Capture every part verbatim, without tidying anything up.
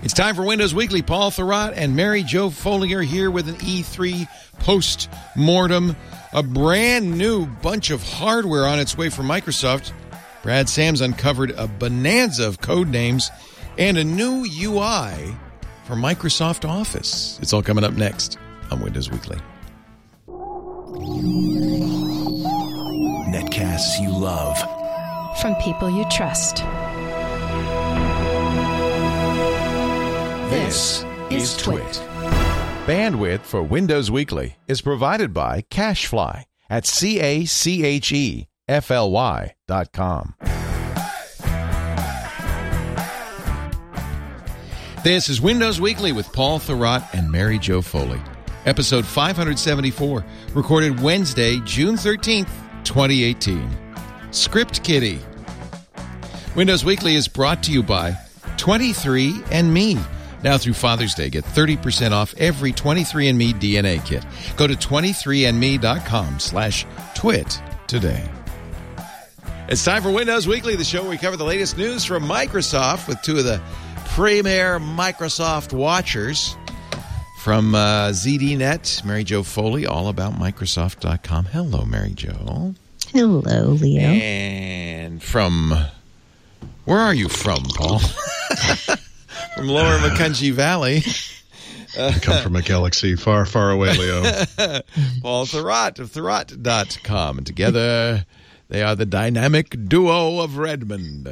It's time for Windows Weekly. Paul Thurrott and Mary Jo Foley are here with an E three post-mortem. A brand new bunch of hardware on its way from Microsoft. Brad Sams uncovered a bonanza of code names and a new U I for Microsoft Office. It's all coming up next on Windows Weekly. Netcasts you love. From people you trust. This is Twit. Bandwidth for Windows Weekly is provided by CacheFly at C A C H E F L Y dot com. This is Windows Weekly with Paul Thurrott and Mary Jo Foley. Episode five seventy-four, recorded Wednesday, June thirteenth, twenty eighteen. Script Kiddie. Windows Weekly is brought to you by twenty-three and me. Now through Father's Day, get thirty percent off every twenty-three and me D N A kit. Go to twenty-three and me dot com slash twit today. It's time for Windows Weekly, the show where we cover the latest news from Microsoft with two of the premier Microsoft watchers. From uh, Z D Net, Mary Jo Foley, all about Microsoft dot com. Hello, Mary Jo. Hello, Leo. And from, where are you from, Paul? From Lower Macungie Valley. I come from a galaxy far, far away, Leo. Paul Thurrott of Thurrott dot com. And together, they are the dynamic duo of Redmond.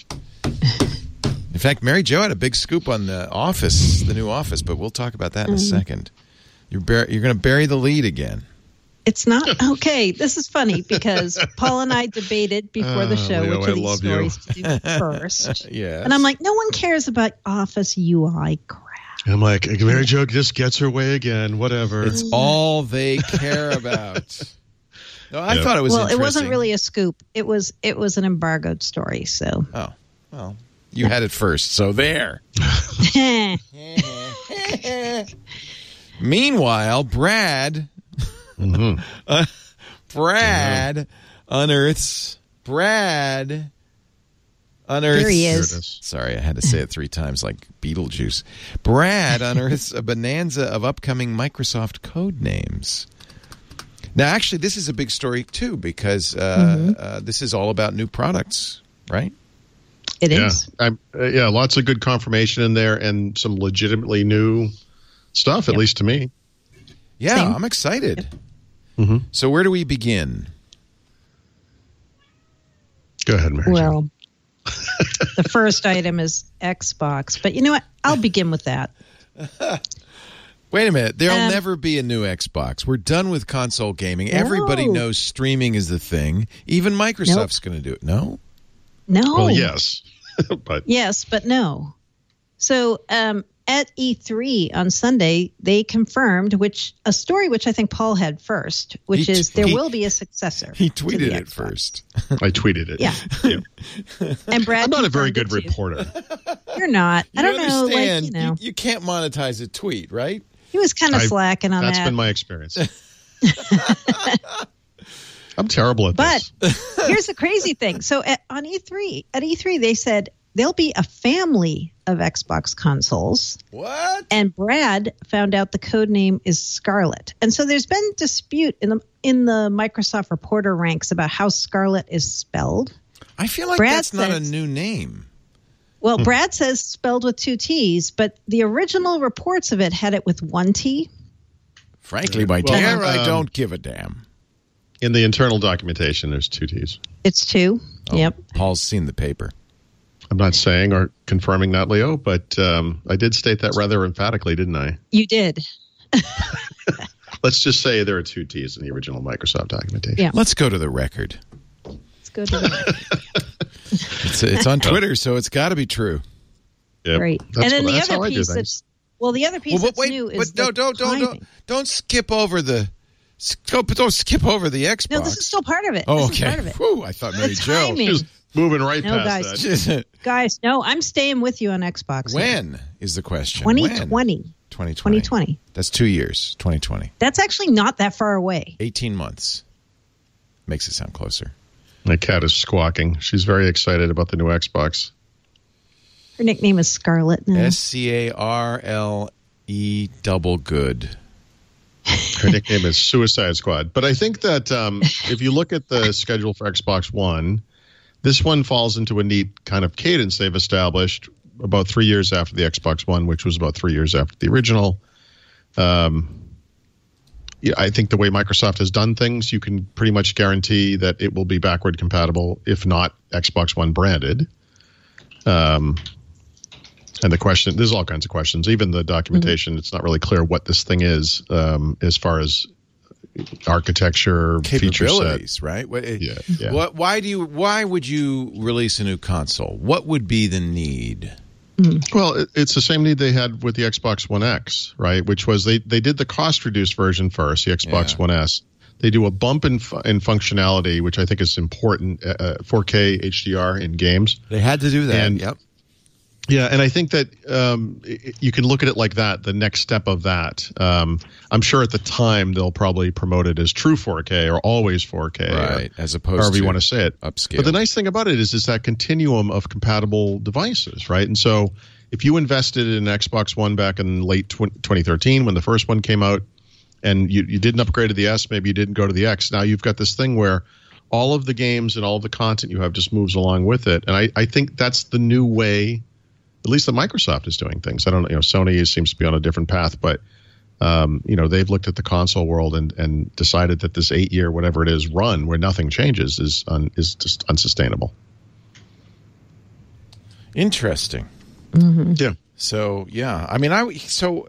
In fact, Mary Jo had a big scoop on the Office, the new Office, but we'll talk about that in a second. You're bur- you're going to bury the lead again. It's not okay. This is funny because Paul and I debated before the show uh, Leo, which I of these love stories to do first. Yes. And I'm like, no one cares about Office U I crap. And I'm like, Mary Jo just gets her way again, whatever. It's all they care about. No, I Yep. thought it was well, interesting. it wasn't really a scoop. It was it was an embargoed story. So Oh, well, you had it first, so there. Meanwhile, Brad, Mm-hmm. uh, Brad yeah. unearths, Brad unearths. There he Here it is. is. Sorry, I had to say it three times like Beetlejuice. Brad unearths a bonanza of upcoming Microsoft code names. Now, actually, this is a big story, too, because uh, mm-hmm. uh, this is all about new products, right? It yeah. is. I'm, uh, yeah, lots of good confirmation in there and some legitimately new stuff, at yep. least to me. Yeah, Same. I'm excited. Yep. Mm-hmm. So where do we begin? Go ahead, Mary Jo. Well, the first item is Xbox. But you know what? I'll begin with that. Wait a minute. There'll Um, never be a new Xbox. We're done with console gaming. No. Everybody knows streaming is the thing. Even Microsoft's going to do it. No? No. Well, yes. but Yes, but no. So um, at E three on Sunday, they confirmed which a story which I think Paul had first, which He is t- there he- will be a successor. He to tweeted the it Xbox. first. I tweeted it. Yeah. Yeah. And Brad, I'm not a very confirmed good it too. reporter. You're not. I don't you know. Like understand, you know, you, you can't monetize a tweet, right? he was kind of I- slacking on That's that. been my experience. I'm terrible at But this. here's the crazy thing. So at, on E three, at E three, they said there'll be a family of Xbox consoles. What? And Brad found out the code name is Scarlet. And so there's been dispute in the in the Microsoft reporter ranks about how Scarlet is spelled. I feel like Brad that's not a says- new name. Well, Brad says spelled with two T's, but the original reports of it had it with one T. Frankly, my Well, dear, I um, don't give a damn. In the internal documentation, there's two T's. It's two. Oh, Yep. Paul's seen the paper. I'm not saying or confirming that, Leo, but um, I did state that rather emphatically, didn't I? You did. Let's just say there are two T's in the original Microsoft documentation. Yeah. Let's go to the record. Let's go to the It's, it's on Twitter, so it's got to be true. Yep. Great. That's And then what- the that's how other I do piece things. that's well, the other piece Well, but that's wait, new but is no, the don't, don't, timing. don't, don't skip over the, skip, don't skip over the Xbox. No, this is still part of it. Oh, this is okay. part of it. Whew, I thought Mary The Jo. timing. Just moving right No, past guys. that. Guys, no, I'm staying with you on Xbox. When is the question? twenty When? twenty. twenty twenty. twenty twenty. That's two years. twenty twenty. That's actually not that far away. eighteen months. Makes it sound closer. My cat is squawking. She's very excited about the new Xbox. Her nickname is Scarlet now. S C A R L E double good. Her nickname is Suicide Squad. But I think that um, if you look at the schedule for Xbox One, this one falls into a neat kind of cadence they've established about three years after the Xbox One, which was about three years after the original. Um, yeah, I think the way Microsoft has done things, you can pretty much guarantee that it will be backward compatible, if not Xbox One branded. Um, and the question, there's all kinds of questions. Even the documentation, mm-hmm. it's not really clear what this thing is um, as far as architecture, feature set. Right? What, yeah, yeah. What, why do you? Why would you release a new console? What would be the need? Well, it, it's the same need they had with the Xbox One X, right? Which was they, they did the cost-reduced version first, the Xbox yeah. One S. They do a bump in, fu- in functionality, which I think is important, uh, four K H D R in games. They had to do that, and, yep. Yeah, and I think that um, it, you can look at it like that, the next step of that. Um, I'm sure at the time they'll probably promote it as true four K or always four K. Right, or as opposed however to you want to say it. Upscale. But the nice thing about it is, is that continuum of compatible devices, right? And so if you invested in Xbox One back in late twenty thirteen when the first one came out and you, you didn't upgrade to the S, maybe you didn't go to the X, now you've got this thing where all of the games and all of the content you have just moves along with it. And I, I think that's the new way, at least that Microsoft is doing things. I don't know, you know, Sony seems to be on a different path, but um, you know, they've looked at the console world and, and decided that this eight year, whatever it is, run where nothing changes is un, is just unsustainable. Interesting. Mm-hmm. Yeah. So yeah, I mean, I so.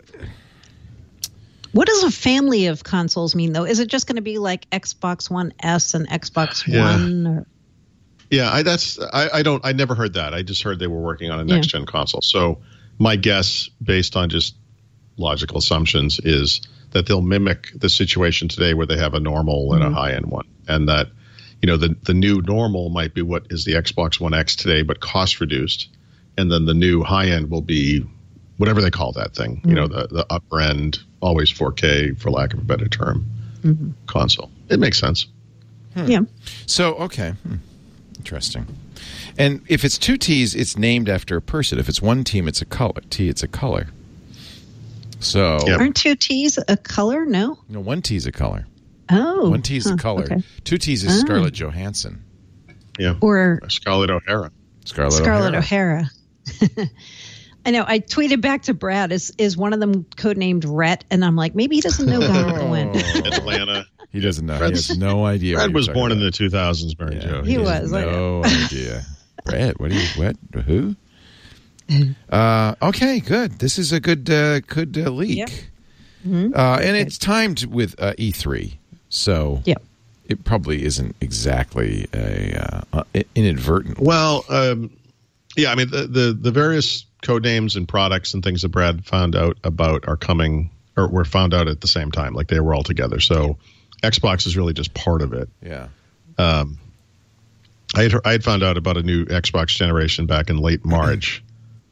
What does a family of consoles mean, though? Is it just going to be like Xbox One S and Xbox yeah. One? Or? Yeah, I, that's I, I don't I never heard that. I just heard they were working on a next gen yeah. console. So my guess, based on just logical assumptions, is that they'll mimic the situation today where they have a normal and mm-hmm. a high end one, and that you know the the new normal might be what is the Xbox One X today, but cost reduced, and then the new high end will be whatever they call that thing. Mm-hmm. You know, the the upper end, always four K for lack of a better term, mm-hmm. console. It makes sense. Hmm. Yeah. So okay. Hmm. Interesting. And if it's two T's, it's named after a person. If it's one team, it's a color. T, it's a color. So yep. Aren't two T's a color? No. No, one T is a color. Oh. One T is huh, a color. Okay. Two T's is oh. Scarlett Johansson. Yeah. Or Scarlett O'Hara. Scarlett, Scarlett O'Hara. O'Hara. I know. I tweeted back to Brad. Is is one of them codenamed Rhett? And I'm like, maybe he doesn't know Gone with the Wind. Atlanta. He doesn't know. Brad's, he has no idea. Brad was born about. in the two thousands, Mary yeah, Jo. He, he was. No idea. Brad, what are you? What? Who? Uh, okay, good. This is a good, uh, good uh, leak. Yep. Mm-hmm. Uh, and it's timed with uh, E three, so yep. it probably isn't exactly a uh, inadvertent. Well, um, yeah. I mean, the, the the various code names and products and things that Brad found out about are coming. Or were found out at the same time, like they were all together. So Xbox is really just part of it. Yeah. Um, I had I had found out about a new Xbox generation back in late March,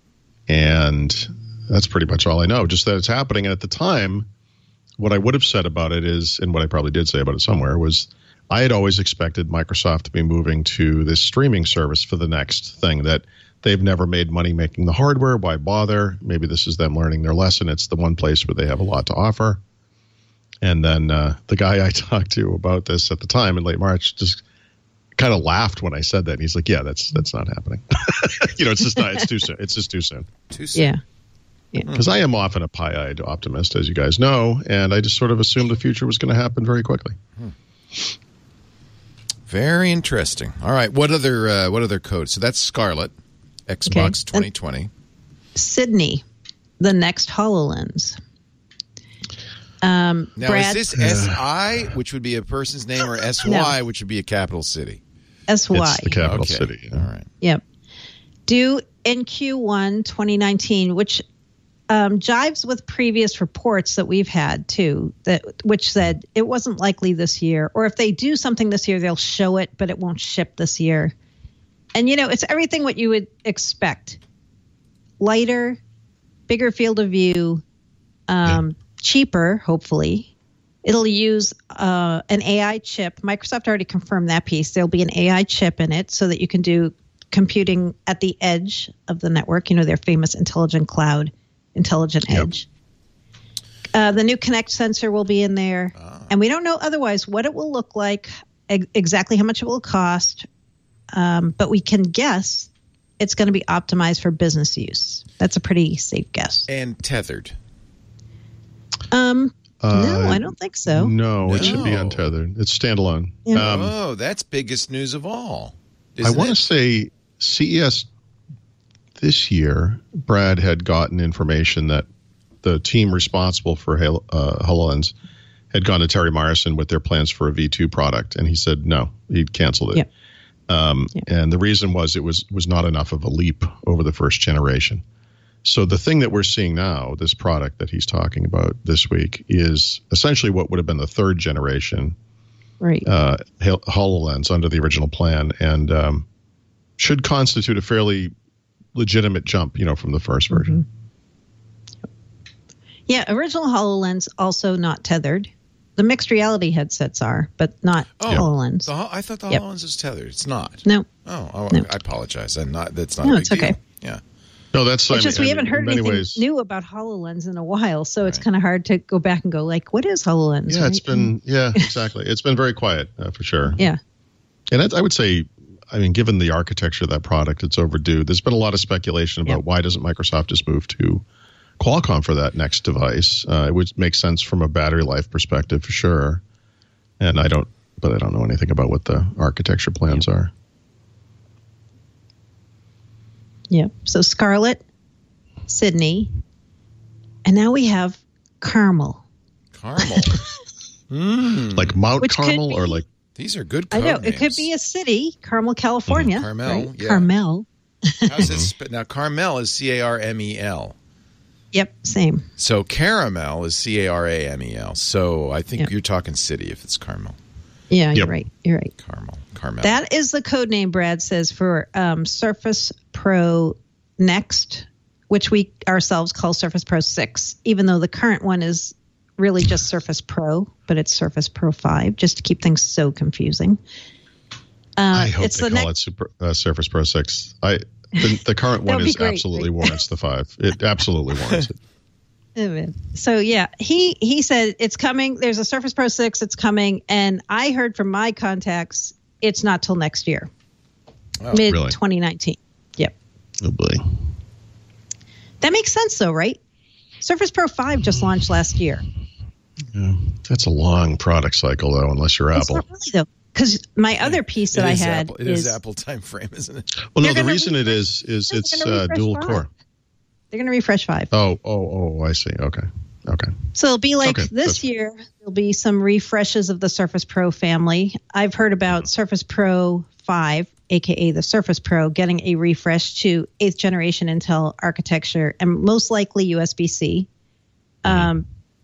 and that's pretty much all I know. Just that it's happening. And at the time, what I would have said about it is, and what I probably did say about it somewhere, was I had always expected Microsoft to be moving to this streaming service for the next thing that. They've never made money making the hardware. Why bother? Maybe this is them learning their lesson. It's the one place where they have a lot to offer. And then uh, the guy I talked to about this at the time in late March just kind of laughed when I said that. And he's like, yeah, that's that's not happening. you know, it's just not. It's too soon. It's just too soon. Too soon. Yeah. Because yeah. I am often a pie-eyed optimist, as you guys know. And I just sort of assumed the future was going to happen very quickly. Hmm. Very interesting. All right. What other, uh, what other codes? So that's Scarlett. Xbox okay. twenty twenty. Sydney, the next HoloLens. Um, now, Brad, is this S I, which would be a person's name, or S Y, no. which would be a capital city? S Y. It's the capital okay. city. Yeah. All right. Yep. Due in Q one twenty nineteen, which um, jives with previous reports that we've had, too, that which said it wasn't likely this year. Or if they do something this year, they'll show it, but it won't ship this year. And, you know, it's everything what you would expect. Lighter, bigger field of view, um, yeah. cheaper, hopefully. It'll use uh, an A I chip. Microsoft already confirmed that piece. There'll be an A I chip in it so that you can do computing at the edge of the network. You know, their famous intelligent cloud, intelligent Yep. edge. Uh, the new Kinect sensor will be in there. Ah. And we don't know otherwise what it will look like, ex- exactly how much it will cost. Um, but we can guess it's going to be optimized for business use. That's a pretty safe guess. And tethered. Um, Uh, no, I don't think so. No, it should be No. untethered. It's standalone. Yeah. Um, oh, that's biggest news of all. I isn't want to it? say C E S this year, Brad had gotten information that the team responsible for Halo, uh, HoloLens had gone to Terry Myerson with their plans for a V two product, and he said no, he'd canceled it. Yeah. Um, Yeah. And the reason was it was was not enough of a leap over the first generation. So the thing that we're seeing now, this product that he's talking about this week, is essentially what would have been the third generation Right. uh, Hol- HoloLens under the original plan, and um, should constitute a fairly legitimate jump, you know, from the first version. Yeah, original HoloLens also not tethered. The mixed reality headsets are, but not Oh, HoloLens. The, Ho- I thought the Yep. HoloLens is tethered. It's not. No, Oh, oh No. I apologize. I'm not. That's not No, a big it's okay. deal. Yeah. No, that's I it's just mean, we in- haven't heard in many anything ways, new about HoloLens in a while, so it's Right. kind of hard to go back and go like, what is HoloLens? Yeah, it's right? been yeah, exactly. It's been very quiet uh, for sure. Yeah. And that's, I would say, I mean, given the architecture of that product, it's overdue. There's been a lot of speculation about Yep. why doesn't Microsoft just move to Qualcomm for that next device? Uh, it would make sense from a battery life perspective for sure. And I don't, but I don't know anything about what the architecture plans are. Yeah. So Scarlett, Sydney, and now we have Carmel. Caramel. mm, Like Mount Which could Carmel or be- like these are good I code know it could names. be a city, Carmel, California. Mhm. Carmel, right? yeah. Carmel. How's this? sp- Now, Carmel is C A R M E L. Yep, same. So caramel is C A R A M E L. So I think Yep. you're talking city if it's Carmel. Yeah, Yep. you're right. You're right. Carmel. Carmel. That is the code name Brad says for um, Surface Pro Next, which we ourselves call Surface Pro six, even though the current one is really just Surface Pro, but it's Surface Pro five, just to keep things so confusing. Uh, I hope it's they the call next. it Super, uh, Surface Pro six. I the, the current That one would be is great, absolutely right? warrants the five. It absolutely warrants it. So yeah, he he said it's coming. There's a Surface Pro six. It's coming, and I heard from my contacts it's not till next year, Oh, mid really? twenty nineteen. Yep, Oh boy. that makes sense though, right? Surface Pro five just launched last year. Yeah, that's a long product cycle though, unless you're It's Apple. not really though, because my other piece that It I is had Apple, it is, is Apple time frame, isn't it? Well, no, They're the gonna reason it refresh- is is they're it's gonna uh, refresh dual five. core. they're going to refresh five. Oh, oh, oh, I see. Okay. Okay. So it'll be like Okay, this that's- year, there'll be some refreshes of the Surface Pro family. I've heard about Surface Pro five, aka the Surface Pro, getting a refresh to eighth generation Intel architecture and most likely U S B C. Um,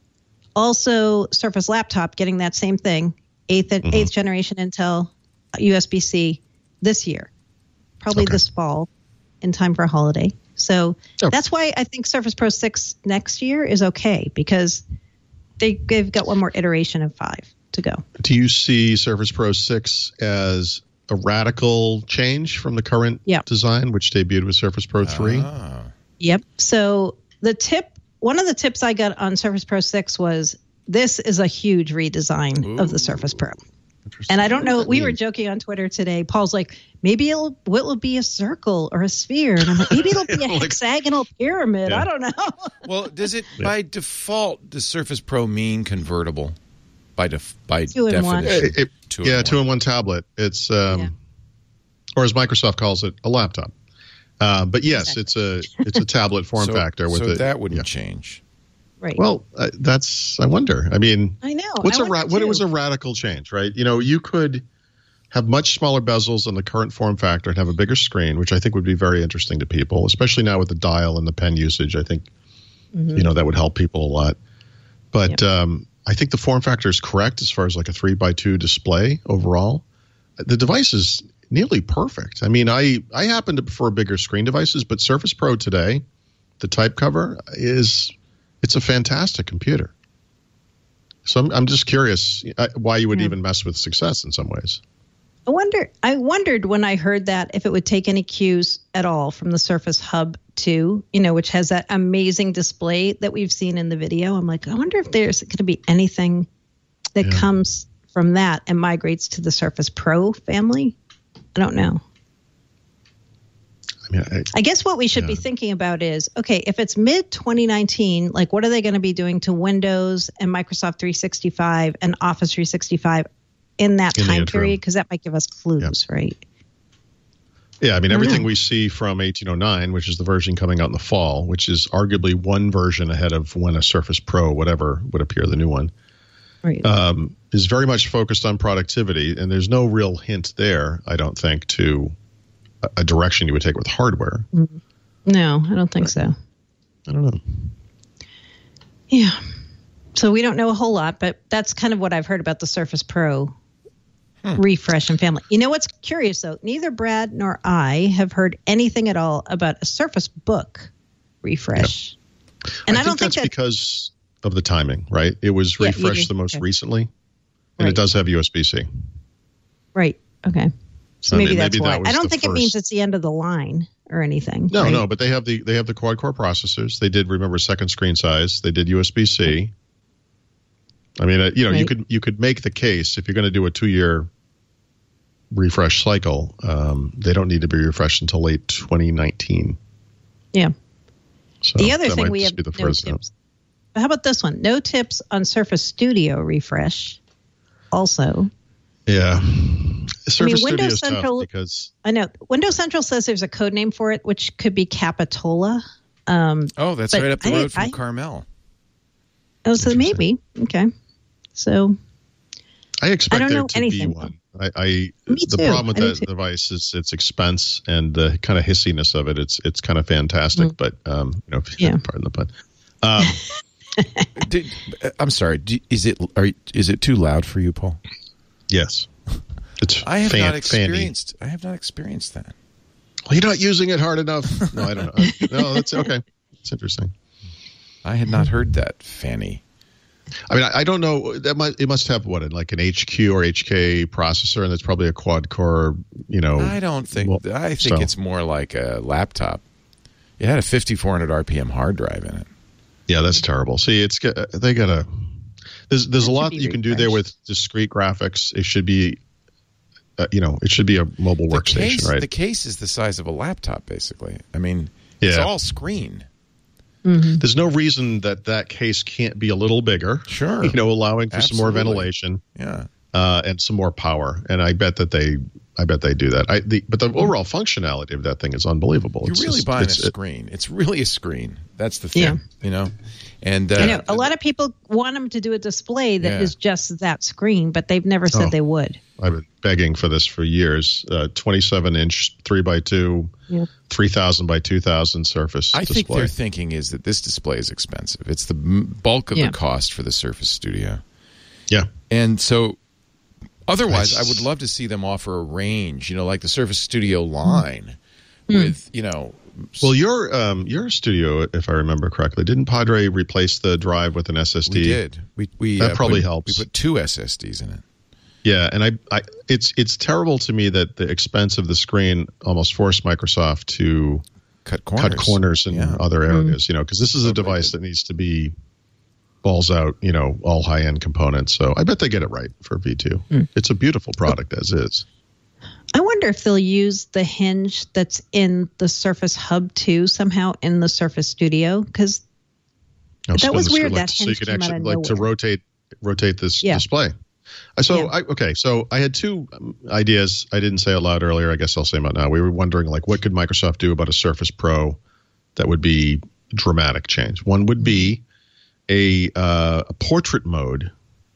also, Surface Laptop getting that same thing, eighth and eighth generation Intel U S B C this year, probably Okay. this fall, in time for a holiday. So Oh. that's why I think Surface Pro six next year is okay, because they, they've got one more iteration of five to go. Do you see Surface Pro six as a radical change from the current Yeah. design, which debuted with Surface Pro three? Ah. Yep. So the tip, one of the tips I got on Surface Pro six was this is a huge redesign of the Surface Pro. And I don't know, we were joking on Twitter today. Paul's like, maybe it'll, will be a circle or a sphere. And I'm like, maybe it'll be a Like- hexagonal pyramid. Yeah. I don't know. Well, does it by default does Surface Pro mean convertible? By def, by Two in one. definition, It- it- Two in yeah, one. two in one tablet. It's um, Yeah. or as Microsoft calls it, a laptop. Uh, but yes, Exactly. it's a it's a tablet form so, factor with so it. that wouldn't yeah. change. Right. Well, uh, that's I wonder. I mean, I know. what's I a ra- wonder what too. was a radical change, right? You know, you could have much smaller bezels than the current form factor and have a bigger screen, which I think would be very interesting to people, especially now with the dial and the pen usage. I think Mm-hmm. you know that would help people a lot. But um, I think the form factor is correct as far as like a three by two display overall. The device is nearly perfect. I mean, I I happen to prefer bigger screen devices, but Surface Pro today, the type cover is it's a fantastic computer. So I'm I'm just curious uh, why you would Yeah. even mess with success in some ways. I wonder. I wondered when I heard that if it would take any cues at all from the Surface Hub two, you know, which has that amazing display that we've seen in the video. I'm like, I wonder if there's going to be anything that yeah. comes from that and migrates to the Surface Pro family. I don't know. I mean, I, I guess what we should yeah. be thinking about is, okay, if it's mid twenty nineteen, like what are they going to be doing to Windows and Microsoft three sixty-five and Office three sixty-five in that in time period? Because that might give us clues, yep. right? Yeah, I mean, everything I we see from eighteen oh nine, which is the version coming out in the fall, which is arguably one version ahead of when a Surface Pro, whatever, would appear, the new one, right. um, is very much focused on productivity. And there's no real hint there, I don't think, to a, a direction you would take with hardware. No, I don't think so. I don't know. Yeah. So we don't know a whole lot, but that's kind of what I've heard about the Surface Pro hmm. refresh and family. You know what's curious, though? Neither Brad nor I have heard anything at all about a Surface Book refresh. Yep. And I, I don't think think that's that, because of the timing, right? It was yeah, refreshed the most okay. recently, and right. it does have U S B C. Right. Okay. So maybe, maybe that's why. that I don't think first. it means it's the end of the line or anything. No, right? no, but they have the they have the quad core processors. They did, remember, second screen size. They did U S B C. I mean, uh, you know, right. you could you could make the case if you're going to do a two year refresh cycle. Um, they don't need to be refreshed until late twenty nineteen. Yeah. So the other that thing might we just have be the no first tips. How about this one? No tips on Surface Studio refresh. Also. Yeah. Surface I mean, Studio Windows is Central, tough because I know Windows Central says there's a code name for it, which could be Capitola. Um, oh, that's right up the I, road from I, Carmel. Oh, so maybe. Okay. So I expect I don't there know to anything. be one. I, I Me the too. problem with I that too. device is its expense and the kind of hissiness of it. It's it's kind of fantastic, mm. but um, you know, yeah. pardon the pun. Um, Did, I'm sorry. Do, is it are, is it too loud for you, Paul? Yes. It's I have fan, not experienced. Fanny. I have not experienced that. Well, you're not using it hard enough. No, I don't know. No, that's okay. It's interesting. I had not heard that, Fanny. I mean, I, I don't know. That might it must have what, like an H Q or H K processor, and it's probably a quad core. You know, I don't think. Well, I think so. it's more like a laptop. It had a fifty-four hundred R P M hard drive in it. Yeah, that's terrible. See, it's they got a. There's there's that a lot that you can do there with discrete graphics. It should be, uh, you know, it should be a mobile the workstation, case, right? The case is the size of a laptop, basically. I mean, yeah. it's all screen. Mm-hmm. There's no reason that that case can't be a little bigger. Sure, you know, allowing for Absolutely. some more ventilation. Yeah, uh, and some more power. And I bet that they, I bet they do that. I the, but the overall functionality of that thing is unbelievable. You're it's really just, buying it's, a screen. It's really a screen. That's the thing. Yeah. You know, and uh, I know a lot of people want them to do a display that Yeah. is just that screen, but they've never said Oh. they would. I've been begging for this for years. Uh, twenty-seven inch, three by two, Yeah. three thousand by two thousand Surface I display. think their thinking is that this display is expensive. It's the m- bulk of Yeah. the cost for the Surface Studio. Yeah. And so otherwise, Nice. I would love to see them offer a range, you know, like the Surface Studio line Mm. with, you know. Well, your um, your studio, if I remember correctly, didn't Padre replace the drive with an S S D? We did. We, we, That uh, probably put, helps. We put two S S Ds in it. Yeah, and I, I, it's it's terrible to me that the expense of the screen almost forced Microsoft to Cut corners. cut corners in Yeah. other areas. You know, because this is a Totally device did. that needs to be balls out. You know, all high end components. So I bet they get it right for V two. Mm. It's a beautiful product as is. I wonder if they'll use the hinge that's in the Surface Hub two somehow in the Surface Studio, because Now, That spin was the weird, screen like- that so you hinge can came out actually of like to nowhere. rotate rotate this Yeah. display. Uh, So Yeah. I okay, so I had two um, ideas. I didn't say it loud earlier. I guess I'll say them out now. We were wondering like what could Microsoft do about a Surface Pro that would be dramatic change. One would be a uh, a portrait mode,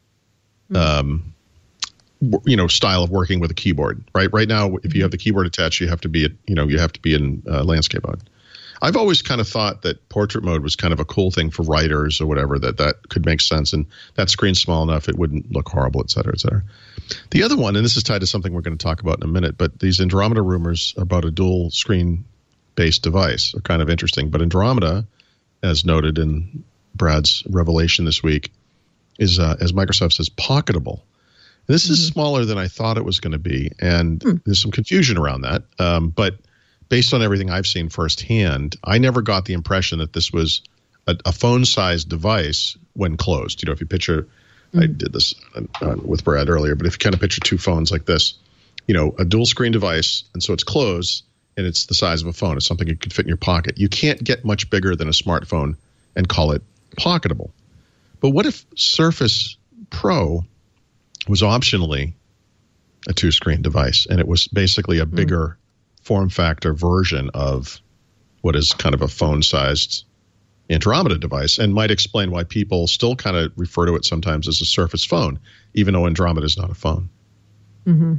um, w- you know, style of working with a keyboard. Right, right now, if you have the keyboard attached, you have to be, at, you know, you have to be in uh, landscape mode. I've always kind of thought that portrait mode was kind of a cool thing for writers or whatever, that that could make sense. And that screen's small enough, it wouldn't look horrible, et cetera, et cetera. The other one, and this is tied to something we're going to talk about in a minute, but these Andromeda rumors about a dual screen based device are kind of interesting. But Andromeda, as noted in Brad's revelation this week, is, uh, as Microsoft says, pocketable. This Mm-hmm. is smaller than I thought it was going to be, and Hmm. there's some confusion around that. Um, but based on everything I've seen firsthand, I never got the impression that this was a, a phone-sized device when closed. You know, if you picture, I did this uh, with Brad earlier, but if you kind of picture two phones like this, you know, a dual-screen device, and so it's closed, and it's the size of a phone. It's something you could fit in your pocket. You can't get much bigger than a smartphone and call it pocketable. But what if Surface Pro was optionally a two-screen device, and it was basically a bigger mm. form factor version of what is kind of a phone-sized Andromeda device, and might explain why people still kind of refer to it sometimes as a Surface phone, even though Andromeda is not a phone. Mm-hmm.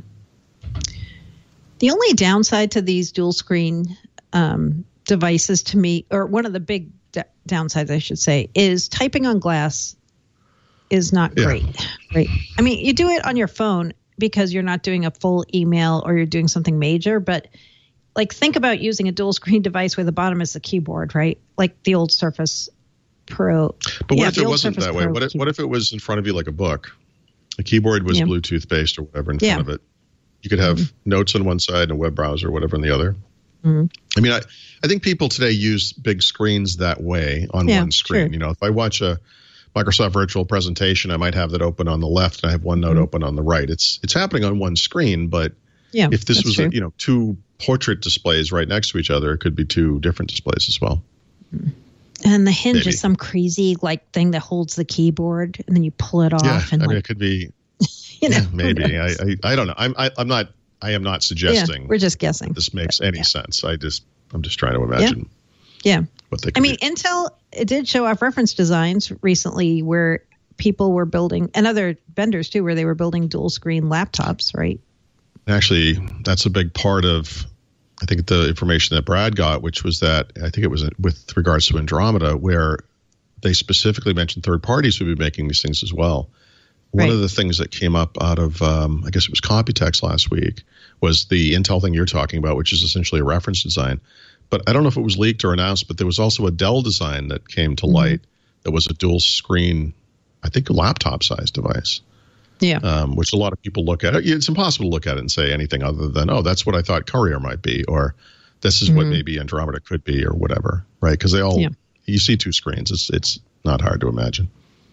The only downside to these dual-screen um, devices to me, or one of the big d- downsides, I should say, is typing on glass is not Yeah. great. Right? I mean, you do it on your phone because you're not doing a full email or you're doing something major, but like think about using a dual screen device where the bottom is the keyboard, right? Like the old Surface Pro. But what Yeah, if the it old wasn't Surface that way? Pro What if, keyboard. what if it was in front of you like a book? The keyboard was Yeah. Bluetooth based or whatever in Yeah. front of it. You could have Mm-hmm. notes on one side and a web browser or whatever on the other. Mhm. I mean, I, I think people today use big screens that way on Yeah, one screen. sure. You know, if I watch a Microsoft virtual presentation, I might have that open on the left and I have OneNote Mhm. open on the right. It's it's happening on one screen, but Yeah, if this that's was, true. a, you know, two portrait displays right next to each other, it could be two different displays as well. And the hinge Maybe. is some crazy like thing that holds the keyboard, and then you pull it off. Yeah, and I mean, like, it could be. you know, Yeah, who maybe. I, knows? I I don't know. I'm I, I'm not. I am not yeah, suggesting we're just guessing. this makes any Yeah. sense. I just I'm just trying to imagine Yeah, what they. I Could mean, do. Intel it did show off reference designs recently where people were building, and other vendors too, where they were building dual screen laptops, right? Actually, that's a big part of, I think, the information that Brad got, which was that I think it was with regards to Andromeda, where they specifically mentioned third parties would be making these things as well. One Right. of the things that came up out of, um, I guess it was Computex last week, was the Intel thing you're talking about, which is essentially a reference design. But I don't know if it was leaked or announced, but there was also a Dell design that came to Mm-hmm. light that was a dual screen, I think a laptop sized device. Yeah, Um, which a lot of people look at it. It's impossible to look at it and say anything other than, oh, that's what I thought Courier might be, or this is what Mhm. maybe Andromeda could be, or whatever, right? Because they all, Yeah. you see two screens. It's it's not hard to imagine.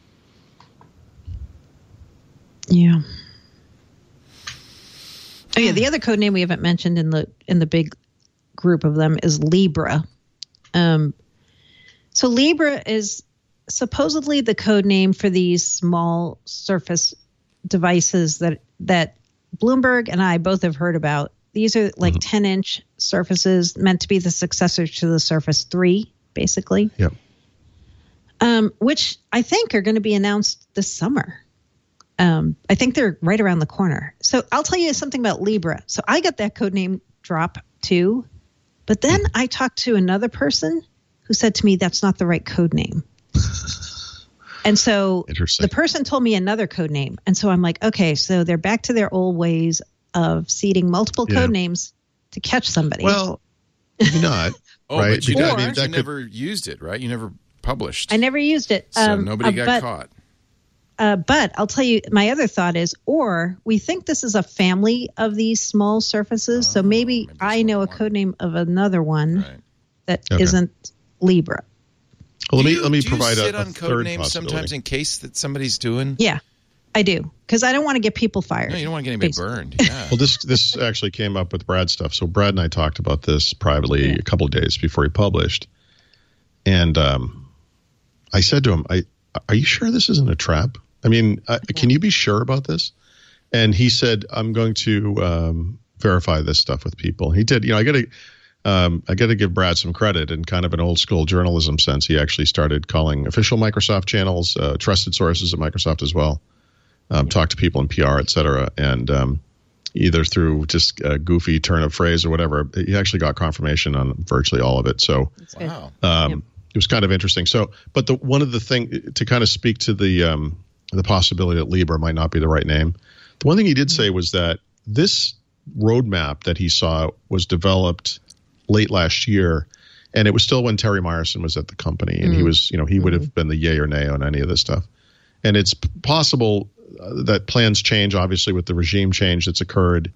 yeah. Oh yeah, the other code name we haven't mentioned in the in the big group of them is Libra. Um, so Libra is supposedly the code name for these small Surface devices that that Bloomberg and I both have heard about. These are like Mhm. ten inch surfaces meant to be the successor to the Surface three, basically. Yep. Um, which I think are going to be announced this summer. Um, I think they're right around the corner. So I'll tell you something about Libra. So I got that code name drop too, but then I talked to another person who said to me that's not the right code name. And so Interesting. the person told me another code name. And so I'm like, okay, so they're back to their old ways of seeding multiple Yeah. code names to catch somebody. Well, maybe not. Oh, Right, but you, because, never, I mean, that you could- never used it, right? You never published. I never used it. So Um, nobody uh, got but, caught. Uh, but I'll tell you, my other thought is, or we think this is a family of these small surfaces. so Oh, maybe, maybe it's I know a one. code name of another one Right. that Okay. not Libra. Well, let Do me you- let me do provide you a, sit a on code third names sometimes possibility. in case that somebody's doing. Yeah, I do. Because I don't want to get people fired. No, you don't want to get anybody Basically. burned. Yeah. Well, this this actually came up with Brad's stuff. So Brad and I talked about this privately Yeah. a couple of days before he published, and um, I said to him, "I are you sure this isn't a trap? I mean, uh, can you be sure about this?" And he said, "I'm going to um, verify this stuff with people." He did. You know, I got to um, I got to give Brad some credit in kind of an old school journalism sense. He actually started calling official Microsoft channels, uh, trusted sources at Microsoft as well. Um, talk to people in P R, et cetera. And um, either through just a goofy turn of phrase or whatever, he actually got confirmation on virtually all of it. So That's good. Wow. um, Yep. it was kind of interesting. So, but the one of the thing to kind of speak to the um, the possibility that Libra might not be the right name. The one thing he did say was that this roadmap that he saw was developed late last year, and it was still when Terry Myerson was at the company, and he was, you know, he would have been the yay or nay on any of this stuff. And it's p- possible that plans change, obviously, with the regime change that's occurred.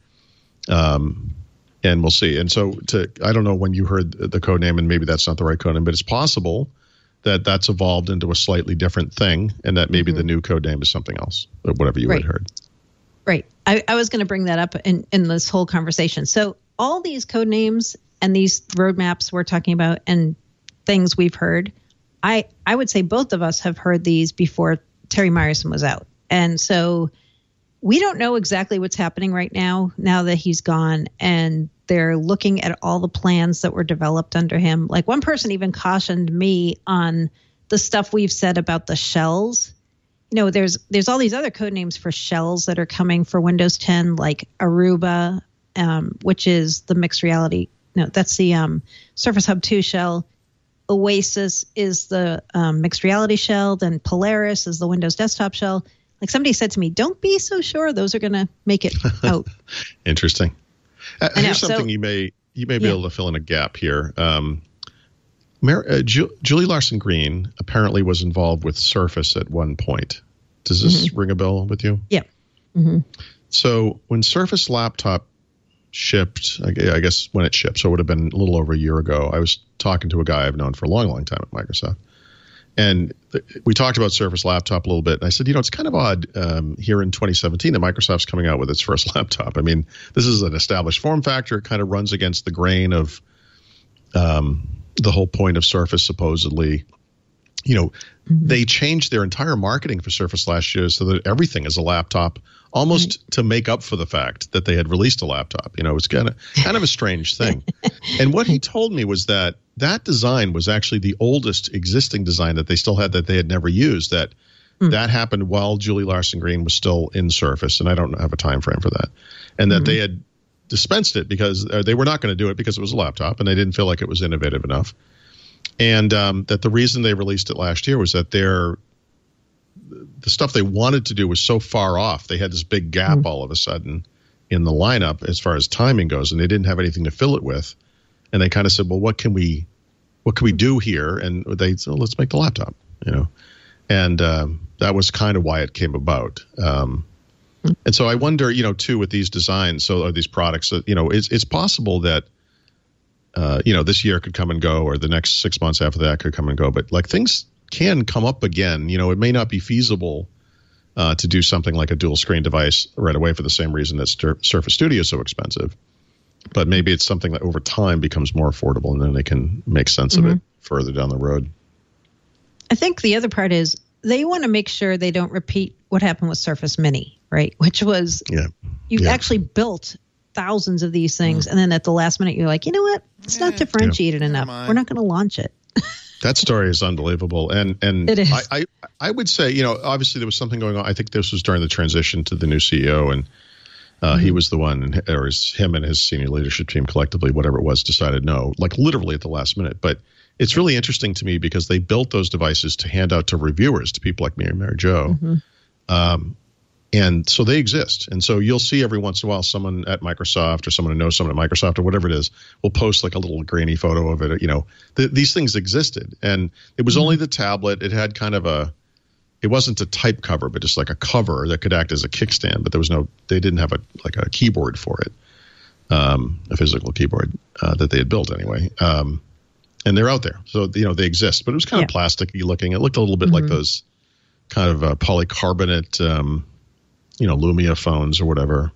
Um, and we'll see. And so to, I don't know when you heard the code name, and maybe that's not the right code name, but it's possible that that's evolved into a slightly different thing, and that maybe mm-hmm. the new code name is something else, or whatever you right. had heard. Right. I, I was going to bring that up in, in this whole conversation. So all these code names and these roadmaps we're talking about and things we've heard, I, I would say both of us have heard these before Terry Myerson was out. And so we don't know exactly what's happening right now, now that he's gone, and they're looking at all the plans that were developed under him. Like one person even cautioned me on the stuff we've said about the shells. You know, there's there's all these other code names for shells that are coming for Windows ten, like Aruba, um, which is the mixed reality. No, that's the um, Surface Hub two shell. Oasis is the um, mixed reality shell. Then Polaris is the Windows desktop shell. Like somebody said to me, don't be so sure those are going to make it out. Interesting. Uh, know, here's something so, you may you may be yeah. able to fill in a gap here. Um, Mar- uh, Ju- Julie Larson Green apparently was involved with Surface at one point. Does this mm-hmm. ring a bell with you? Yeah. Mm-hmm. So when Surface Laptop shipped, I guess when it shipped, so it would have been a little over a year ago, I was talking to a guy I've known for a long, long time at Microsoft. And th- we talked about Surface Laptop a little bit. And I said, you know, it's kind of odd um, here in twenty seventeen that Microsoft's coming out with its first laptop. I mean, this is an established form factor. It kind of runs against the grain of um, the whole point of Surface, supposedly. You know, mm-hmm. they changed their entire marketing for Surface last year so that everything is a laptop, almost right. to make up for the fact that they had released a laptop. You know, it's kind of kind of a strange thing. And what he told me was that that design was actually the oldest existing design that they still had that they had never used. That mm. that happened while Julie Larson Green was still in Surface, and I don't have a time frame for that. And that mm-hmm. they had dispensed it because uh, they were not going to do it because it was a laptop, and they didn't feel like it was innovative enough. And um, that the reason they released it last year was that their the stuff they wanted to do was so far off. They had this big gap mm. all of a sudden in the lineup as far as timing goes, and they didn't have anything to fill it with. And they kind of said, well, what can we what can we do here? And they said, well, let's make the laptop, you know. And um, that was kind of why it came about. Um, mm. And so I wonder, you know, too, with these designs, so or these products, that, you know, it's it's possible that Uh, you know, this year could come and go, or the next six months after that could come and go. But like things can come up again. You know, it may not be feasible uh, to do something like a dual screen device right away for the same reason that Sur- Surface Studio is so expensive. But maybe it's something that over time becomes more affordable, and then they can make sense mm-hmm. of it further down the road. I think the other part is they want to make sure they don't repeat what happened with Surface Mini, right? Which was yeah. you yeah. actually built thousands of these things, mm. and then at the last minute you're like, you know what, it's not differentiated yeah. enough, we're not going to launch it. That story is unbelievable. And and it is. I, I I would say, you know, obviously there was something going on. I think this was during the transition to the new C E O, and uh, mm-hmm. he was the one, or his, him and his senior leadership team collectively, whatever it was, decided no, like literally at the last minute. But it's really interesting to me because they built those devices to hand out to reviewers, to people like me and Mary Jo. Mm-hmm. Um, And so they exist. And so you'll see every once in a while someone at Microsoft or someone who knows someone at Microsoft or whatever it is will post like a little grainy photo of it. You know, th- these things existed. And it was mm-hmm. only the tablet. It had kind of a, it wasn't a type cover, but just like a cover that could act as a kickstand. But there was no, they didn't have a like a keyboard for it, um, a physical keyboard uh, that they had built anyway. Um, and they're out there. So, you know, they exist. But it was kind yeah. of plasticky looking. It looked a little bit mm-hmm. like those kind of uh, polycarbonate, um, you know, Lumia phones or whatever.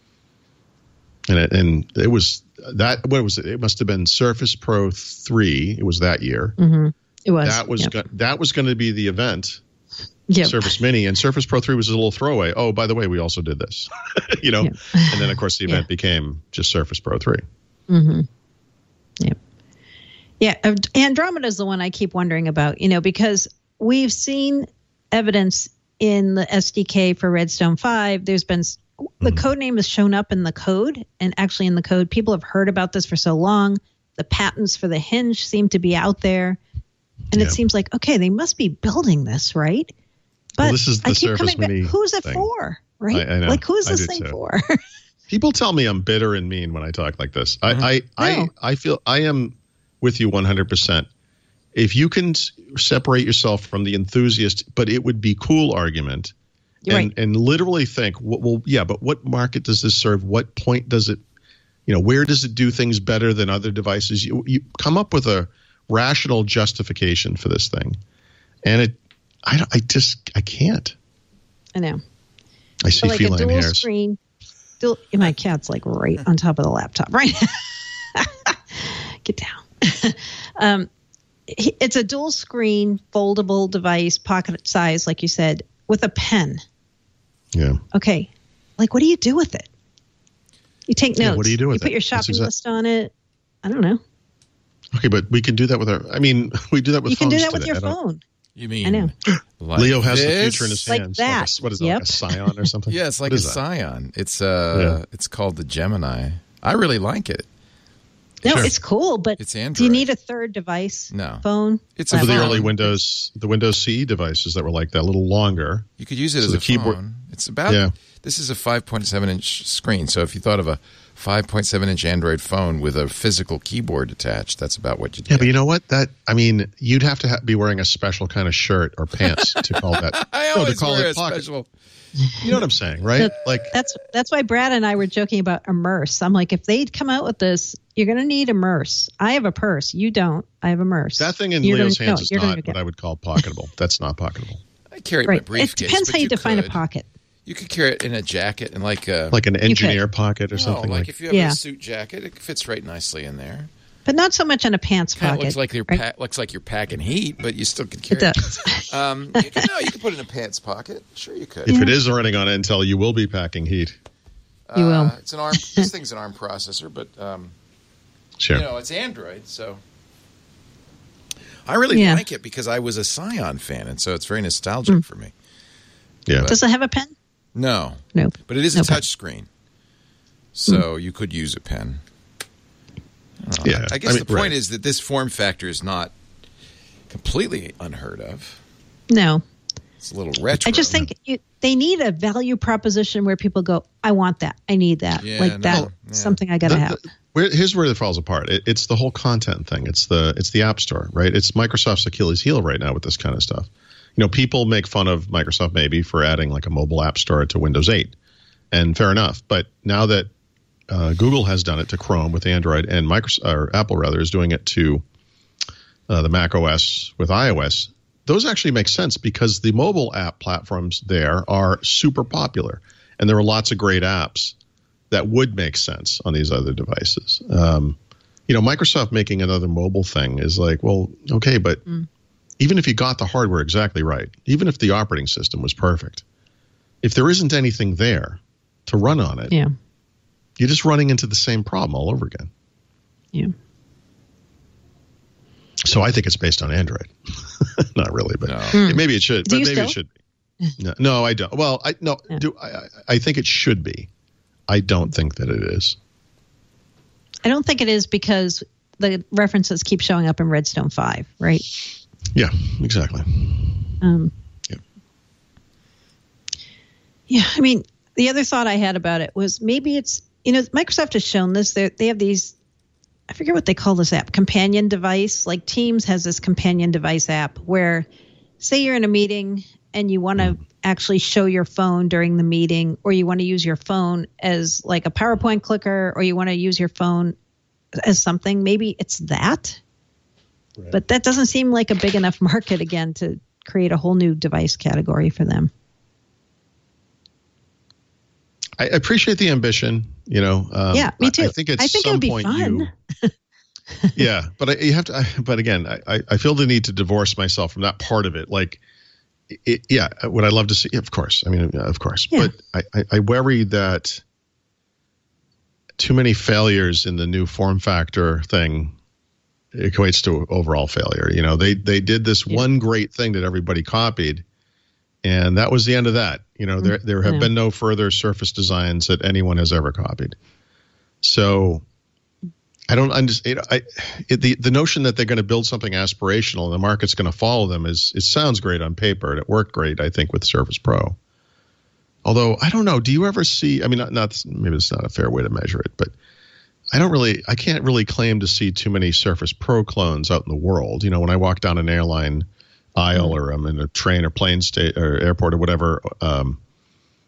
And it, and it was that, what was it? It must have been Surface Pro three. It was that year. Mm-hmm. It was. That was, yep. go, that was going to be the event. Yep. Surface Mini, and Surface Pro three was a little throwaway. Oh, by the way, we also did this, you know, yep. and then of course the event yeah. became just Surface Pro three. Mm-hmm. Yep. Yeah. Andromeda is the one I keep wondering about, you know, because we've seen evidence in the S D K for Redstone five. There's been the mm-hmm. code name has shown up in the code, and actually in the code, people have heard about this for so long. The patents for the hinge seem to be out there, and yeah. it seems like, okay, they must be building this, right? But well, this is the I keep Surface coming Mini back, who's it thing. for, right? I, I know. Like, who's I this thing too. for? People tell me I'm bitter and mean when I talk like this. I, Mm-hmm. I, I, No. I feel I am with you one hundred percent. If you can s- separate yourself from the enthusiast, but it would be cool argument, You're and right. and literally think, well, well, yeah, but what market does this serve? What point does it, you know, where does it do things better than other devices? You you come up with a rational justification for this thing, and it, I don't- I just I can't. I know. I see So like a feline dual hairs. screen. Dual, my cat's like right on top of the laptop, right? Get down. um, it's a dual screen, foldable device, pocket size, like you said, with a pen. Yeah. Okay. Like, what do you do with it? You take notes. Yeah, what do you do with You put it? your That's shopping exact- list on it. I don't know. Okay, but we can do that with our. I mean, we do that with. You can do phones that with today. your I don't- phone. You mean I know. like Leo has the this? future in his Like hands. that. a, what is it? Yep. Like a Scion or something? Yeah, it's like What a is that? Scion. It's uh, Yeah. it's called the Gemini. I really like it. No, Sure. it's cool, but It's do you Android. need a third device? No. Phone? It's Some a of the phone. early Windows, the Windows C E devices that were like that, a little longer. You could use it So as the a keyboard- phone. It's about. Yeah. This is a five point seven inch screen. So if you thought of a five point seven inch Android phone with a physical keyboard attached, that's about what you do. Yeah, but you know what? That I mean, you'd have to ha- be wearing a special kind of shirt or pants to call that. I no, always to call wear it a pocket. special. You know what I'm saying, right? That- Like, That's that's why Brad and I were joking about Immerse. I'm like, if they'd come out with this, you're going to need Immerse. I have a purse. You don't. I have Immerse. that thing in You're Leo's gonna- hands no, is you're gonna not get- what I would call pocketable. That's not pocketable. I carry it in Right. my briefcase. It depends but how you, define could. a pocket. You could carry it in a jacket and like a Like an could. engineer pocket or no, something like like. if you have Yeah. a suit jacket, it fits right nicely in there. But not so much in a pants Kind of pocket. looks like you're right? pa- looks like you're packing heat, but you still could It carry does. Um, you could, no, you could put it in a pants pocket. Sure, you could. if it is running on Intel, you will be packing heat. You will. Uh, it's an ARM. This thing's an ARM processor, but um, Sure. you know it's Android, so I really Yeah. like it because I was a Scion fan, and so it's very nostalgic for me. yeah. Does it have a pen? No, Nope. but it is a Okay. touch screen, so you could use a pen. I don't know. Yeah, I, I guess I mean, the point right. is that this form factor is not completely unheard of. No. It's a little retro. I just think you, they need a value proposition where people go, I want that. I need that. Yeah, like no, that. yeah. Something I got to The- have. the- where, here's where it falls apart. It, it's the whole content thing. It's the it's the App Store, right? It's Microsoft's Achilles heel right now with this kind of stuff. You know, people make fun of Microsoft maybe for adding like a mobile App Store to Windows eight, and fair enough. But now that uh, Google has done it to Chrome with Android, and Microsoft or Apple rather is doing it to uh, the Mac O S with iOS, those actually make sense because the mobile app platforms there are super popular, and there are lots of great apps that would make sense on these other devices. Um, you know, Microsoft making another mobile thing is like, well, okay, but Mm. even if you got the hardware exactly right, even if the operating system was perfect, if there isn't anything there to run on it, Yeah. you're just running into the same problem all over again. Yeah. So I think it's based on Android. Not really, but No. maybe it should. Do but you maybe still? it should be. No, no, I don't. Well, I no. Yeah. Do I, I- I think it should be. I don't think that it is. I don't think it is because the references keep showing up in Redstone five, right? Yeah, exactly. Um, Yeah. Yeah, I mean, the other thought I had about it was maybe it's, you know, Microsoft has shown this. They they have these, I forget what they call this app, companion device. Like Teams has this companion device app where, say you're in a meeting and you want to actually show your phone during the meeting, or you want to use your phone as like a PowerPoint clicker, or you want to use your phone as something. Maybe it's that. Right. But that doesn't seem like a big enough market again to create a whole new device category for them. I appreciate the ambition. You know. Um, Yeah, me I- too. I think at I think it some would be point fun. you. Yeah, but I, you have to. I, but again, I, I feel the need to divorce myself from that part of it. Like, it, yeah, would I love to see? Of course. I mean, of course. Yeah. But I, I, I worry that too many failures in the new form factor thing equates to overall failure. You know, they they did this Yeah. one great thing that everybody copied, and that was the end of that. You know, there there have Yeah. been no further Surface designs that anyone has ever copied. So I don't understand. I it, the the notion that they're going to build something aspirational and the market's going to follow them is it sounds great on paper, and it worked great, I think, with Surface Pro. Although I don't know, do you ever see? I mean, not, not maybe it's not a fair way to measure it, but I don't really, I can't really claim to see too many Surface Pro clones out in the world. You know, when I walk down an airline aisle or I'm in a train or plane state or airport or whatever, um,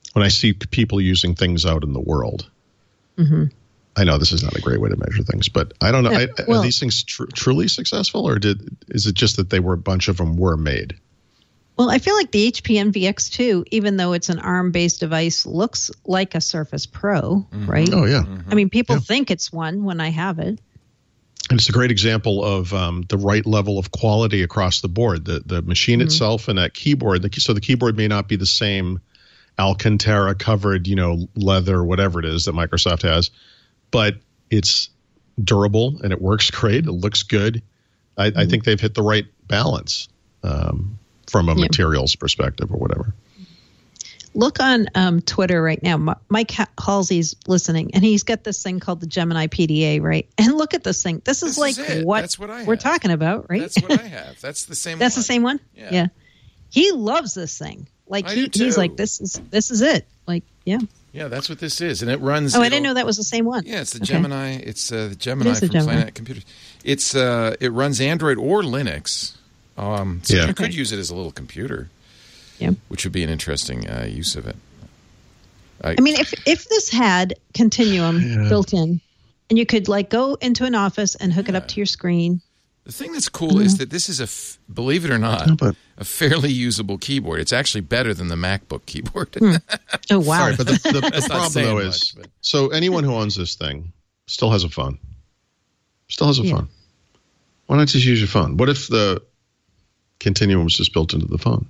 when I see people using things out in the world, Mm-hmm. I know this is not a great way to measure things, but I don't know. Yeah, I, well- are these things tr- truly successful, or did is it just that they were a bunch of them were made? Well, I feel like the H P Envy X two, even though it's an ARM-based device, looks like a Surface Pro, right? Oh, yeah. I mean, people Yeah. think it's one when I have it. And it's a great example of um, the right level of quality across the board. The the machine itself and that keyboard. The, so the keyboard may not be the same Alcantara covered, you know, leather, whatever it is that Microsoft has, but it's durable and it works great. It looks good. I, I think they've hit the right balance um, from a Yeah. materials perspective or whatever. Look on um, Twitter right now. M- Mike Ha- Halsey's listening, and he's got this thing called the Gemini P D A, right? And look at this thing. This is This like is it. what, That's what I we're have. talking about, right? That's what I have. That's the same That's one. the same one? Yeah. He loves this thing. Like I he, do he's too. like, this is this is it. Like, yeah. Yeah, that's what this is. And it runs. Oh, I it'll- didn't know that was the same one. Yeah, it's the Okay. Gemini. It's uh, the Gemini the from Gemini. Planet Computers. It's uh, it runs Android or Linux. Um, so Yeah. you could Okay. use it as a little computer, Yeah. which would be an interesting uh, use of it. I, I mean, if if this had Continuum Yeah. built in, and you could like go into an office and hook it up to your screen. the thing that's cool is that this is a, f- believe it or not, No, but- a fairly usable keyboard. It's actually better than the MacBook keyboard. Oh wow! All right, but the, the, the That's not problem saying though much, is, but- so anyone who owns this thing still has a phone. Still has a Yeah. phone. Why not just use your phone? What if the Continuum was just built into the phone?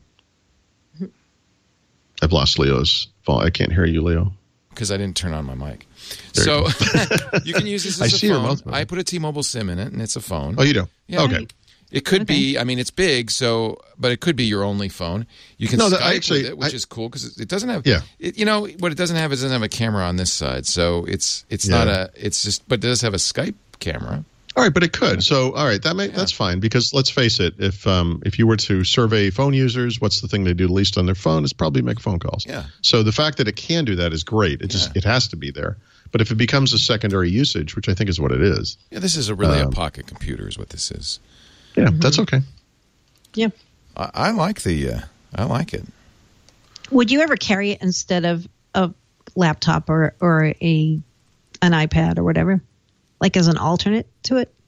I've lost Leo's phone. I can't hear you, Leo. Because I didn't turn on my mic. There so you you can use this I as a see your phone. mouth moving. I put a T-Mobile SIM in it, and it's a phone. Oh, you do? Yeah. Okay. It could be. I mean, it's big, so but it could be your only phone. You can No, Skype that- I actually- with it, which I- is cool because it doesn't have. Yeah. It, you know what it doesn't have is it doesn't have a camera on this side, so it's it's Yeah. not a. It's just, but it does have a Skype camera. All right, but it could. So, all right, that may, that's fine because let's face it. If um, if you were to survey phone users, what's the thing they do least on their phone? Is probably make phone calls. Yeah. So the fact that it can do that is great. It just it has to be there. But if it becomes a secondary usage, which I think is what it is, Yeah, this is a really Um, a pocket computer, is what this is. yeah, that's okay. Yeah. I, I like the. Uh, I like it. Would you ever carry it instead of a laptop or or a an iPad or whatever, like as an alternate to it?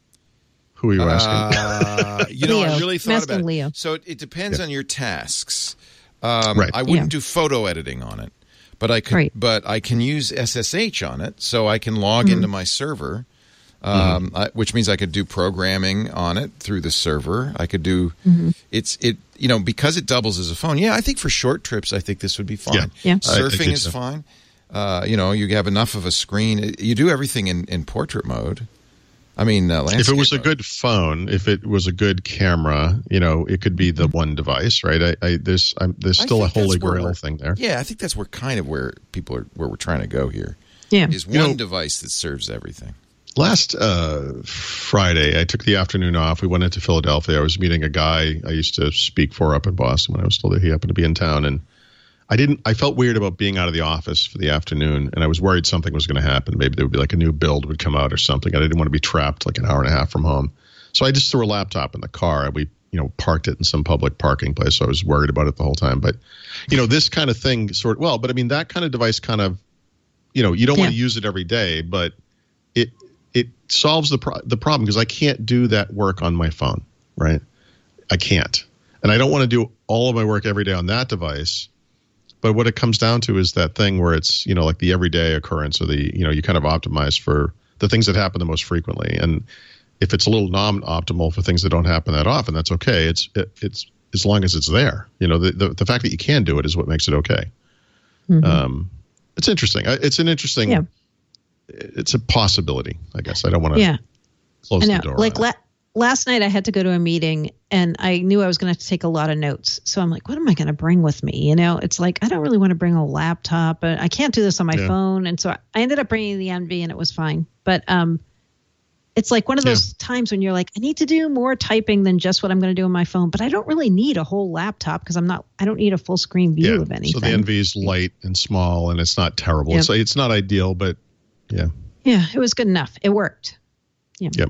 Who are you asking? Uh, you know, I Leo. really I'm thought asking about it. Leo. So it, it depends on your tasks. Um, Right. I wouldn't Yeah. do photo editing on it, but I could. Right. But I can use S S H on it, so I can log Mm-hmm. into my server, um, Mm-hmm. I, which means I could do programming on it through the server. I could do. Mm-hmm. It's it. You know, because it doubles as a phone. Yeah, I think for short trips, I think this would be fine. Yeah. Yeah. I- I Surfing think is so. fine. Uh, you know, you have enough of a screen. You do everything in, in portrait mode. I mean, uh, If it was a landscape mode. good phone, if it was a good camera, you know, it could be the one device, right? I, I there's I'm, there's I still a think that's holy where grail we're- thing there. Yeah, I think that's where kind of where people are where we're trying to go here Yeah. is one You know- device that serves everything. Last uh, Friday, I took the afternoon off. We went into Philadelphia. I was meeting a guy I used to speak for up in Boston when I was still there. He happened to be in town, and I didn't. I felt weird about being out of the office for the afternoon, and I was worried something was going to happen. Maybe there would be like a new build would come out or something. I didn't want to be trapped like an hour and a half from home, so I just threw a laptop in the car. We, you know, parked it in some public parking place. So I was worried about it the whole time. But, you know, this kind of thing, sort well, but I mean that kind of device, kind of, you know, you don't want to Yeah. use it every day, but it it solves the pro- the problem because I can't do that work on my phone, right? I can't, and I don't want to do all of my work every day on that device. But what it comes down to is that thing where it's, you know, like the everyday occurrence, or the, you know, you kind of optimize for the things that happen the most frequently. And if it's a little non-optimal for things that don't happen that often, that's okay. It's it, it's as long as it's there. You know, the, the the fact that you can do it is what makes it okay. Mhm. Um, it's interesting. I- It's an interesting. Yeah. It's a possibility, I guess. I don't want to Yeah. close I know. the door. Like on it. la- last night, I had to go to a meeting, and I knew I was going to take a lot of notes. So I'm like, what am I going to bring with me? You know, it's like I don't really want to bring a laptop, but I can't do this on my Yeah. phone. And so I I ended up bringing the Envy, and it was fine. But um, it's like one of those times when you're like, I need to do more typing than just what I'm going to do on my phone, but I don't really need a whole laptop because I'm not. I don't need a full screen view yeah. of anything. So the Envy is light and small, and it's not terrible. Yep. It's it's not ideal, but yeah. Yeah, it was good enough. It worked. Yep.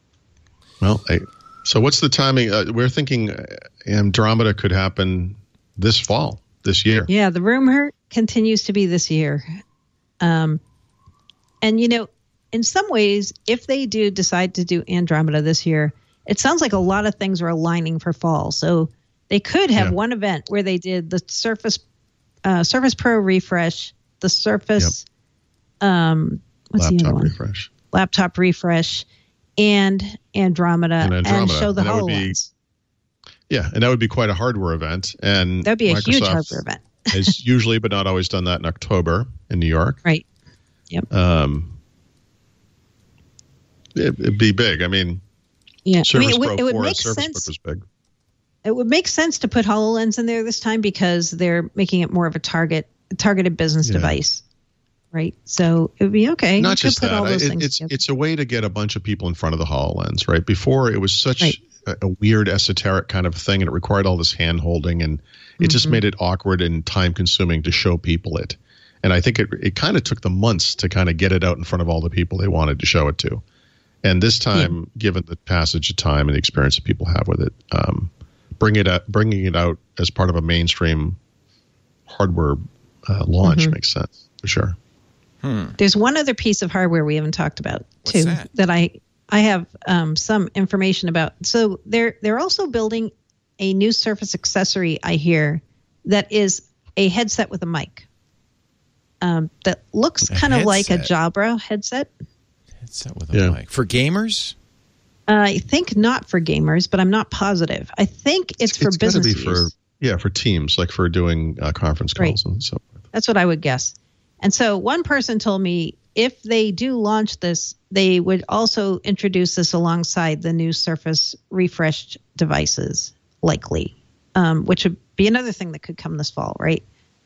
Well, I, so what's the timing? Uh, we're thinking uh, Andromeda could happen this fall, this year. Yeah, the rumor continues to be this year. Um, and, you know, in some ways, if they do decide to do Andromeda this year, it sounds like a lot of things are aligning for fall. So they could have yeah. one event where they did the Surface uh, Surface Pro refresh, the Surface, yep. um, what's laptop the other one? refresh, laptop refresh, and Andromeda, and, Andromeda. and show the HoloLens. Yeah, and that would be quite a hardware event. And that'd be a Microsoft huge hardware event. has usually, but not always, done that in October in New York. Right. Yep. Um, it, it'd be big. I mean, yeah, Surface I mean, it, Pro would, it would four make Surface sense. Book was big. It would make sense to put HoloLens in there this time because they're making it more of a target targeted business yeah. device, right? So it would be okay. Not just put that. all those It, things it's together. it's a way to get a bunch of people in front of the HoloLens, right? Before it was such right. a, a weird esoteric kind of thing, and it required all this hand holding, and it mm-hmm. just made it awkward and time consuming to show people it. And I think it it kind of took them months to kind of get it out in front of all the people they wanted to show it to. And this time, yeah. given the passage of time and the experience that people have with it, um, bring it out, bringing it out as part of a mainstream hardware uh, launch mm-hmm. makes sense for sure. Hmm. There's one other piece of hardware we haven't talked about What's too that? that I I have um, some information about. So they're they're also building a new Surface accessory, I hear, that is a headset with a mic. Um, that looks A kind of like a headset. Jabra headset. Headset with a Yeah. mic. For gamers? Uh, I think not for gamers, but I'm not positive. I think it's, for it's gotta business be for use. yeah for teams, like for doing uh, conference calls Right. and so forth. That's what I would guess. And so one person told me if they do launch this, they would also introduce this alongside the new Surface refreshed devices, likely, um, which would be another thing that could come this fall, right?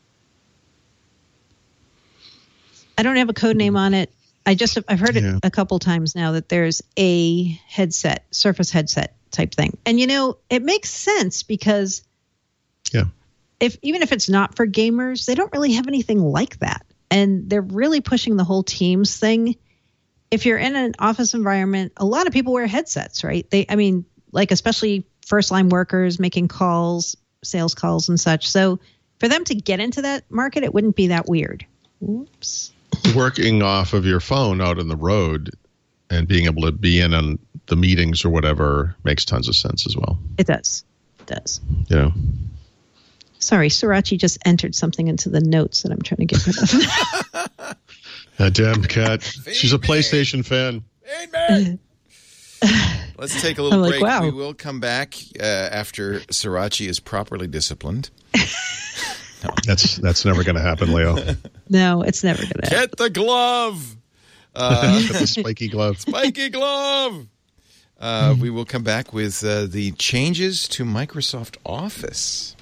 I don't have a code name on it. I just I've heard Yeah. it a couple times now that there's a headset, Surface headset type thing. And you know, it makes sense because Yeah. if even if it's not for gamers, they don't really have anything like that. And they're really pushing the whole Teams thing. If you're in an office environment, a lot of people wear headsets, right? They I mean, like especially first line workers making calls, sales calls and such. So for them to get into that market, it wouldn't be that weird. Oops. Working off of your phone out on the road and being able to be in on the meetings or whatever makes tons of sense as well. It does. It does. You know, Sorry, Sriracha just entered something into the notes that I'm trying to get rid of. that damn cat. She's a PlayStation fan. Amen. Let's take a little I'm like, break. wow. We will come back uh, after Sriracha is properly disciplined. That's that's never going to happen, Leo. No, it's never going to happen. Get the glove. Uh, Get the spiky glove. Spiky glove. Uh, we will come back with uh, the changes to Microsoft Office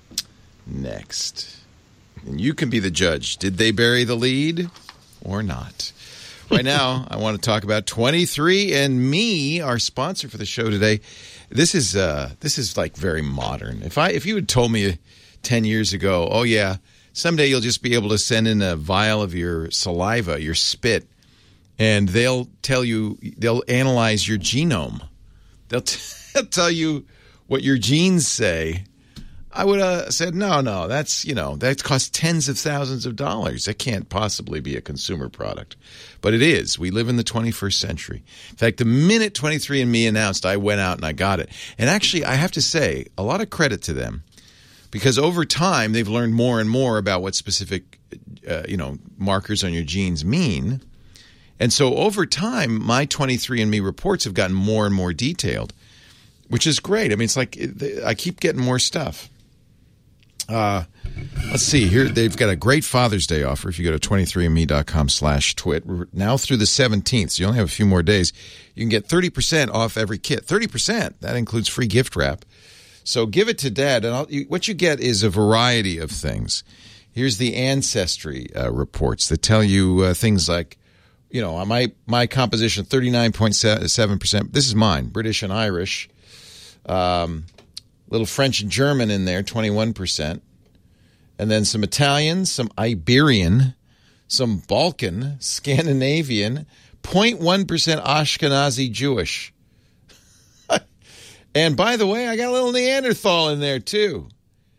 next. And you can be the judge. Did they bury the lead or not? Right now, I want to talk about twenty-three and me, our sponsor for the show today. This is uh, this is like very modern. If I if you had told me ten years ago, oh yeah, someday you'll just be able to send in a vial of your saliva, your spit, and they'll tell you, they'll analyze your genome. They'll, t- they'll tell you what your genes say. I would have said, no, no, that's, you know, that costs tens of thousands of dollars. That can't possibly be a consumer product. But it is. We live in the twenty-first century. In fact, the minute twenty-three and me announced, I went out and I got it. And actually, I have to say, a lot of credit to them. Because over time, they've learned more and more about what specific, uh, you know, markers on your genes mean. And so over time, my twenty-three and me reports have gotten more and more detailed, which is great. I mean, it's like I keep getting more stuff. Uh, let's see. Here, they've got a great Father's Day offer. If you go to twenty-three and me dot com slash twit, we're now through the seventeenth, so you only have a few more days. You can get thirty percent off every kit. thirty percent. That includes free gift wrap. So give it to Dad, and I'll, you, what you get is a variety of things. Here's the Ancestry uh, reports that tell you uh, things like, you know, my my composition, thirty-nine point seven percent. This is mine, British and Irish. Um, little French and German in there, twenty-one percent. And then some Italian, some Iberian, some Balkan, Scandinavian, zero point one percent Ashkenazi Jewish. And by the way, I got a little Neanderthal in there too.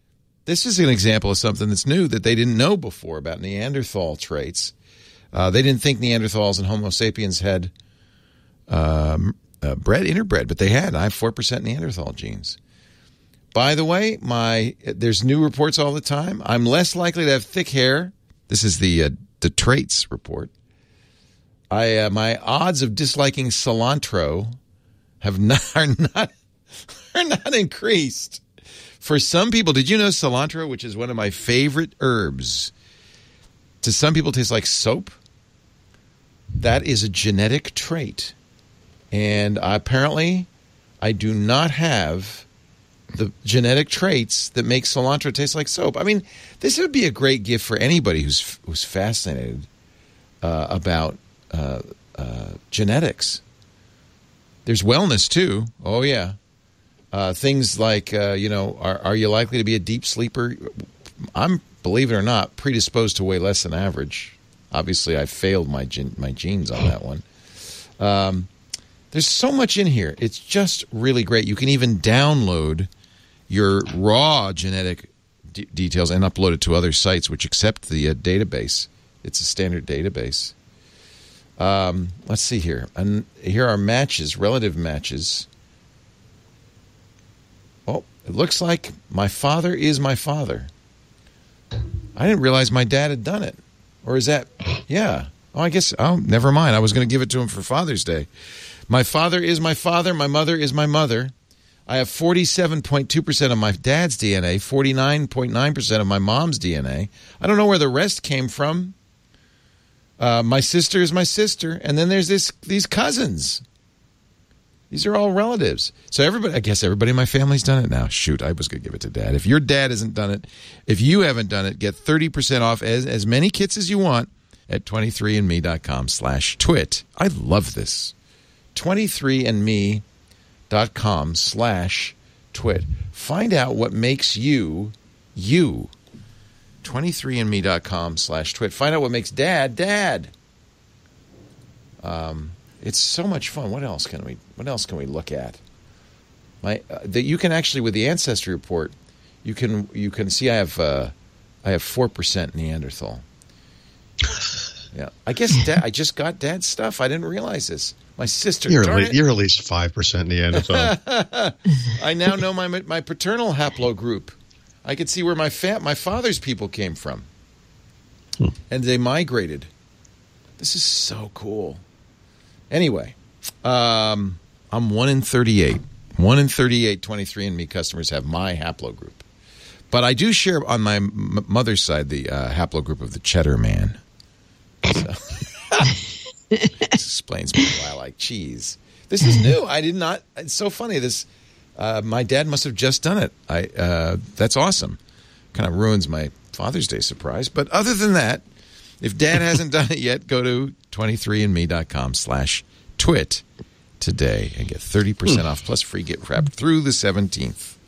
this is an example of something that's new that they didn't know before about Neanderthal traits. Uh, they didn't think Neanderthals and Homo sapiens had um, uh, bred, interbred, but they had. I have four percent Neanderthal genes. By the way, my there's new reports all the time. I'm less likely to have thick hair. This is the uh, the traits report. I uh, my odds of disliking cilantro have not are not are not increased. For some people, did you know cilantro, which is one of my favorite herbs, to some people tastes like soap? That is a genetic trait, and apparently, I do not have the genetic traits that make cilantro taste like soap. I mean, this would be a great gift for anybody who's who's fascinated uh, about uh, uh, genetics. There's wellness too. Oh yeah, uh, things like uh, you know, are are you likely to be a deep sleeper? I'm, believe it or not, predisposed to weigh less than average. Obviously, I failed my gen- my genes on that one. Um, there's so much in here. It's just really great. You can even download your raw genetic d- details and upload it to other sites which accept the uh, database. It's a standard database. Um, let's see here. And here are matches, relative matches. Oh, it looks like my father is my father. I didn't realize my dad had done it. Or is that, yeah. Oh, I guess, oh, never mind. I was going to give it to him for Father's Day. My father is my father. My mother is my mother. I have forty-seven point two percent of my dad's D N A, forty-nine point nine percent of my mom's D N A. I don't know where the rest came from. Uh, my sister is my sister. And then there's this these cousins. These are all relatives. So everybody, I guess everybody in my family's done it now. Shoot, I was going to give it to Dad. If your dad hasn't done it, if you haven't done it, get thirty percent off as, as many kits as you want at twenty-three and me dot com slash twit. I love this. twenty-three and me dot com slash twit. Find out what makes you, you. twenty-three and me dot com slash twit. Find out what makes Dad, Dad. Um... It's so much fun. What else can we? What else can we look at? My uh, that you can actually with the Ancestry report, you can you can see I have uh, I have four percent Neanderthal. Yeah, I guess Dad, I just got Dad's stuff. I didn't realize this. My sister, you're, at, you're at least five percent Neanderthal. I now know my my paternal haplogroup. I could see where my fa- my father's people came from, hmm. and they migrated. This is so cool. Anyway, um, I'm one in thirty-eight. one in thirty-eight twenty-three and me customers have my haplogroup. But I do share on my m- mother's side the uh, haplogroup of the Cheddar Man. So this explains why I like cheese. This is new. I did not. It's so funny. This uh, my dad must have just done it. I uh, that's awesome. Kind of ruins my Father's Day surprise. But other than that, if Dad hasn't done it yet, go to twenty-three and me dot com slash twit today and get thirty percent off plus free gift wrap through the seventeenth.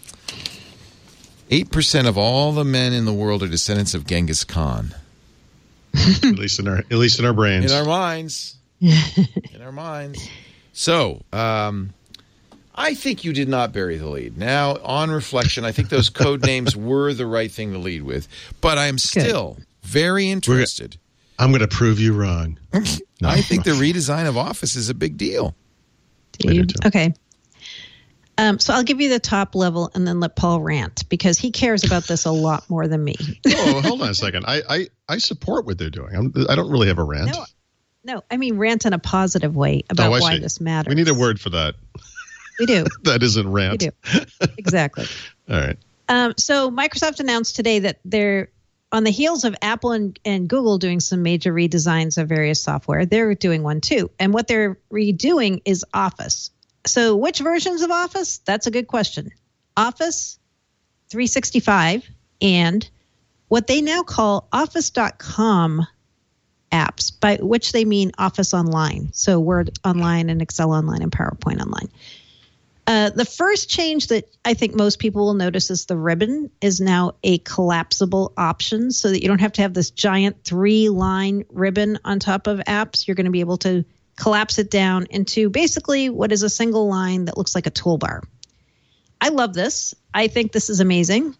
eight percent of all the men in the world are descendants of Genghis Khan. At least in our at least in our brains. In our minds. In our minds. So, um, I think you did not bury the lead. Now, on reflection, I think those code names were the right thing to lead with. But I am still Good. very interested. We're, I'm going to prove you wrong. No. I think the redesign of Office is a big deal. Do you? Okay. Um, so I'll give you the top level and then let Paul rant because he cares about this a lot more than me. Oh, hold on a second. I, I, I support what they're doing. I'm, I don't really have a rant. No, no, I mean rant in a positive way about oh, why see. this matters. We need a word for that. We do. That isn't rant. We do. Exactly. All right. Um, so Microsoft announced today that they're on the heels of Apple and, and Google doing some major redesigns of various software. They're doing one too. And what they're redoing is Office. So which versions of Office? That's a good question. Office three sixty-five and what they now call Office dot com apps, by which they mean Office Online. So Word Online and Excel Online and PowerPoint Online. Uh, the first change that I think most people will notice is the ribbon is now a collapsible option so that you don't have to have this giant three-line ribbon on top of apps. You're going to be able to collapse it down into basically what is a single line that looks like a toolbar. I love this. I think this is amazing.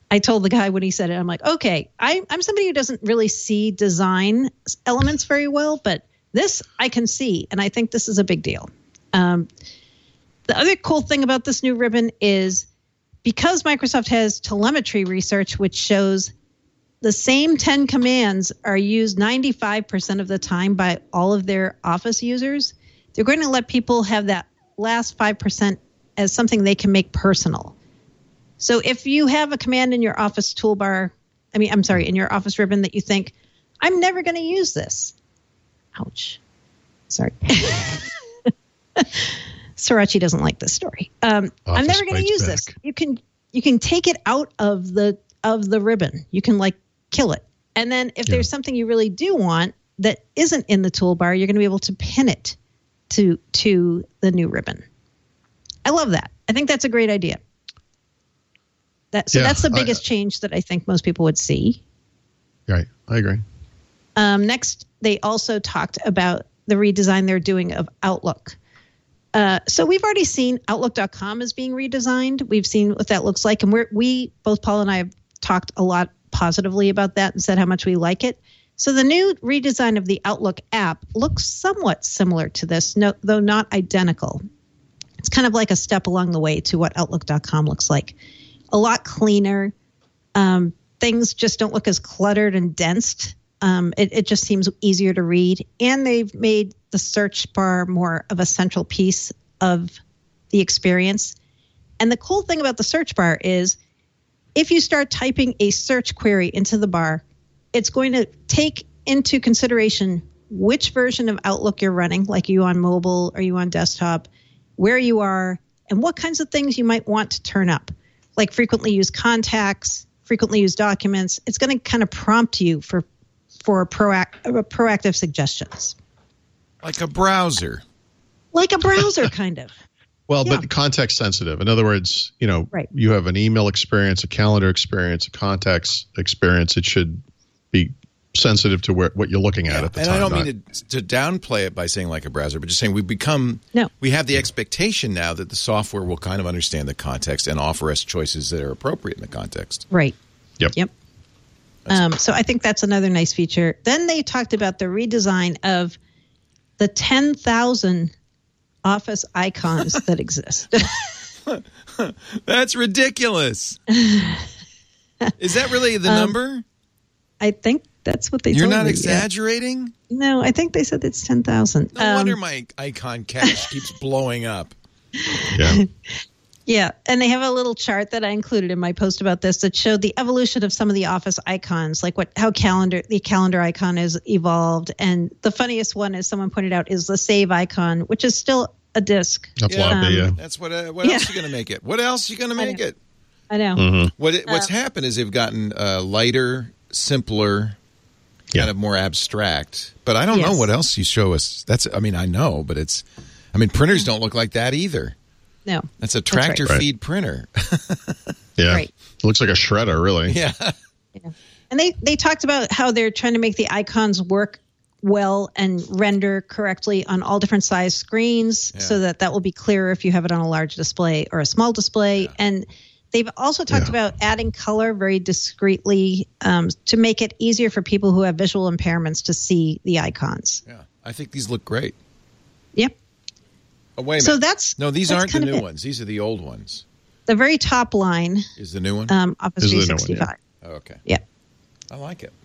I told the guy when he said it, I'm like, okay, I, I'm somebody who doesn't really see design elements very well, but this I can see, and I think this is a big deal. Um, the other cool thing about this new ribbon is because Microsoft has telemetry research, which shows the same ten commands are used ninety-five percent of the time by all of their Office users, they're going to let people have that last five percent as something they can make personal. So if you have a command in your Office toolbar, I mean, I'm sorry, in your Office ribbon that you think, I'm never going to use this. Ouch. Sorry. Sriracha doesn't like this story. Um, I'm never going to use back. this. You can you can take it out of the of the ribbon. You can like kill it. And then if yeah. there's something you really do want that isn't in the toolbar, you're going to be able to pin it to to the new ribbon. I love that. I think that's a great idea. That, so yeah, that's the biggest I, change that I think most people would see. Right. I agree. Um, next, they also talked about the redesign they're doing of Outlook. Uh, so we've already seen Outlook dot com is being redesigned. We've seen what that looks like. And we're, we, both Paul and I, have talked a lot positively about that and said how much we like it. So the new redesign of the Outlook app looks somewhat similar to this, no, though not identical. It's kind of like a step along the way to what Outlook dot com looks like. A lot cleaner. Um, things just don't look as cluttered and dense. Um, it, it just seems easier to read. And they've made the search bar more of a central piece of the experience. And the cool thing about the search bar is if you start typing a search query into the bar, it's going to take into consideration which version of Outlook you're running, like are you on mobile, are you on desktop, where you are, and what kinds of things you might want to turn up. Like frequently used contacts, frequently used documents. It's going to kind of prompt you for for proact, uh, proactive suggestions. Like a browser. Like a browser, kind of. Well, yeah. but context sensitive. In other words, you know, right. you have an email experience, a calendar experience, a contacts experience. It should be sensitive to where, what you're looking at yeah. at the and time. And I don't not, mean to, to downplay it by saying like a browser, but just saying we become, no. we have the expectation now that the software will kind of understand the context and offer us choices that are appropriate in the context. Right. Yep. Yep. Um, so I think that's another nice feature. Then they talked about the redesign of the ten thousand Office icons that exist. That's ridiculous. Is that really the um, number? I think that's what they You're told not me, exaggerating? Yeah. No, I think they said it's ten thousand. No um, wonder my icon cache keeps blowing up. Yeah. Yeah, and they have a little chart that I included in my post about this that showed the evolution of some of the Office icons, like what how calendar the calendar icon has evolved. And the funniest one, as someone pointed out, is the save icon, which is still a disk. That's yeah. lobby, yeah. That's what. Uh, what yeah. else are you going to make it? What else are you going to make I it? I know. Mm-hmm. What it, what's uh, happened is they've gotten uh, lighter, simpler, yeah. kind of more abstract. But I don't yes. know what else you show us. That's. I mean, I know, but it's. I mean, printers don't look like that either. No. That's a tractor That's right. feed printer. yeah. Right. It looks like a shredder, really. Yeah. yeah. And they, they talked about how they're trying to make the icons work well and render correctly on all different size screens yeah. so that that will be clearer if you have it on a large display or a small display. Yeah. And they've also talked yeah. about adding color very discreetly um, to make it easier for people who have visual impairments to see the icons. Yeah. I think these look great. Yep. Oh, wait a minute. So that's no, these that's aren't the new it. ones. These are the old ones. The very top line is the new one. Um, Office is three sixty-five. One, yeah. Oh, okay. Yeah. I like it.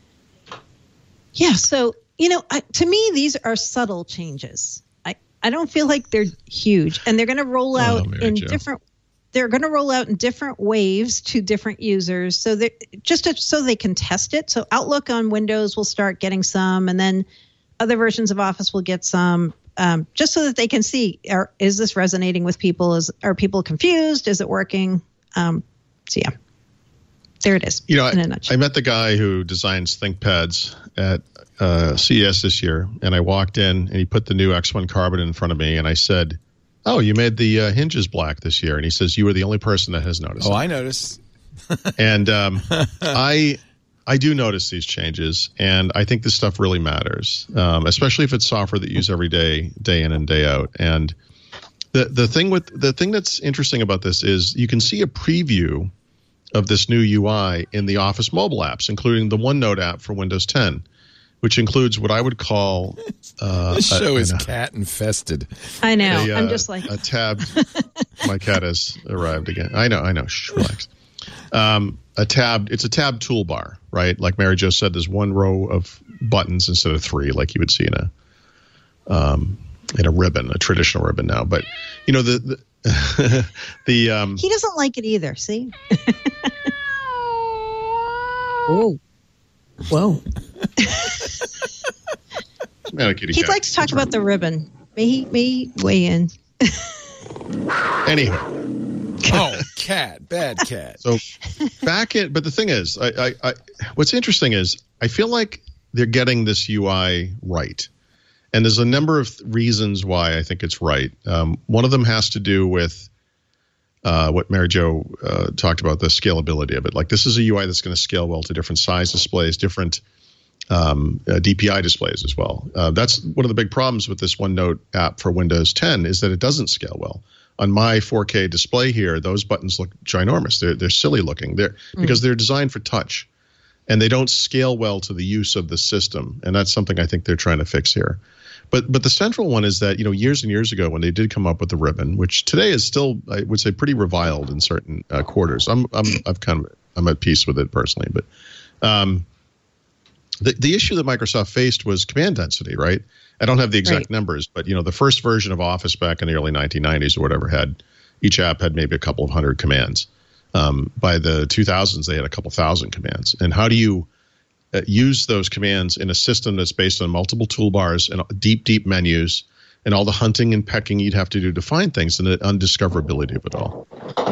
Yeah. So you know, I, to me, these are subtle changes. I I don't feel like they're huge, and they're going to roll out oh, in Jo. different. They're going to roll out in different waves to different users, so they just to, so they can test it. So Outlook on Windows will start getting some, and then other versions of Office will get some. Um, just so that they can see, are, is this resonating with people? Is Are people confused? Is it working? Um, so, yeah, there it is. You know, in a I, nutshell. I met the guy who designs ThinkPads at uh, C E S this year, and I walked in, and he put the new X one Carbon in front of me, and I said, oh, you made the uh, hinges black this year. And he says, you were the only person that has noticed. Oh, it. I noticed. and um, I... I do notice these changes, and I think this stuff really matters, um, especially if it's software that you use every day, day in and day out. And the the thing with the thing that's interesting about this is you can see a preview of this new U I in the Office mobile apps, including the OneNote app for Windows ten, which includes what I would call uh, this show a, is a, cat infested. I know. A, uh, I'm just like a tab. My cat has arrived again. I know. I know. Shh, relax. Um, a tab. It's a tab toolbar, right? Like Mary Jo said, there's one row of buttons instead of three, like you would see in a um, in a ribbon, a traditional ribbon now. But you know the the, the um, he doesn't like it either. See. Oh. Whoa. He'd like to talk about the ribbon. May he, may he weigh in? Anyway. Oh, cat. Bad cat. So back in, but the thing is, I, I, I, what's interesting is I feel like they're getting this U I right. And there's a number of reasons why I think it's right. Um, one of them has to do with Uh, what Mary Jo uh, talked about, the scalability of it. Like this is a U I that's going to scale well to different size displays, different um, uh, D P I displays as well. Uh, that's one of the big problems with this OneNote app for Windows ten is that it doesn't scale well. On my four K display here, those buttons look ginormous. They're they're silly looking. They're mm. because they're designed for touch, and they don't scale well to the use of the system. And that's something I think they're trying to fix here. But but the central one is that, you know, years and years ago when they did come up with the ribbon, which today is still, I would say, pretty reviled in certain uh, quarters. I'm I'm I've kind of I'm at peace with it personally, but um, the the issue that Microsoft faced was command density, right? I don't have the exact right. numbers, but you know, the first version of Office back in the early nineteen nineties or whatever had each app had maybe a couple of hundred commands. Um, by the two thousands, they had a couple thousand commands. And how do you Uh, use those commands in a system that's based on multiple toolbars and deep, deep menus and all the hunting and pecking you'd have to do to find things and the undiscoverability of it all.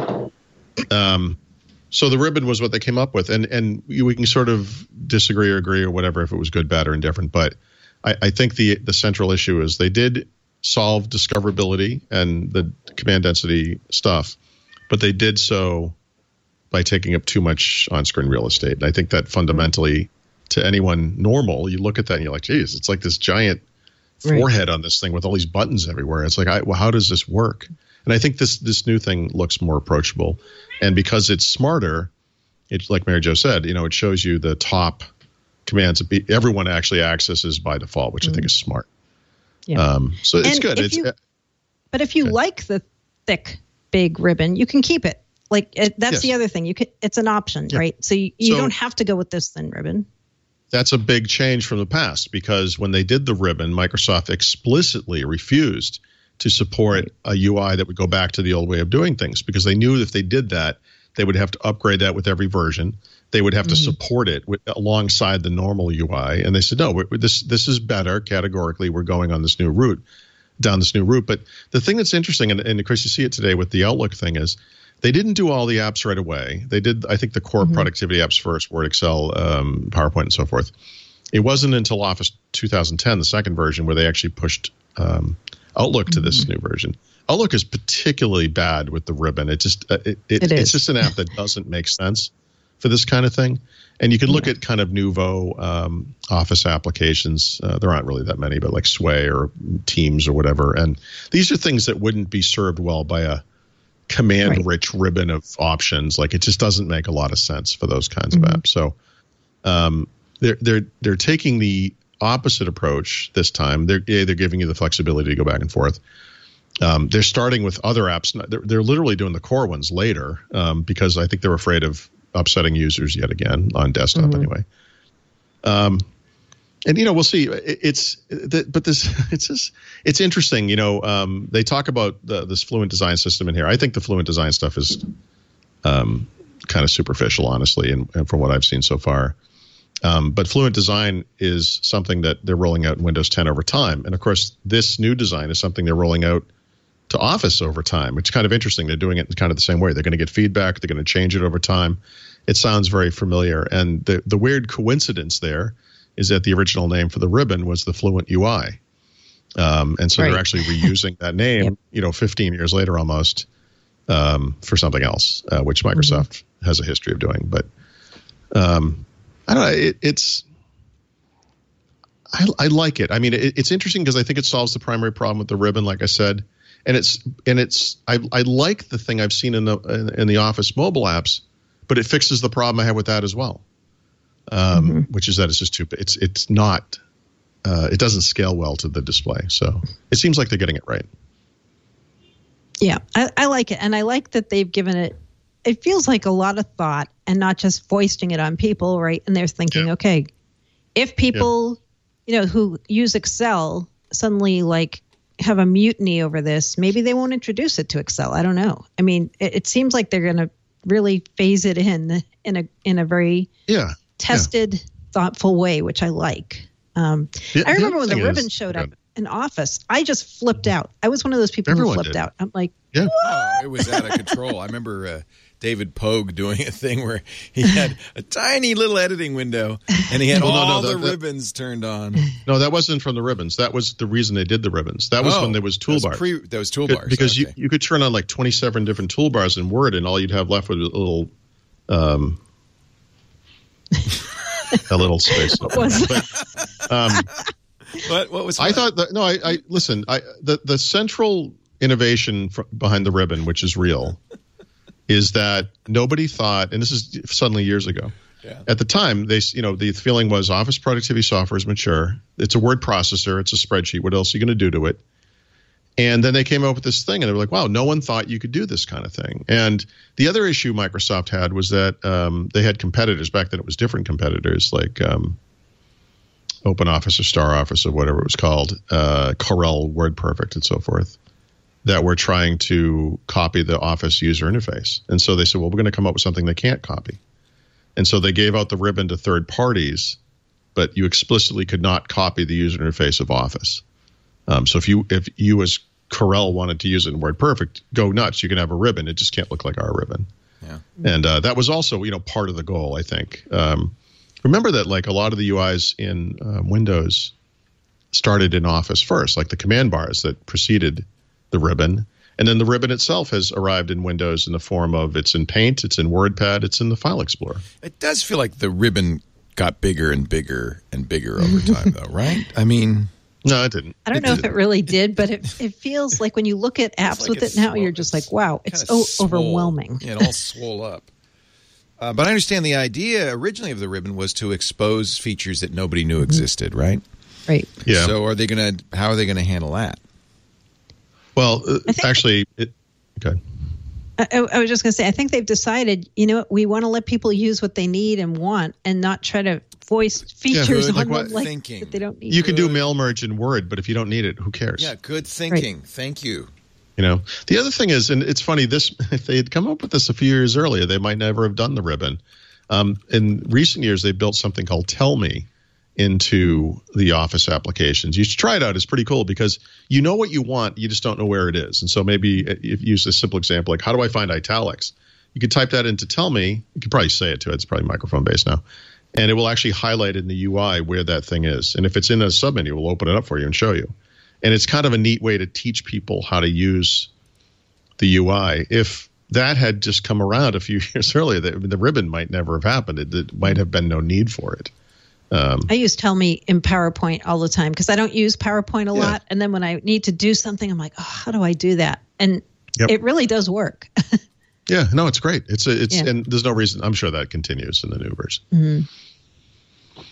Um, so the ribbon was what they came up with. And and we can sort of disagree or agree or whatever if it was good, bad, or indifferent. But I, I think the, the central issue is they did solve discoverability and the command density stuff, but they did so by taking up too much on-screen real estate. And I think that fundamentally, to anyone normal, you look at that and you're like, geez, it's like this giant forehead right. on this thing with all these buttons everywhere. It's like, I, well, how does this work? And I think this this new thing looks more approachable. And because it's smarter, it's like Mary Jo said, you know, it shows you the top commands that everyone actually accesses by default, which mm. I think is smart. Yeah. Um, so it's and good. If it's, you, but if you okay. like the thick, big ribbon, you can keep it. Like it, that's yes. the other thing. You can. It's an option, yeah. right? So you, you so, don't have to go with this thin ribbon. That's a big change from the past because when they did the ribbon, Microsoft explicitly refused to support a U I that would go back to the old way of doing things because they knew if they did that, they would have to upgrade that with every version. They would have mm-hmm. to support it with, alongside the normal U I. And they said, no, we're, this this is better. Categorically, we're going on this new route, down this new route. But the thing that's interesting, and, and of course you see it today with the Outlook thing, is they didn't do all the apps right away. They did, I think, the core mm-hmm. productivity apps first, Word, Excel, um, PowerPoint, and so forth. It wasn't until Office two thousand ten, the second version, where they actually pushed um, Outlook mm-hmm. to this new version. Outlook is particularly bad with the ribbon. It just uh, it, it, it it's just an app that doesn't make sense for this kind of thing. And you can look yeah. at kind of nouveau um, Office applications. Uh, there aren't really that many, but like Sway or Teams or whatever. And these are things that wouldn't be served well by a command-rich right. ribbon of options. Like it just doesn't make a lot of sense for those kinds mm-hmm. of apps. So um, they're they're they're taking the opposite approach this time. They're they're giving you the flexibility to go back and forth. Um, they're starting with other apps. They're, they're literally doing the core ones later um, because I think they're afraid of upsetting users yet again on desktop mm-hmm. anyway. Um, and you know we'll see. It, it's but this it's just it's interesting. You know um, they talk about the, this Fluent Design system in here. I think the Fluent Design stuff is um, kind of superficial, honestly, and, and from what I've seen so far. Um, but Fluent Design is something that they're rolling out in Windows ten over time, and of course this new design is something they're rolling out to Office over time. It's kind of interesting. They're doing it in kind of the same way. They're going to get feedback. They're going to change it over time. It sounds very familiar. And the, the weird coincidence there is that the original name for the ribbon was the Fluent U I. Um, and so right. they're actually reusing that name, yep. you know, fifteen years later almost um, for something else, uh, which Microsoft mm-hmm. has a history of doing. But um, I don't know. It, it's I, I like it. I mean, it, it's interesting because I think it solves the primary problem with the ribbon, like I said. And it's and it's I I like the thing I've seen in the in, in the Office mobile apps, but it fixes the problem I have with that as well, um, mm-hmm. which is that it's just too. It's it's not. Uh, it doesn't scale well to the display, so it seems like they're getting it right. Yeah, I, I like it, and I like that they've given it. It feels like a lot of thought, and not just foisting it on people, right? And they're thinking, yeah. okay, if people, yeah. you know, who use Excel suddenly like have a mutiny over this, maybe they won't introduce it to Excel. I don't know. I mean, it, it seems like they're going to really phase it in in a in a very yeah. tested, yeah. thoughtful way, which I like. Um, the, I remember the when the ribbon is, showed okay. up in Office, I just flipped out. I was one of those people Everyone who flipped did. out. I'm like, yeah. Oh, it was out of control. I remember uh, David Pogue doing a thing where he had a tiny little editing window and he had well, all no, no, the, the ribbons turned on. No, that wasn't from the ribbons. That was the reason they did the ribbons. That was oh, when there was toolbars. That was, pre, that was toolbars. Because okay. you, you could turn on like twenty-seven different toolbars in Word, and all you'd have left was a little, um, a little space. What was but, um, what, what was I what? thought that, no, I, I listen, I, the, the central innovation fr- behind the ribbon, which is real, is that nobody thought, and this is suddenly years ago, yeah. at the time, they, you know, the feeling was office productivity software is mature. It's a word processor. It's a spreadsheet. What else are you going to do to it? And then they came up with this thing, and they were like, wow, no one thought you could do this kind of thing. And the other issue Microsoft had was that um, they had competitors. Back then it was different competitors, like um, OpenOffice or StarOffice or whatever it was called, uh, Corel, WordPerfect, and so forth, that were trying to copy the Office user interface. And so they said, well, we're going to come up with something they can't copy. And so they gave out the ribbon to third parties, but you explicitly could not copy the user interface of Office. Um, so if you if you as Corel wanted to use it in WordPerfect, go nuts. You can have a ribbon. It just can't look like our ribbon. Yeah. And uh, that was also, you know, part of the goal, I think. Um, remember that like a lot of the U Is in uh, Windows started in Office first, like the command bars that preceded the ribbon. And then the ribbon itself has arrived in Windows in the form of it's in Paint, it's in WordPad, it's in the File Explorer. It does feel like the ribbon got bigger and bigger and bigger over time, though, right? I mean... No, it didn't. I don't it know didn't. if it really did, but it it feels like when you look at apps like with it's it now, swole- you're just like, it's wow, it's kinda o- swole. overwhelming. Yeah, it all swole up. Uh, but I understand the idea originally of the ribbon was to expose features that nobody knew existed, right? Right. Yeah. So are they going to? How are they going to handle that? Well, uh, I think- actually, it, okay. I, I was just going to say, I think they've decided, you know, what, we want to let people use what they need and want and not try to voice features good, on like them what? like Thinking. that they don't need. You can do Good. mail merge in Word, but if you don't need it, who cares? Yeah, good thinking. Thank you. You know, the other thing is, and it's funny, this if they had come up with this a few years earlier, they might never have done the ribbon. Um, in recent years, they built something called Tell Me into the Office applications. You should try it out. It's pretty cool because you know what you want, you just don't know where it is. And so maybe if you use a simple example, like how do I find italics? You could type that into Tell Me. You could probably say it to it. It's probably microphone based now. And it will actually highlight in the U I where that thing is. And if it's in a submenu, it will open it up for you and show you. And it's kind of a neat way to teach people how to use the U I. If that had just come around a few years earlier, the, the ribbon might never have happened. It, it might have been no need for it. Um, I use Tell Me in PowerPoint all the time because I don't use PowerPoint a Yeah. lot. And then when I need to do something, I'm like, oh, how do I do that? And Yep. it really does work. yeah, no, it's great. It's a, it's Yeah. and there's no reason. I'm sure that continues in the new version. Mm-hmm.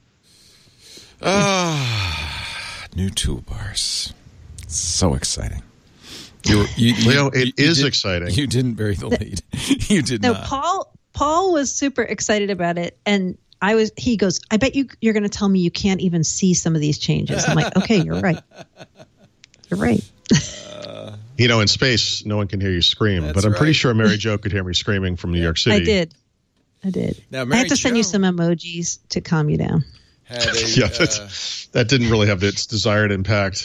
Ah, new toolbars. So exciting. You, were- you, you, Leo, it you- you is did- exciting. You didn't bury the lead. You did No, not. Paul. Paul was super excited about it, and I was. He goes, "I bet you you're going to tell me you can't even see some of these changes." I'm like, "Okay, you're right. You're right." You know, in space, no one can hear you scream, That's but I'm pretty right. sure Mary Jo could hear me screaming from New York City. I did. I did. Now, I Mary have to send you Jo- some emojis to calm you down. Had a, Yeah, uh, that's, that didn't really have its desired impact.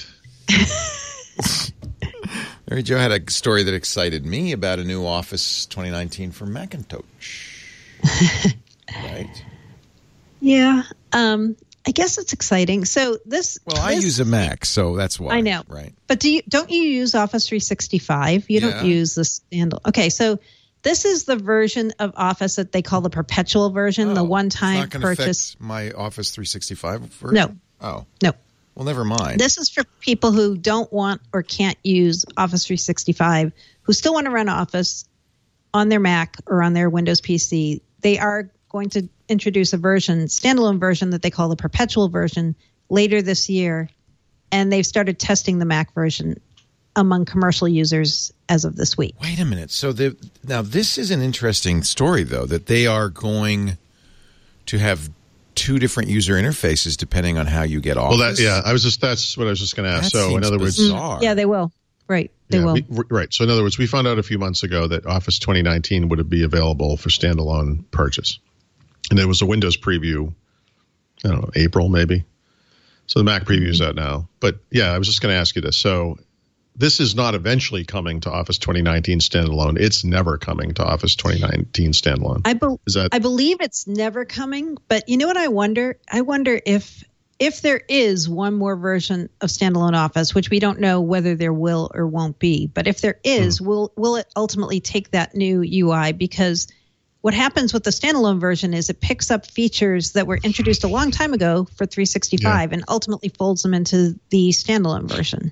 Mary Jo had a story that excited me about a new Office twenty nineteen for Macintosh. Right? Yeah. Um. I guess it's exciting. So this. Well, I this- use a Mac, so that's why. I know. Right. But do you don't you use Office three sixty-five? You Yeah. don't use the standal. Okay, so this is the version of Office that they call the perpetual version, the Oh, one-time it's not gonna purchase. affect my Office three sixty-five version? No. Oh. No. Well, never mind. This is for people who don't want or can't use Office three sixty-five, who still want to run Office on their Mac or on their Windows P C, they are going to introduce a version, standalone version that they call the perpetual version later this year. And they've started testing the Mac version among commercial users as of this week. Wait a minute. So the, now this is an interesting story, though, that they are going to have two different user interfaces depending on how you get Office. Well, that, yeah, I was just that's what I was just going to ask. That so, in seems other words, bizarre. Yeah, they will. Right, they yeah, will. we, right. So, in other words, we found out a few months ago that Office twenty nineteen would be available for standalone purchase, and there was a Windows preview. I don't know, April maybe. So the Mac preview is out now. But yeah, I was just going to ask you this. So this is not eventually coming to Office twenty nineteen standalone. It's never coming to Office twenty nineteen standalone. I, be- is that- I believe it's never coming. But you know what I wonder? I wonder if if there is one more version of standalone Office, which we don't know whether there will or won't be. But if there is, hmm. will will it ultimately take that new U I? Because what happens with the standalone version is it picks up features that were introduced a long time ago for three sixty-five yeah. and ultimately folds them into the standalone version.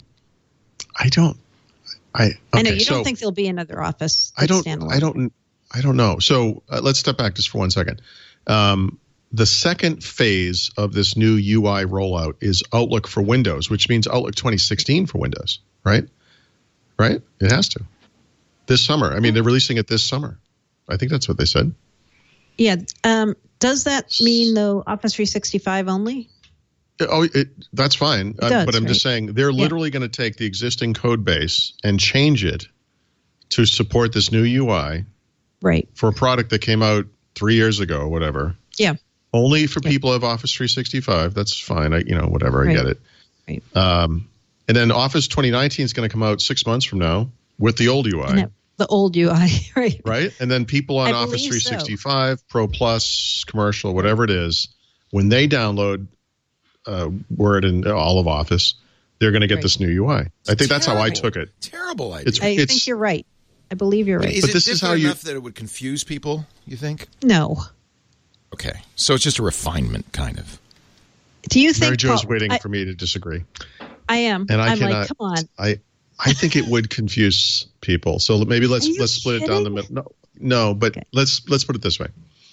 I don't. I okay, I know you so don't think there'll be another Office. I don't. Standalone. I don't. I don't know. So uh, let's step back just for one second. Um, the second phase of this new U I rollout is Outlook for Windows, which means Outlook twenty sixteen for Windows, right? Right? It has to. This summer. I mean, they're releasing it this summer. I think that's what they said. Yeah. Um, does that mean, though, Office three sixty-five only? Oh, it, that's fine. Does, um, but I'm right? just saying they're literally yeah. going to take the existing code base and change it to support this new U I. Right. For a product that came out three years ago or whatever. Yeah. Only for yeah. people who have Office three sixty-five. That's fine. I, you know, whatever. I right. get it. Right. Um, and then Office twenty nineteen is going to come out six months from now with the old U I. No, the old U I, right? Right. And then people on I Office three sixty-five, so. Pro Plus, Commercial, whatever it is, when they download uh, Word and all of Office, they're going to get right. this new U I. It's I think that's terrible. how I took it. Terrible idea. It's, I it's, think you're right. I believe you're right. But is but it this different is how you, enough that it would confuse people, you think? No. Okay. So it's just a refinement, kind of. Do you think Mary Jo's Paul, waiting I, for me to disagree. I am. And I I'm cannot, like, come on. I, I think it would confuse people. So maybe let's let's split kidding? it down the middle. No, no, but okay. let's let's put it this way.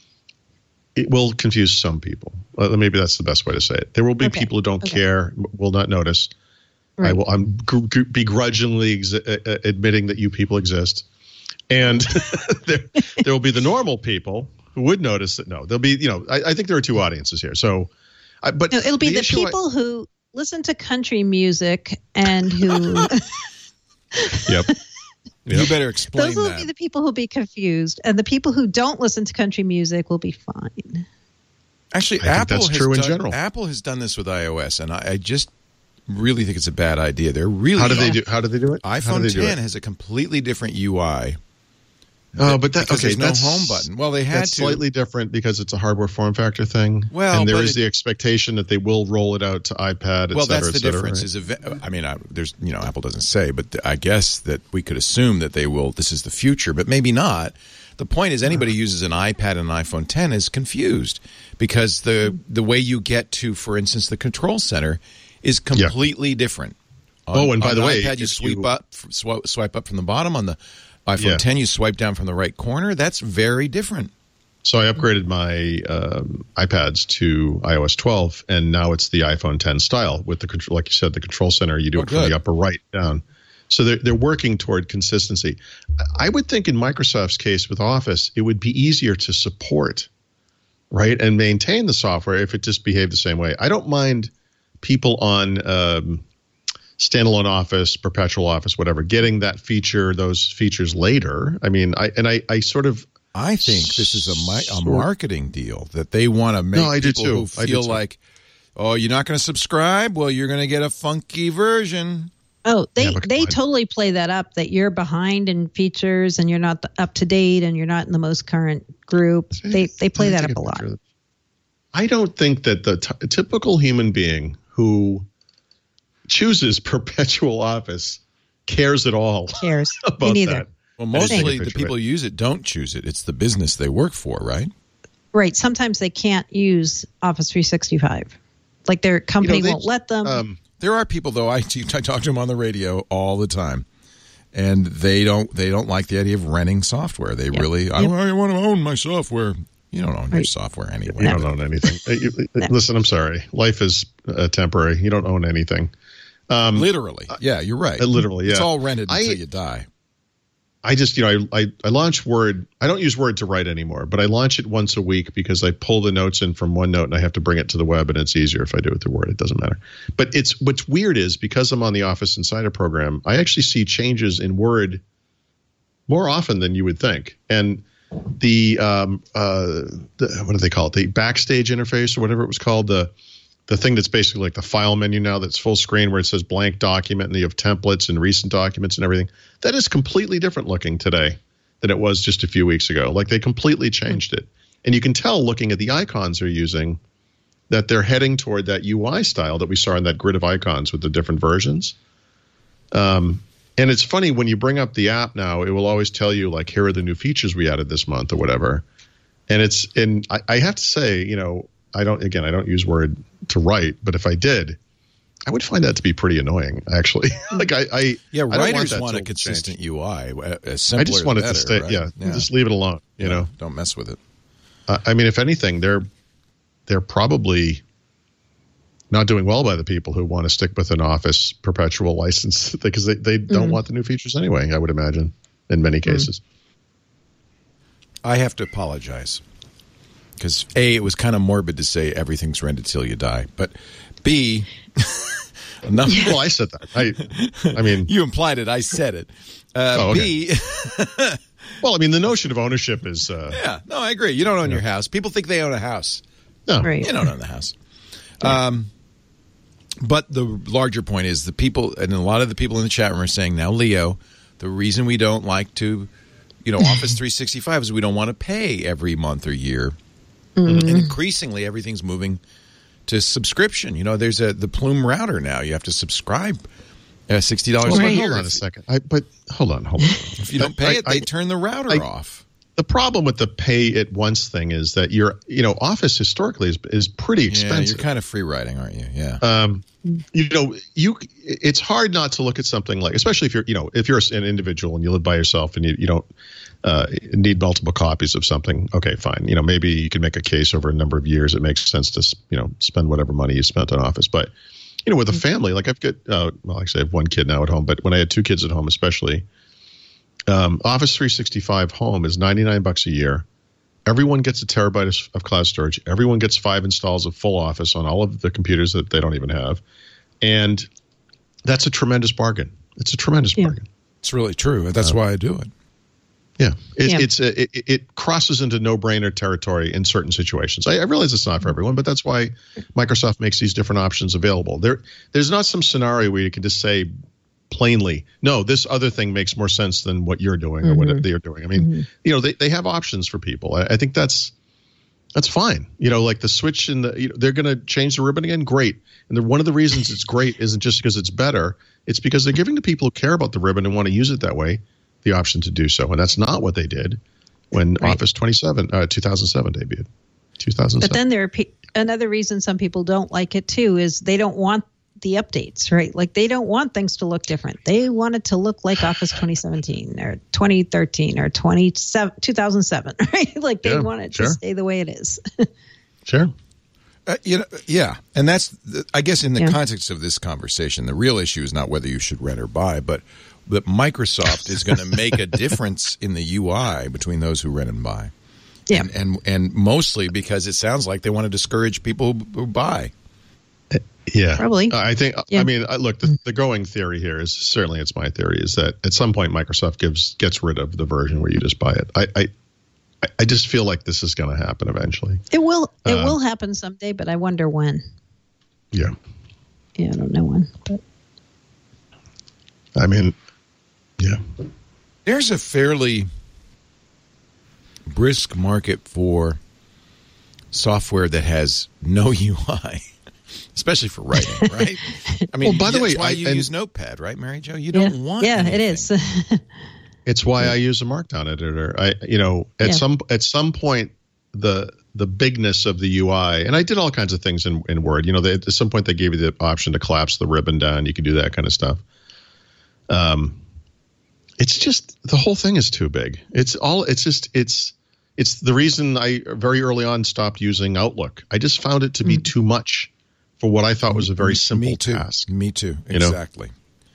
It will confuse some people. Uh, maybe that's the best way to say it. There will be okay. people who don't okay. care, will not notice. Right. I will. I'm gr- gr- begrudgingly ex- uh, admitting that you people exist, and there there will be the normal people who would notice that. No, there'll be. You know, I, I think there are two audiences here. So, I, but no, it'll be the, the people I, who listen to country music and who. Yep. You better explain Those will that. be the people who'll be confused, and the people who don't listen to country music will be fine. Actually, I think Apple that's has true in done, general. Apple has done this with iOS, and I, I just really think it's a bad idea. They're really How do they do? How do they do it? iPhone do they do ten it? has a completely different U I. Oh, but that, because okay, there's no that's home button. Well, they had that's to. slightly different because it's a hardware form factor thing. Well, and there but is it, the expectation that they will roll it out to iPad. Et well, cetera, that's the et cetera, difference. right? Is ev- I mean, I, there's you know, Apple doesn't say, but I guess that we could assume that they will. This is the future, but maybe not. The point is, anybody who uses an iPad and an iPhone ten is confused because the the way you get to, for instance, the control center is completely yeah. different. On, oh, and by on the the way, iPad, you sweep you, up, swipe, swipe up from the bottom. On the iPhone yeah. ten, you swipe down from the right corner. That's very different. So I upgraded my um, iPads to i O S twelve, and now it's the iPhone ten style with the control, like you said, the control center. You do oh, it from good. the upper right down. So they're they're working toward consistency. I would think in Microsoft's case with Office, it would be easier to support, right, and maintain the software if it just behaved the same way. I don't mind people on um, standalone Office, perpetual Office, whatever, getting that feature, those features later. I mean, I and I, I sort of. I think this is a, a marketing deal that they want to make no, I people do who too. feel like, oh, you're not going to subscribe? Well, you're going to get a funky version. Oh, they yeah, they totally play that up, that you're behind in features and you're not up to date and you're not in the most current group. They they play that up a lot. I don't think that the t- typical human being who chooses perpetual Office cares at all cares. about Me neither. that. Well, mostly the people who use it don't choose it. It's the business they work for, right? Right. Sometimes they can't use Office three sixty-five. Like their company you know, they, won't let them. Um, There are people, though, I, I talk to them on the radio all the time. and they don't they don't like the idea of renting software. They yep. really, yep. I, I want to own my software. You don't own right. your software anyway. You don't own anything. no. Listen, I'm sorry. Life is uh, temporary. You don't own anything. Um, literally. Yeah, you're right. Uh, literally, yeah. It's all rented until I, you die. I just, you know, I, I, I launch Word. I don't use Word to write anymore, but I launch it once a week because I pull the notes in from OneNote and I have to bring it to the web, and it's easier if I do it through Word. It doesn't matter. But it's what's weird is because I'm on the Office Insider program, I actually see changes in Word more often than you would think. And the, um, uh, the what do they call it? The backstage interface or whatever it was called, the the thing that's basically like the file menu now that's full screen where it says blank document and you have templates and recent documents and everything. That is completely different looking today than it was just a few weeks ago. Like they completely changed it. And you can tell looking at the icons they're using that they're heading toward that U I style that we saw in that grid of icons with the different versions. Um, and it's funny when you bring up the app now, it will always tell you like, here are the new features we added this month or whatever. And it's, and I, I have to say, you know, I don't, again, I don't use Word to write, but if I did, I would find that to be pretty annoying, actually. like I, I yeah, I writers want, want a consistent change. U I. A simpler, I just want it better, to stay. right? Yeah, yeah, just leave it alone. You yeah, know, don't mess with it. Uh, I mean, if anything, they're they're probably not doing well by the people who want to stick with an Office perpetual license because they, they don't mm-hmm. want the new features anyway. I would imagine in many cases. Mm-hmm. I have to apologize. Because A, it was kind of morbid to say everything's rented till you die. But B, enough. Well, I said that. I, I mean, you implied it. I said it. Uh, oh, okay. B, well, I mean, the notion of ownership is. Uh, yeah, no, I agree. You don't own you your know. house. People think they own a house. No, right. You don't own the house. Um, but the larger point is the people, and a lot of the people in the chat room are saying now, Leo, the reason we don't like to, you know, Office three sixty-five is we don't want to pay every month or year. Mm-hmm. And increasingly, everything's moving to subscription. You know, there's a the Plume router now. You have to subscribe uh, sixty dollars well, a year. Hold on a second. I, but hold on, hold on. If you don't pay I, it, they I, turn the router I, off. The problem with the pay it once thing is that your, you know, Office historically is is pretty expensive. Yeah, you're kind of free riding, aren't you? Yeah. Um, you know, you it's hard not to look at something like, especially if you're, you know, if you're an individual and you live by yourself and you, you don't uh, need multiple copies of something. Okay, fine. You know, maybe you can make a case over a number of years. It makes sense to, you know, spend whatever money you spent on Office. But, you know, with a family, like I've got, uh, well, actually I have one kid now at home, but when I had two kids at home, especially, um, Office three sixty-five Home is ninety-nine bucks a year. Everyone gets a terabyte of, of cloud storage. Everyone gets five installs of full Office on all of the computers that they don't even have. And that's a tremendous bargain. It's a tremendous yeah. bargain. It's really true. That's uh, why I do it. Yeah, it, yeah. it's a, it, it crosses into no-brainer territory in certain situations. I, I realize it's not for everyone, but that's why Microsoft makes these different options available. There, there's not some scenario where you can just say plainly, no, this other thing makes more sense than what you're doing or mm-hmm. what they're doing. I mean, mm-hmm. you know, they, they have options for people. I, I think that's that's fine. You know, like the switch and the, you know, they're going to change the ribbon again. Great. And the, one of the reasons it's great isn't just because it's better. It's because they're giving the people who care about the ribbon and want to use it that way the option to do so. And that's not what they did when right. Office twenty-seven, uh, two thousand seven debuted. two thousand seven. But then there are pe- another reason some people don't like it too is they don't want the updates, right? Like they don't want things to look different. They want it to look like Office twenty seventeen or twenty thirteen or two thousand seven, right? Like they yeah, want it sure. to stay the way it is. Sure. Uh, you know, yeah, and that's the, I guess in the yeah. context of this conversation, the real issue is not whether you should rent or buy, but that Microsoft is going to make a difference in the U I between those who rent and buy. Yeah, and and, and mostly because it sounds like they want to discourage people who, who buy. Yeah, probably. I think. Yeah. I mean, look, the, the going theory here is certainly it's my theory is that at some point Microsoft gives gets rid of the version where you just buy it. I I, I just feel like this is going to happen eventually. It will. It uh, will happen someday, but I wonder when. Yeah. Yeah, I don't know when, but. I mean, yeah. There's a fairly brisk market for software that has no U I. Especially for writing, right? I mean, well, by the that's way, why I, you and, use Notepad, right, Mary Jo? You don't yeah, want yeah, anything. it is. It's why I use a Markdown editor. I, you know, at yeah. some at some point, the the bigness of the U I, and I did all kinds of things in, in Word. You know, they, at some point they gave you the option to collapse the ribbon down. You can do that kind of stuff. Um, it's just the whole thing is too big. It's all. It's just. It's. It's the reason I very early on stopped using Outlook. I just found it to be mm. too much for what I thought was a very simple Me too. task. Me too. You know? Exactly.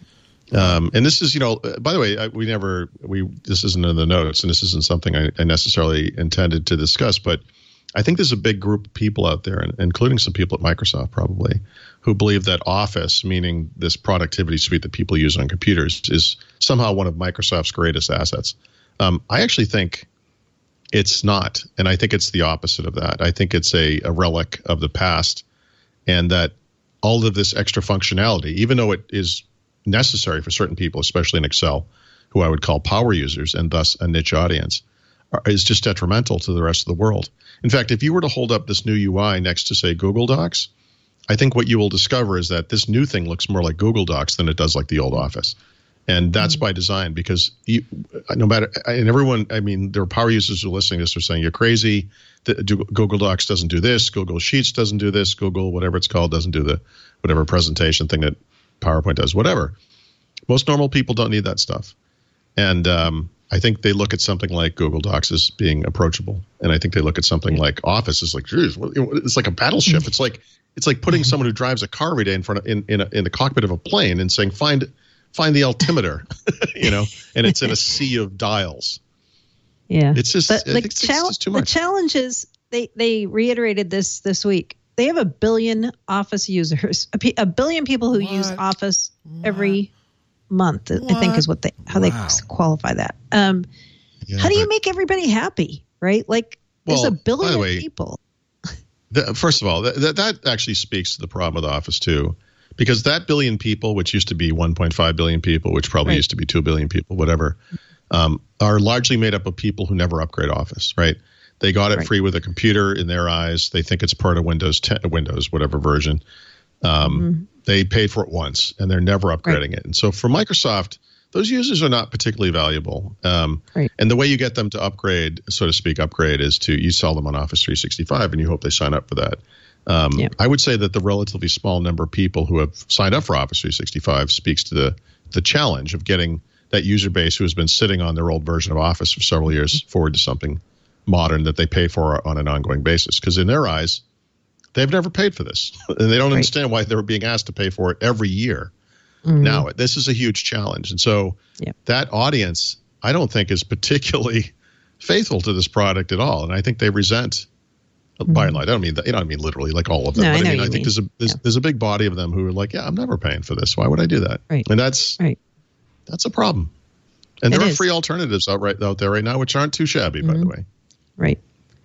Um, and this is, you know, by the way, I, we never, we, this isn't in the notes and this isn't something I, I necessarily intended to discuss, but I think there's a big group of people out there, and, including some people at Microsoft probably, who believe that Office, meaning this productivity suite that people use on computers, is somehow one of Microsoft's greatest assets. Um, I actually think it's not. And I think it's the opposite of that. I think it's a, a relic of the past, and that all of this extra functionality, even though it is necessary for certain people, especially in Excel, who I would call power users and thus a niche audience, are, is just detrimental to the rest of the world. In fact, if you were to hold up this new U I next to, say, Google Docs, I think what you will discover is that this new thing looks more like Google Docs than it does like the old Office. And that's mm-hmm. by design, because you, no matter, and everyone, I mean, there are power users who are listening to this are saying, you're crazy. The, do, Google Docs doesn't do this. Google Sheets doesn't do this. Google, whatever it's called, doesn't do the whatever presentation thing that PowerPoint does, whatever. Most normal people don't need that stuff. And um, I think they look at something like Google Docs as being approachable. And I think they look at something like Office as like, geez, it's like a battleship. It's like it's like putting someone who drives a car every day in front of in in, a, in the cockpit of a plane and saying, find find the altimeter, you know, and it's in a sea of dials. Yeah, it's just but the, it's, chal- it's too much. The challenge is they they reiterated this this week. They have a billion Office users, a, p- a billion people who what? use Office what? every month. What? I think is what they how wow. they qualify that. Um, yeah, how do you but, make everybody happy, right? Like well, there's a billion by the way, people. The, first of all, that, that that actually speaks to the problem with Office too, because that billion people, which used to be one point five billion people, which probably right. used to be two billion people, whatever, um, are largely made up of people who never upgrade Office, right? They got it right. free with a computer in their eyes. They think it's part of Windows ten, Windows, whatever version. Um, mm-hmm. They paid for it once, and they're never upgrading right. it. And so for Microsoft, those users are not particularly valuable. Um, right. And the way you get them to upgrade, so to speak, upgrade is to you sell them on Office three sixty-five, and you hope they sign up for that. Um, yeah. I would say that the relatively small number of people who have signed up for Office three sixty-five speaks to the the challenge of getting that user base who has been sitting on their old version of Office for several years mm-hmm. forward to something modern that they pay for on an ongoing basis. Because in their eyes, they've never paid for this. And they don't right. understand why they were being asked to pay for it every year. Mm-hmm. Now, this is a huge challenge. And so yeah. that audience, I don't think, is particularly faithful to this product at all. And I think they resent, mm-hmm. by and large, I don't mean that, you know, I mean literally like all of them. No, but I, I mean, I think mean. there's a there's, yeah. there's a big body of them who are like, yeah, I'm never paying for this. Why would I do that? Right. And that's right. that's a problem. And it there is. are free alternatives out right out there right now, which aren't too shabby, mm-hmm. by the way. Right.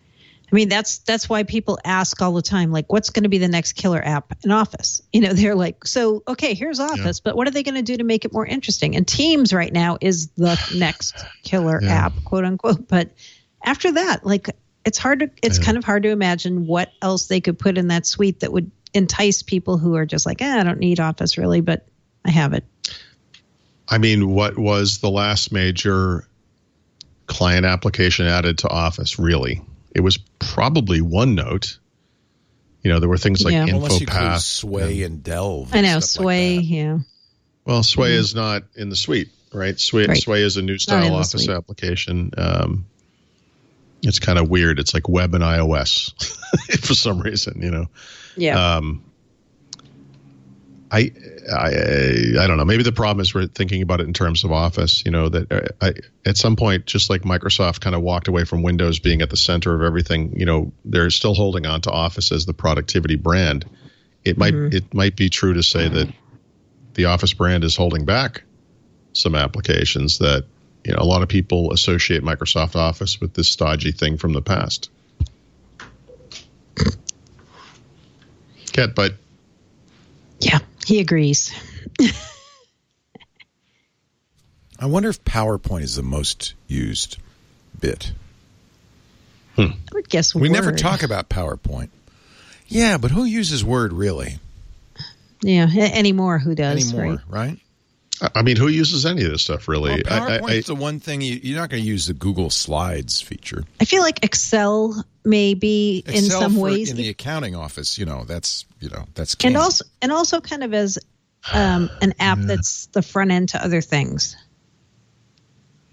I mean, that's that's why people ask all the time, like, what's going to be the next killer app in Office? You know, they're like, so, okay, here's Office, yeah. but what are they going to do to make it more interesting? And Teams right now is the next killer yeah. app, quote unquote. But after that, like, it's hard to, it's yeah. kind of hard to imagine what else they could put in that suite that would entice people who are just like, eh, I don't need Office really, but I have it. I mean, what was the last major client application added to Office, really? It was probably OneNote. You know, there were things like yeah. InfoPath. Sway and, and Delve. And I know, stuff Sway, like yeah. Well, Sway mm-hmm. is not in the suite, right? Sway, right. Sway is a new style Office suite. application. Um, it's kind of weird. It's like web and iOS for some reason, you know. Yeah. Um, I, I I don't know. Maybe the problem is we're thinking about it in terms of Office. You know, that I, at some point, just like Microsoft kind of walked away from Windows being at the center of everything, you know, they're still holding on to Office as the productivity brand. It might mm-hmm. it might be true to say that the Office brand is holding back some applications that, you know, a lot of people associate Microsoft Office with this stodgy thing from the past. Cat, but yeah. He agrees. I wonder if PowerPoint is the most used bit. Hmm. I would guess we Word. never talk about PowerPoint. Yeah, but who uses Word really? Yeah, anymore. Who does? Anymore, right? right? I mean, who uses any of this stuff really? Well, PowerPoint's I, I, the one thing you, you're not going to use the Google Slides feature. I feel like Excel maybe Excel in some for, ways in the accounting office, you know, that's you know that's king. and also and also kind of as um, an app yeah. that's the front end to other things.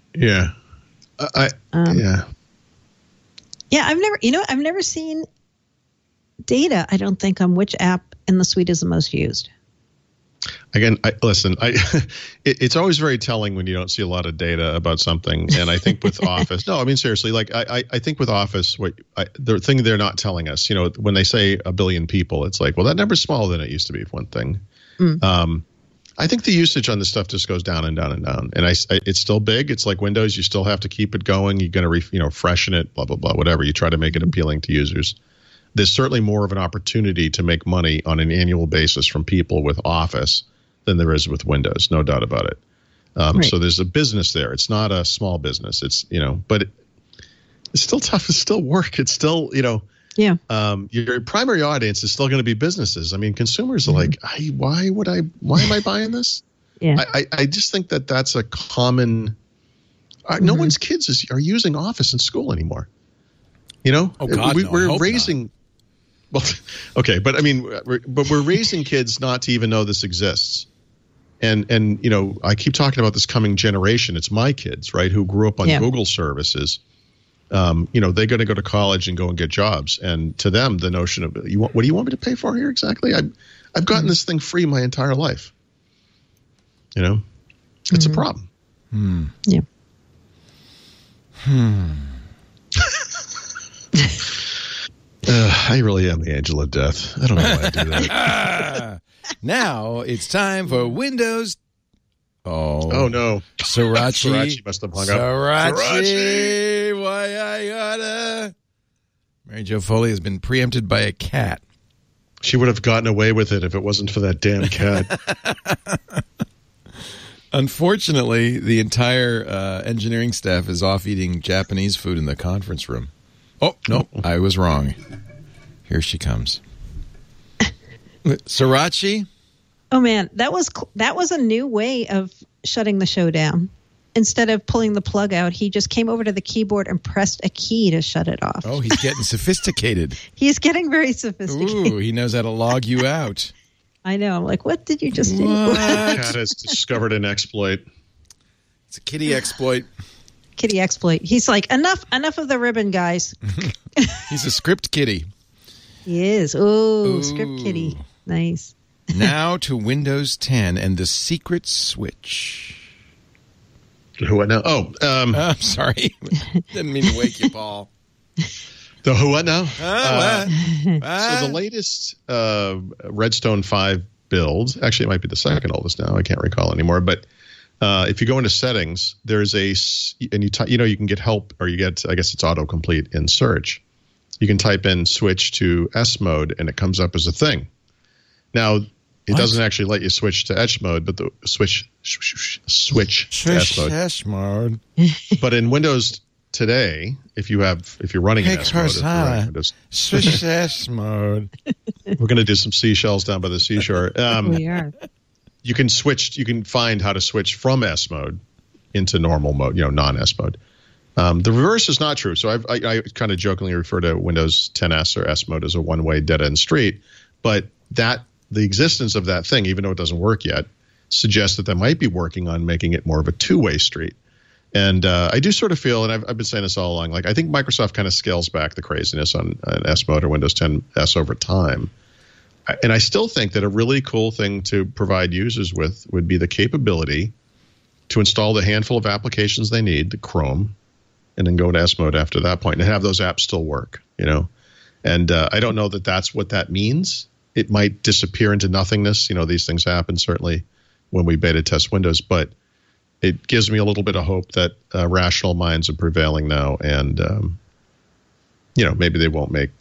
Yeah. I, Um, yeah. Yeah, I've never, you know, I've never seen data, I don't think, on which app in the suite is the most used. Again, I, listen, I, it, it's always very telling when you don't see a lot of data about something. And I think with Office, no, I mean, seriously, like I, I, I think with Office, what I, the thing they're not telling us, you know, when they say a billion people, it's like, well, that number's smaller than it used to be, for one thing. Mm. Um, I think the usage on this stuff just goes down and down and down. And I, I, it's still big. It's like Windows. You still have to keep it going. You're going to, re, you know, freshen it, blah, blah, blah, whatever. You try to make it appealing to users. There's certainly more of an opportunity to make money on an annual basis from people with Office than there is with Windows, no doubt about it. Um, Right. So there's a business there. It's not a small business. It's, you know, but it, it's still tough. It's still work. It's still, you know, Yeah. um, your primary audience is still going to be businesses. I mean, consumers are like, I, why would I, why am I buying this? Yeah. I, I, I just think that that's a common, uh, no one's kids is, are using Office in school anymore. You know, Oh, God, we, no, I we're hope raising, well, okay, but I mean, we're, but we're raising kids not to even know this exists. And, and you know, I keep talking about this coming generation. It's my kids, right, who grew up on Yeah. Google services. Um, you know, they're going to go to college and go and get jobs. And to them, the notion of, you want, what do you want me to pay for here exactly? I've, I've gotten this thing free my entire life. You know, it's a problem. Yeah. Uh, I really am the angel of death. I don't know why I do that. Now it's time for Windows. Oh, Oh, no. Sriracha. Sriracha must have hung up. Sriracha. Sriracha. Why I gotta. Mary Jo Foley has been preempted by a cat. She would have gotten away with it if it wasn't for that damn cat. Unfortunately, the entire uh, engineering staff is off eating Japanese food in the conference room. Oh, no, I was wrong. Here she comes. Sriracha? Oh man, that was cl- that was a new way of shutting the show down. Instead of pulling the plug out, he just came over to the keyboard and pressed a key to shut it off. Oh, he's getting sophisticated. He's getting very sophisticated. Ooh, he knows how to log you out. I know. I'm like, what did you just do? What? Cat has discovered an exploit. It's a kitty exploit. Kitty exploit. He's like, enough, enough of the ribbon, guys. He's a script kitty. He is. Ooh, Ooh. script kitty. Nice. Now to Windows ten and the secret switch. Who what now? Oh, um, I'm sorry. Didn't mean to wake you, Paul. the who what now? Ah, what? So the latest uh, Redstone five build, actually it might be the second oldest now, I can't recall anymore, but uh, if you go into settings, there's a, and you, t- you know, you can get help, or you get, I guess it's autocomplete in search. You can type in switch to S mode and it comes up as a thing. Now, it What? doesn't actually let you switch to Edge mode, but the switch, switch to S mode. Shush mode. But in Windows today, if you have, if you're running Hey, in S mode, if you're running Cortana. Windows, Shush mode. we're going to do some seashells down by the seashore. Um, We are. you can switch, you can find how to switch from S mode into normal mode, you know, non-S mode. Um, the reverse is not true. So I've, I, I kind of jokingly refer to Windows ten S or S mode as a one-way dead-end street, but that the existence of that thing, even though it doesn't work yet, suggests that they might be working on making it more of a two-way street. And uh, I do sort of feel, and I've, I've been saying this all along, like I think Microsoft kind of scales back the craziness on, on S mode or Windows ten S over time. And I still think that a really cool thing to provide users with would be the capability to install the handful of applications they need, the Chrome, and then go to S mode after that point and have those apps still work, you know? And uh, I don't know that that's what that means. It might disappear into nothingness. You know, these things happen certainly when we beta test Windows, but it gives me a little bit of hope that uh, rational minds are prevailing now. And, um, you know, maybe they won't make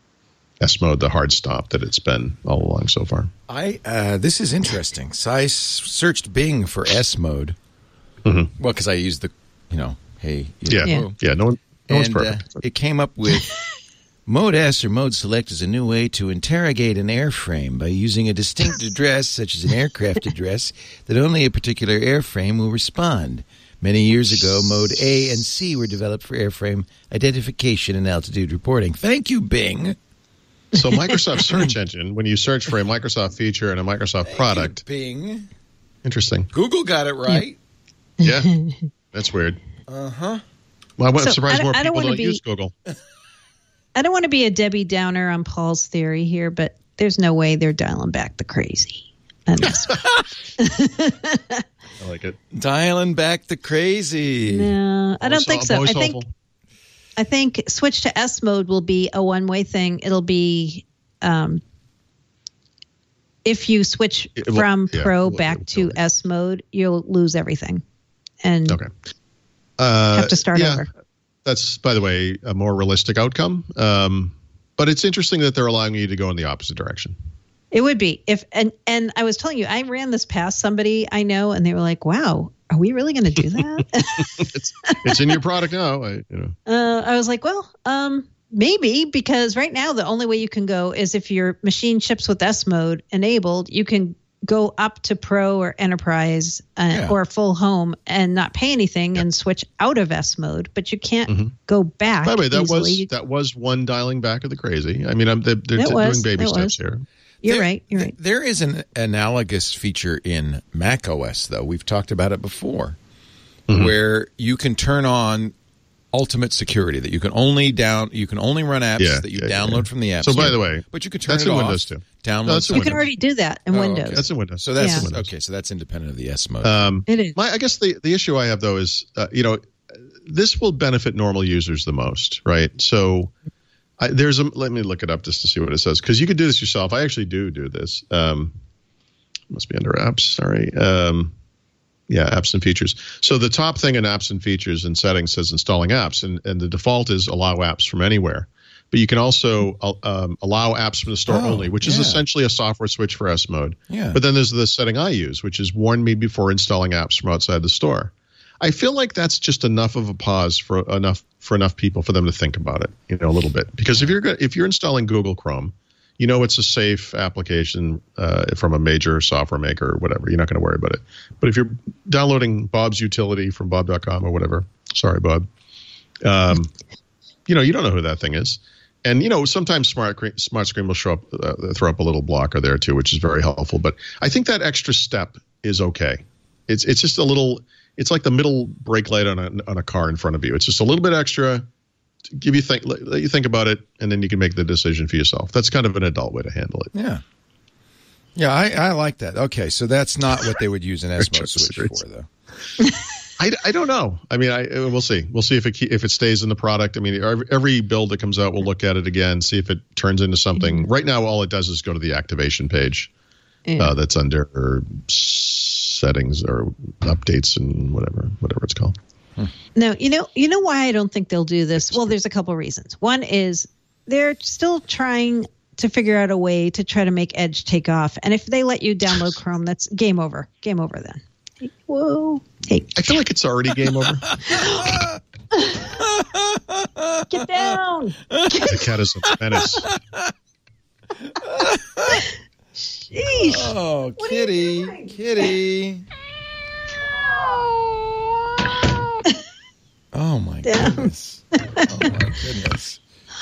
S mode the hard stop that it's been all along so far. I uh, this is interesting. So I s- searched Bing for S mode. Mm-hmm. Well, because I used the, you know, hey, you Yeah. know, Yeah. No, one, no one's and uh, perfect. it came up with Mode S or Mode Select is a new way to interrogate an airframe by using a distinct address, such as an aircraft address, that only a particular airframe will respond. Many years ago, Mode A and C were developed for airframe identification and altitude reporting. Thank you, Bing. So Microsoft search engine, when you search for a Microsoft feature and a Microsoft product, Bing. interesting. Google got it right. Yeah, that's weird. Uh huh. Well, I'm So, surprised I- more I don't people wanna don't be- use Google. I don't want to be a Debbie Downer on Paul's theory here, but there's no way they're dialing back the crazy. And that's- I like it. Dialing back the crazy. no, I don't Always- think so. always I think helpful. I think switch to S mode will be a one way thing. It'll be um, if you switch It will- from yeah, Pro it will- back it to will. S mode, you'll lose everything and Okay. Uh, have to start yeah, over. That's, by the way, a more realistic outcome. Um, but it's interesting that they're allowing you to go in the opposite direction. It would be if and and I was telling you, I ran this past somebody I know, and they were like, "Wow, are we really going to do that?" it's it's in your product now. I, you know. uh, I was like, "Well, um, maybe because right now the only way you can go is if your machine ships with S mode enabled. You can go up to Pro or Enterprise uh, Yeah. or full home and not pay anything and switch out of S mode, but you can't go back. By the way, that easily. was that was one dialing back of the crazy. I mean, I'm, they're, they're It t- was, doing baby it steps was. here. You're There- right. You're right. There is an analogous feature in Mac O S, though. We've talked about it before, Mm-hmm. where you can turn on ultimate security, that you can only down you can only run apps Yeah, that you yeah, download yeah. from the app So, store. by the way, but you could turn that's it in off. Windows, too. Download No, that's in You can something. already do that in Oh, Windows. okay. That's in Windows. So that's Yeah. Windows. okay. So that's independent of the S mode. Um, It is. My, I guess the, the issue I have, though, is, uh, you know, this will benefit normal users the most, right? So I, there's a, let me look it up just to see what it says, because you could do this yourself. I actually do do this. Um, must be under apps. Sorry. Um, yeah, apps and features. So the top thing in apps and features and settings says installing apps, and, and the default is allow apps from anywhere. But you can also uh, um, allow apps from the store Oh, only, which is yeah. essentially a software switch for S mode. Yeah. But then there's the setting I use, which is warn me before installing apps from outside the store. I feel like that's just enough of a pause for enough for enough people for them to think about it, you know, a little bit. Because if you're go- if you're installing Google Chrome, you know it's a safe application uh, from a major software maker or whatever. You're not going to worry about it. But if you're downloading Bob's utility from Bob dot com or whatever, sorry, Bob, um, you know, you don't know who that thing is. And, you know, sometimes Smart, Smart Screen will show up, uh, throw up a little blocker there, too, which is very helpful. But I think that extra step is okay. It's it's just a little, it's like the middle brake light on a, on a car in front of you. It's just a little bit extra to give you think, let you think about it, and then you can make the decision for yourself. That's kind of an adult way to handle it. Yeah. Yeah, I, I like that. Okay, so that's not what they would use an S mode switch for, though. I, I don't know. I mean, I we'll see. We'll see if it if it stays in the product. I mean, every, every build that comes out, we'll look at it again, see if it turns into something. Right now, all it does is go to the activation page Yeah. uh, that's under or settings or updates and whatever whatever it's called. No, you know, you know why I don't think they'll do this? Well, there's a couple reasons. One is they're still trying to figure out a way to try to make Edge take off. And if they let you download Chrome, that's game over. Game over then. Whoa. Hey, I feel like it's already game over. get down. The cat is a menace. Sheesh. Oh, What are you kitty, doing? kitty. Oh, my Down. goodness. Oh, my goodness.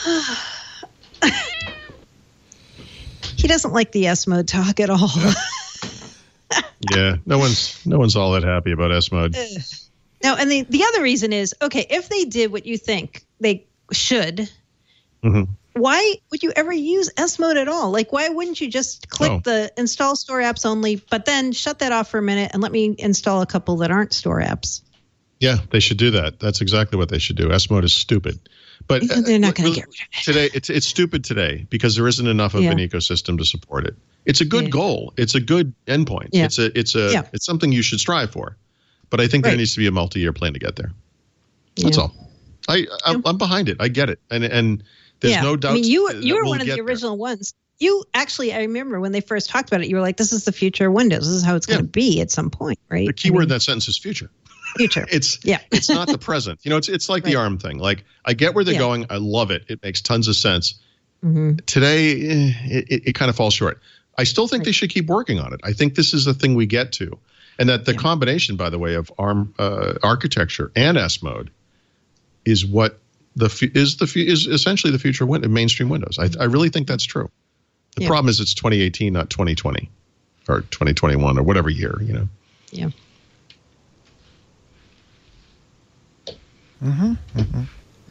He doesn't like the S mode talk at all. Yeah, no one's no one's all that happy about S mode. No, and the, the other reason is, okay, if they did what you think they should, hmm why would you ever use S mode at all? Like, why wouldn't you just click Oh. the install store apps only, but then shut that off for a minute and let me install a couple that aren't store apps? Yeah, they should do that. That's exactly what they should do. S mode is stupid. But uh, They're not gonna really, get rid of it. today. It's it's stupid today because there isn't enough of Yeah. an ecosystem to support it. It's a good Yeah. goal. It's a good endpoint. Yeah. It's a it's a Yeah. it's something you should strive for. But I think there Right. needs to be a multi-year plan to get there. That's Yeah. all. I I'm, I'm behind it. I get it, and and there's yeah. no doubt. I mean, you were that you were we'll one of the get there. original ones. You actually, I remember when they first talked about it, you were like, "This is the future of Windows. This is how it's going Yeah. to be at some point, right?" The I keyword mean, in that sentence is future. future. It's Yeah. it's not the present. You know, it's it's like the Right. ARM thing. Like I get where they're Yeah. going. I love it. It makes tons of sense. hmm Today, eh, it, it, it kind of falls short. I still think they should keep working on it. I think this is the thing we get to, and that the combination, by the way, of ARM uh, architecture and S mode is what the fu- is the fu- is essentially the future of win- mainstream Windows. I, I really think that's true. The Yeah. problem is it's twenty eighteen, not twenty twenty or twenty twenty-one or whatever year. You know. Yeah. Mm-hmm. Mm-hmm.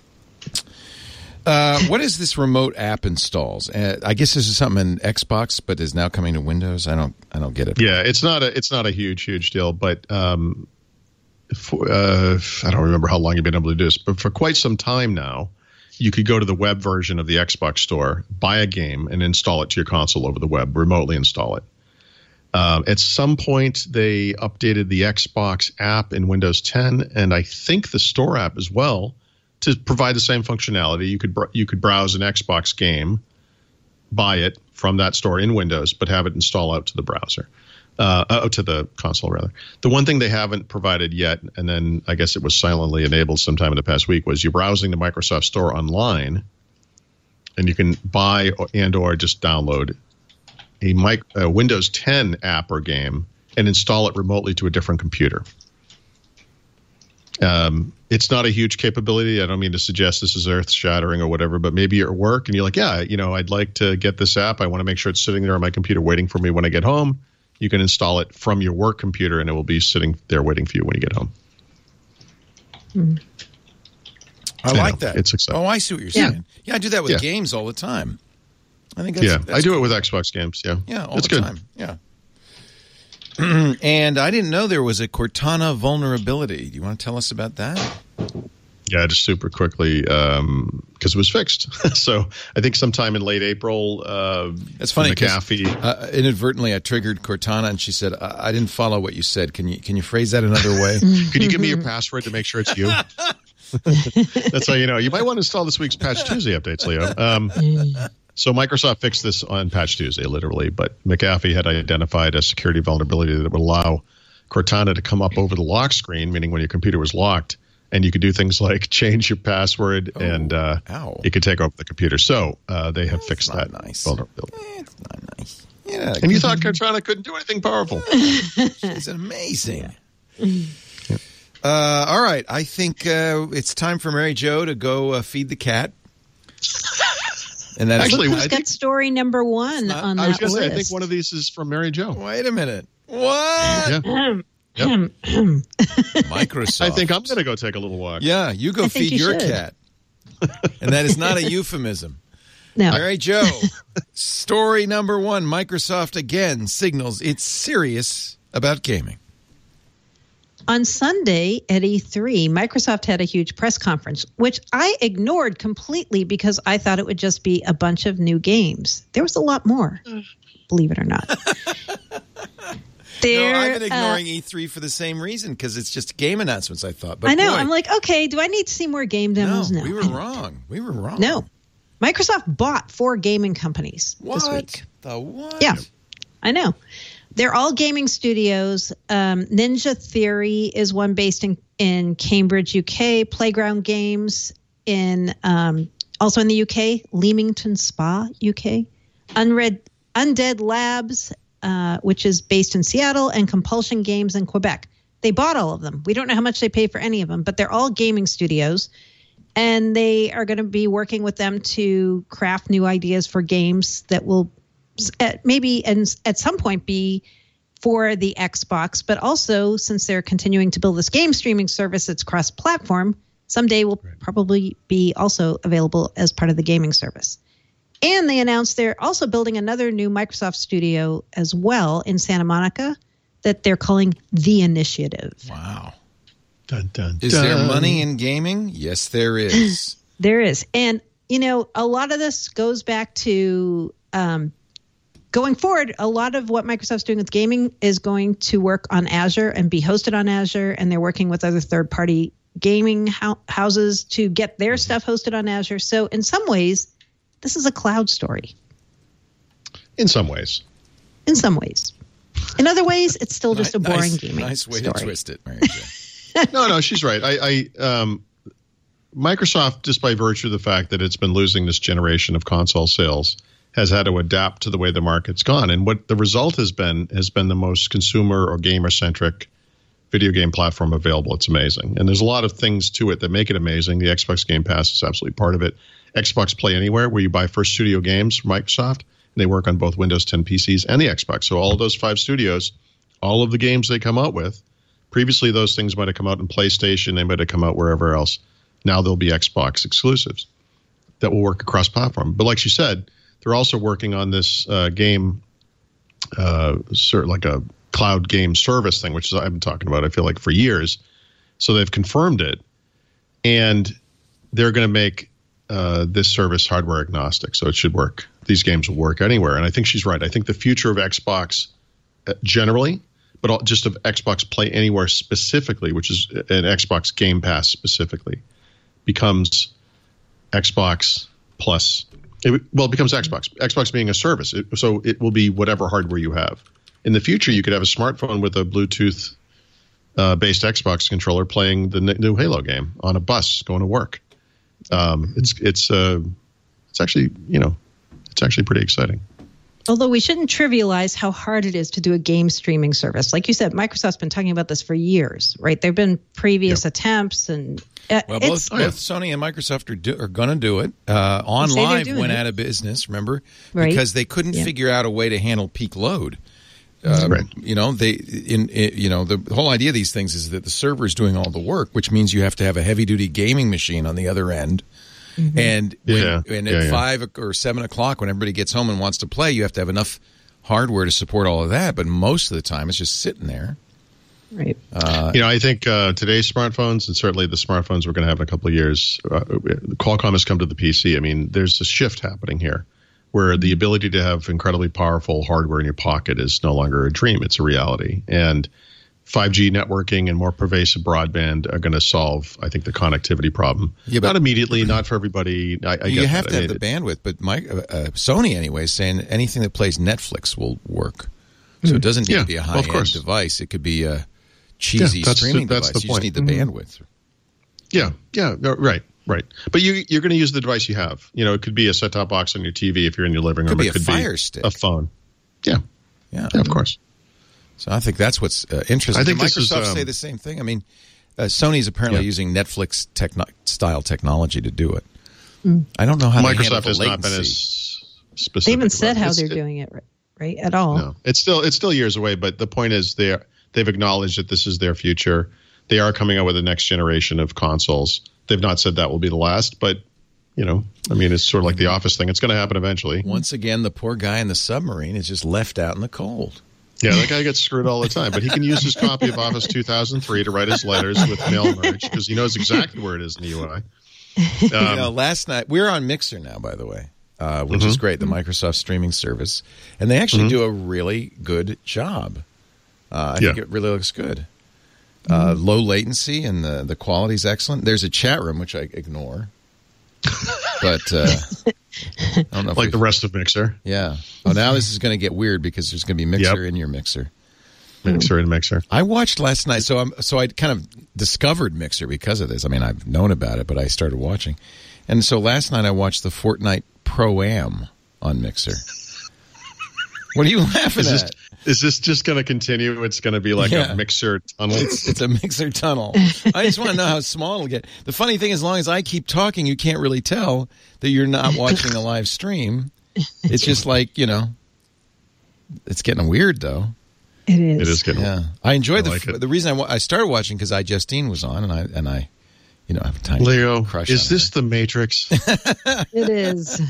Uh, what is this remote app installs? Uh, I guess this is something in Xbox, but is now coming to Windows. I don't. I don't get it. Yeah, it's not a. It's not a huge, huge deal, but um, for, uh, I don't remember how long you've been able to do this, but for quite some time now, you could go to the web version of the Xbox store, buy a game, and install it to your console over the web. Remotely install it. Um, at some point, they updated the Xbox app in Windows ten, and I think the store app as well, to provide the same functionality. You could br- you could browse an Xbox game, buy it from that store in Windows, but have it install out to the browser, uh, out to the console rather. The one thing they haven't provided yet, and then I guess it was silently enabled sometime in the past week, was you're browsing the Microsoft Store online, and you can buy and or just download a, mic- a Windows ten app or game and install it remotely to a different computer. Um, it's not a huge capability. I don't mean to suggest this is earth-shattering or whatever, but maybe you're at work and you're like, yeah, you know, I'd like to get this app. I want to make sure it's sitting there on my computer waiting for me when I get home. You can install it from your work computer, and it will be sitting there waiting for you when you get home. Mm. I, I like know. that. It's exciting. Oh, I see what you're Yeah. saying. Yeah, I do that with Yeah. games all the time. I think that's, yeah, that's I do cool. it with Xbox games. Yeah, Yeah, all it's the good. time. Yeah. And I didn't know there was a Cortana vulnerability. Do you want to tell us about that? Yeah, just super quickly, because um, it was fixed. So I think sometime in late April, uh, That's funny because McAfee. uh, inadvertently I triggered Cortana, and she said, I-, "I didn't follow what you said. Can you can you phrase that another way?" Could you give me your password to make sure it's you? That's how you know. You might want to install this week's Patch Tuesday updates, Leo. Um, so Microsoft fixed this on Patch Tuesday, literally, but McAfee had identified a security vulnerability that would allow Cortana to come up over the lock screen, meaning when your computer was locked, and you could do things like change your password, Oh, and uh, ow. it could take over the computer. So uh, they have That's fixed not that nice. vulnerability. Eh, it's not nice. Yeah, And you thought Cortana couldn't do anything powerful. it's amazing. Uh, all right, I think uh, it's time for Mary Jo to go uh, feed the cat. And that's Actually, Who's I got think- story number one not- on I was that going to list? say, I think one of these is from Mary Jo. wait a minute. What? Yeah. Microsoft. I think I'm going to go take a little walk. Yeah, you go I think feed you your should. cat. And that is not a euphemism. No. Mary Jo, story number one. Microsoft again signals it's serious about gaming. On Sunday at E three, Microsoft had a huge press conference, which I ignored completely because I thought it would just be a bunch of new games. There was a lot more, believe it or not. There, no, I've been uh, ignoring E three for the same reason because it's just game announcements, I thought. But I know. boy, I'm like, okay, do I need to see more game demos? no, No, we were I don't. wrong. We were wrong. No. Microsoft bought four gaming companies What? this week. The what? Yeah, I know. They're all gaming studios. Um, Ninja Theory is one based in, in Cambridge, U K. Playground Games in um, also in the U K. Leamington Spa, U K. Unread, Undead Labs, uh, which is based in Seattle, and Compulsion Games in Quebec. They bought all of them. We don't know how much they pay for any of them, but they're all gaming studios. And they are going to be working with them to craft new ideas for games that will at maybe and at some point be for the Xbox, but also since they're continuing to build this game streaming service that's cross-platform, someday will Right. probably be also available as part of the gaming service. And they announced they're also building another new Microsoft studio as well in Santa Monica that they're calling The Initiative. Wow. Dun, dun, Is dun. there money in gaming? Yes, there is. There is. And, you know, a lot of this goes back to um, going forward. A lot of what Microsoft's doing with gaming is going to work on Azure and be hosted on Azure. And they're working with other third party gaming ho- houses to get their stuff hosted on Azure. So in some ways, this is a cloud story. In some ways. In some ways. In other ways, it's still just a boring nice, gaming Nice way story. to twist it, Mary Jo. No, no, she's right. I, I um, Microsoft, just by virtue of the fact that it's been losing this generation of console sales, has had to adapt to the way the market's gone. And what the result has been has been the most consumer or gamer centric video game platform available. It's amazing. And there's a lot of things to it that make it amazing. The Xbox Game Pass is absolutely part of it. Xbox Play Anywhere, where you buy first studio games from Microsoft, and they work on both Windows ten P Cs and the Xbox. So all of those five studios, all of the games they come out with, previously those things might have come out in PlayStation, they might have come out wherever else. Now there'll be Xbox exclusives that will work across platform. But like she said, they're also working on this uh, game, uh, sort of like a cloud game service thing, which is I've been talking about, I feel like, for years. So they've confirmed it, and they're going to make uh, this service hardware agnostic, so it should work. These games will work anywhere, and I think she's right. I think the future of Xbox uh, generally, but all, just of Xbox Play Anywhere specifically, which is an Xbox Game Pass specifically, becomes Xbox Plus. It, well, it becomes Xbox. Xbox being a service, it, so it will be whatever hardware you have. In the future, you could have a smartphone with a Bluetooth uh, based Xbox controller playing the new Halo game on a bus going to work. Um, it's it's uh, it's actually you know it's actually pretty exciting. Although we shouldn't trivialize how hard it is to do a game streaming service. Like you said, Microsoft's been talking about this for years, right? There have been previous yep. attempts, and uh, well, both, both Sony and Microsoft are, do, are going to do it. Uh, On Live went it. out of business, remember, right. because they couldn't yeah. figure out a way to handle peak load. Um, right. You know, they in, in you know the whole idea of these things is that the server is doing all the work, which means you have to have a heavy duty gaming machine on the other end. Mm-hmm. And when, yeah. and at yeah, yeah. five or seven o'clock, when everybody gets home and wants to play, you have to have enough hardware to support all of that. But most of the time, it's just sitting there. Right. Uh, you know, I think uh, today's smartphones, and certainly the smartphones we're going to have in a couple of years, uh, Qualcomm has come to the P C. I mean, there's a shift happening here, where the ability to have incredibly powerful hardware in your pocket is no longer a dream; it's a reality. And five G networking and more pervasive broadband are going to solve, I think, the connectivity problem. Yeah, but not immediately, not for everybody. I, I you get have that. to I have mean, the bandwidth, but my, uh, Sony, anyway, is saying anything that plays Netflix will work. So it doesn't need yeah, to be a high-end well, device. It could be a cheesy yeah, that's streaming the, that's device. The you point. just need the mm-hmm. bandwidth. Yeah, yeah, no, right. Right. But you, you're going to use the device you have. You know, it could be a set-top box on your T V if you're in your living room. Could be it could a Fire be Stick. A phone. Yeah. Yeah. Yeah, of course. So I think that's what's uh, interesting. I think Microsoft this is, um, say the same thing. I mean, uh, Sony's apparently yeah. using Netflix techno- style technology to do it. Mm. I don't know how Microsoft has latency. not been as specific. They haven't said how it's, they're it, doing it, right, right at all. No, it's still it's still years away. But the point is, they they've acknowledged that this is their future. They are coming out with the next generation of consoles. They've not said that will be the last, but you know, I mean, it's sort of like the Office thing. It's going to happen eventually. Once again, the poor guy in the submarine is just left out in the cold. Yeah, that guy gets screwed all the time, but he can use his copy of Office two thousand three to write his letters with mail merge because he knows exactly where it is in the U I. Um, you know, last night we're on Mixer now, by the way, uh, which mm-hmm. is great, the Microsoft streaming service, and they actually mm-hmm. do a really good job. Uh, I yeah. think it really looks good. Uh, mm-hmm. Low latency and the the quality is excellent. There's a chat room which I ignore, but uh, I don't know. If like the rest of Mixer. Yeah. Oh, now this is going to get weird because there's going to be Mixer yep. in your Mixer. Mixer and Mixer. I watched last night, so I'm so I kind of discovered Mixer because of this. I mean, I've known about it, but I started watching, and so last night I watched the Fortnite Pro-Am on Mixer. What are you laughing is at? This, is this just going to continue? It's going to be like yeah. a Mixer tunnel? It's, it's a Mixer tunnel. I just want to know how small it'll get. The funny thing, as long as I keep talking, you can't really tell that you're not watching a live stream. It's just like, you know, it's getting weird, though. It is. It is getting yeah. I enjoyed I the like the reason I, wa- I started watching because I Justine was on, and I and I, you know, I have a tiny Leo, crush is on this her. the Matrix? It is.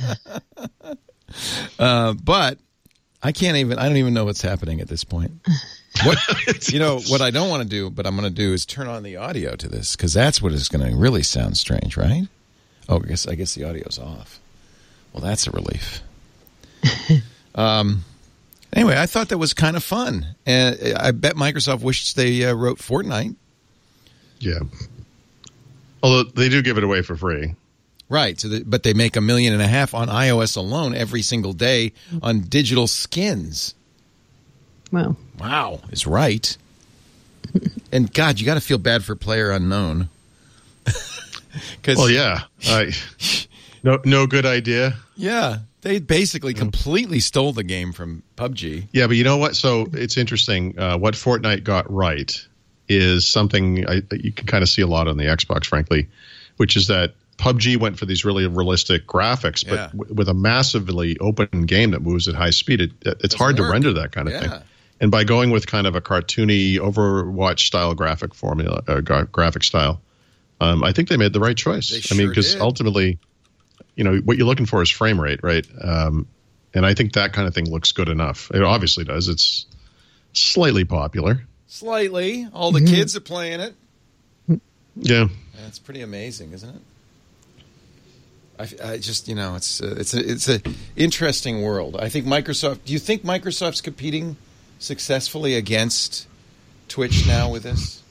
uh, but I can't even. I don't even know what's happening at this point. What you know? What I don't want to do, but I'm going to do, is turn on the audio to this because that's what is going to really sound strange, right? Oh, I guess I guess the audio's off. Well, that's a relief. um. Anyway, I thought that was kind of fun. And I bet Microsoft wished they uh, wrote Fortnite. Yeah. Although they do give it away for free. Right. So the, but they make a million and a half on iOS alone every single day on digital skins. Wow. Wow is right. And, God, you got to feel bad for PlayerUnknown. Well, yeah. I, no, no good idea. Yeah. They basically completely stole the game from P U B G. Yeah, but you know what? So it's interesting. Uh, what Fortnite got right is something I, you can kind of see a lot on the Xbox, frankly, which is that P U B G went for these really realistic graphics, but Yeah. w- with a massively open game that moves at high speed, it, it's Doesn't hard work. to render that kind of Yeah. thing. And by going with kind of a cartoony Overwatch style graphic formula, uh, gra- graphic style, um, I think they made the right choice. They I mean, sure because did. ultimately, you know, what you're looking for is frame rate, right? Um, and I think that kind of thing looks good enough. It obviously does. It's slightly popular. Slightly. All the kids are playing it. Yeah. That's pretty amazing, isn't it? I, I just, you know, it's a, it's a, it's a interesting world. I think Microsoft. Do you think Microsoft's competing successfully against Twitch now with this?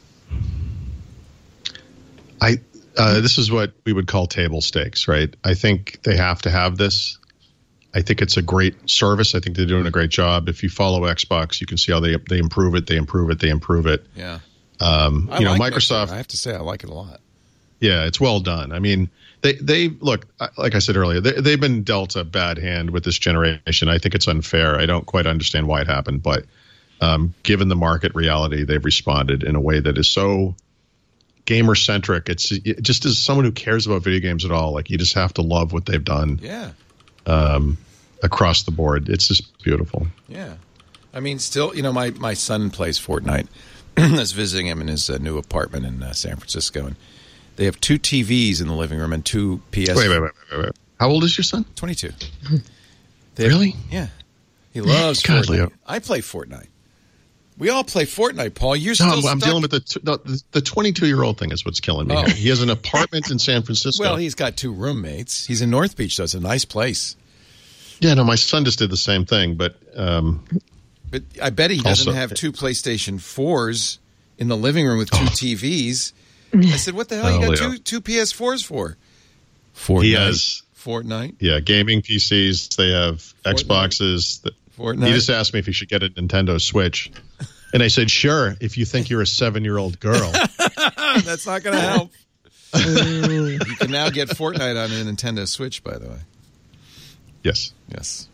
I uh, this is what we would call table stakes, right? I think they have to have this. I think it's a great service. I think they're doing a great job. If you follow Xbox, you can see how they they improve it, they improve it, they improve it. Yeah. Um, I you know, like Microsoft. Microsoft. I have to say, I like it a lot. Yeah, it's well done. I mean, they they look like I said earlier. They, they've been dealt a bad hand with this generation. I think it's unfair. I don't quite understand why it happened, but um, given the market reality, they've responded in a way that is so gamer centric. It's it just as someone who cares about video games at all, like you just have to love what they've done. Yeah. Um, across the board, it's just beautiful. Yeah. I mean, still, you know, my, my son plays Fortnite. I was visiting him in his uh, new apartment in uh, San Francisco, and they have two T Vs in the living room and two P S. Wait, wait, wait, wait, wait. How old is your son? twenty-two. Really? Yeah. He loves God, Fortnite. Leo. I play Fortnite. We all play Fortnite, Paul. You're No, still I'm, I'm stuck- dealing with the t- the the twenty-two-year-old thing is what's killing me. Oh. Here. He has an apartment in San Francisco. Well, he's got two roommates. He's in North Beach, though. It's a nice place. Yeah, no, my son just did the same thing, but um, But I bet he doesn't Also- have two PlayStation fours in the living room with two T Vs. I said, what the hell you Oh, got Leo. two two P S fours for? Fortnite. he has Fortnite. yeah gaming P Cs. They have Fortnite. Xboxes. That, Fortnite. he just asked me if he should get a Nintendo Switch, and I said, sure, if you think you're a seven-year-old girl. That's not going to help. You can now get Fortnite on a Nintendo Switch, by the way. Yes. Yes.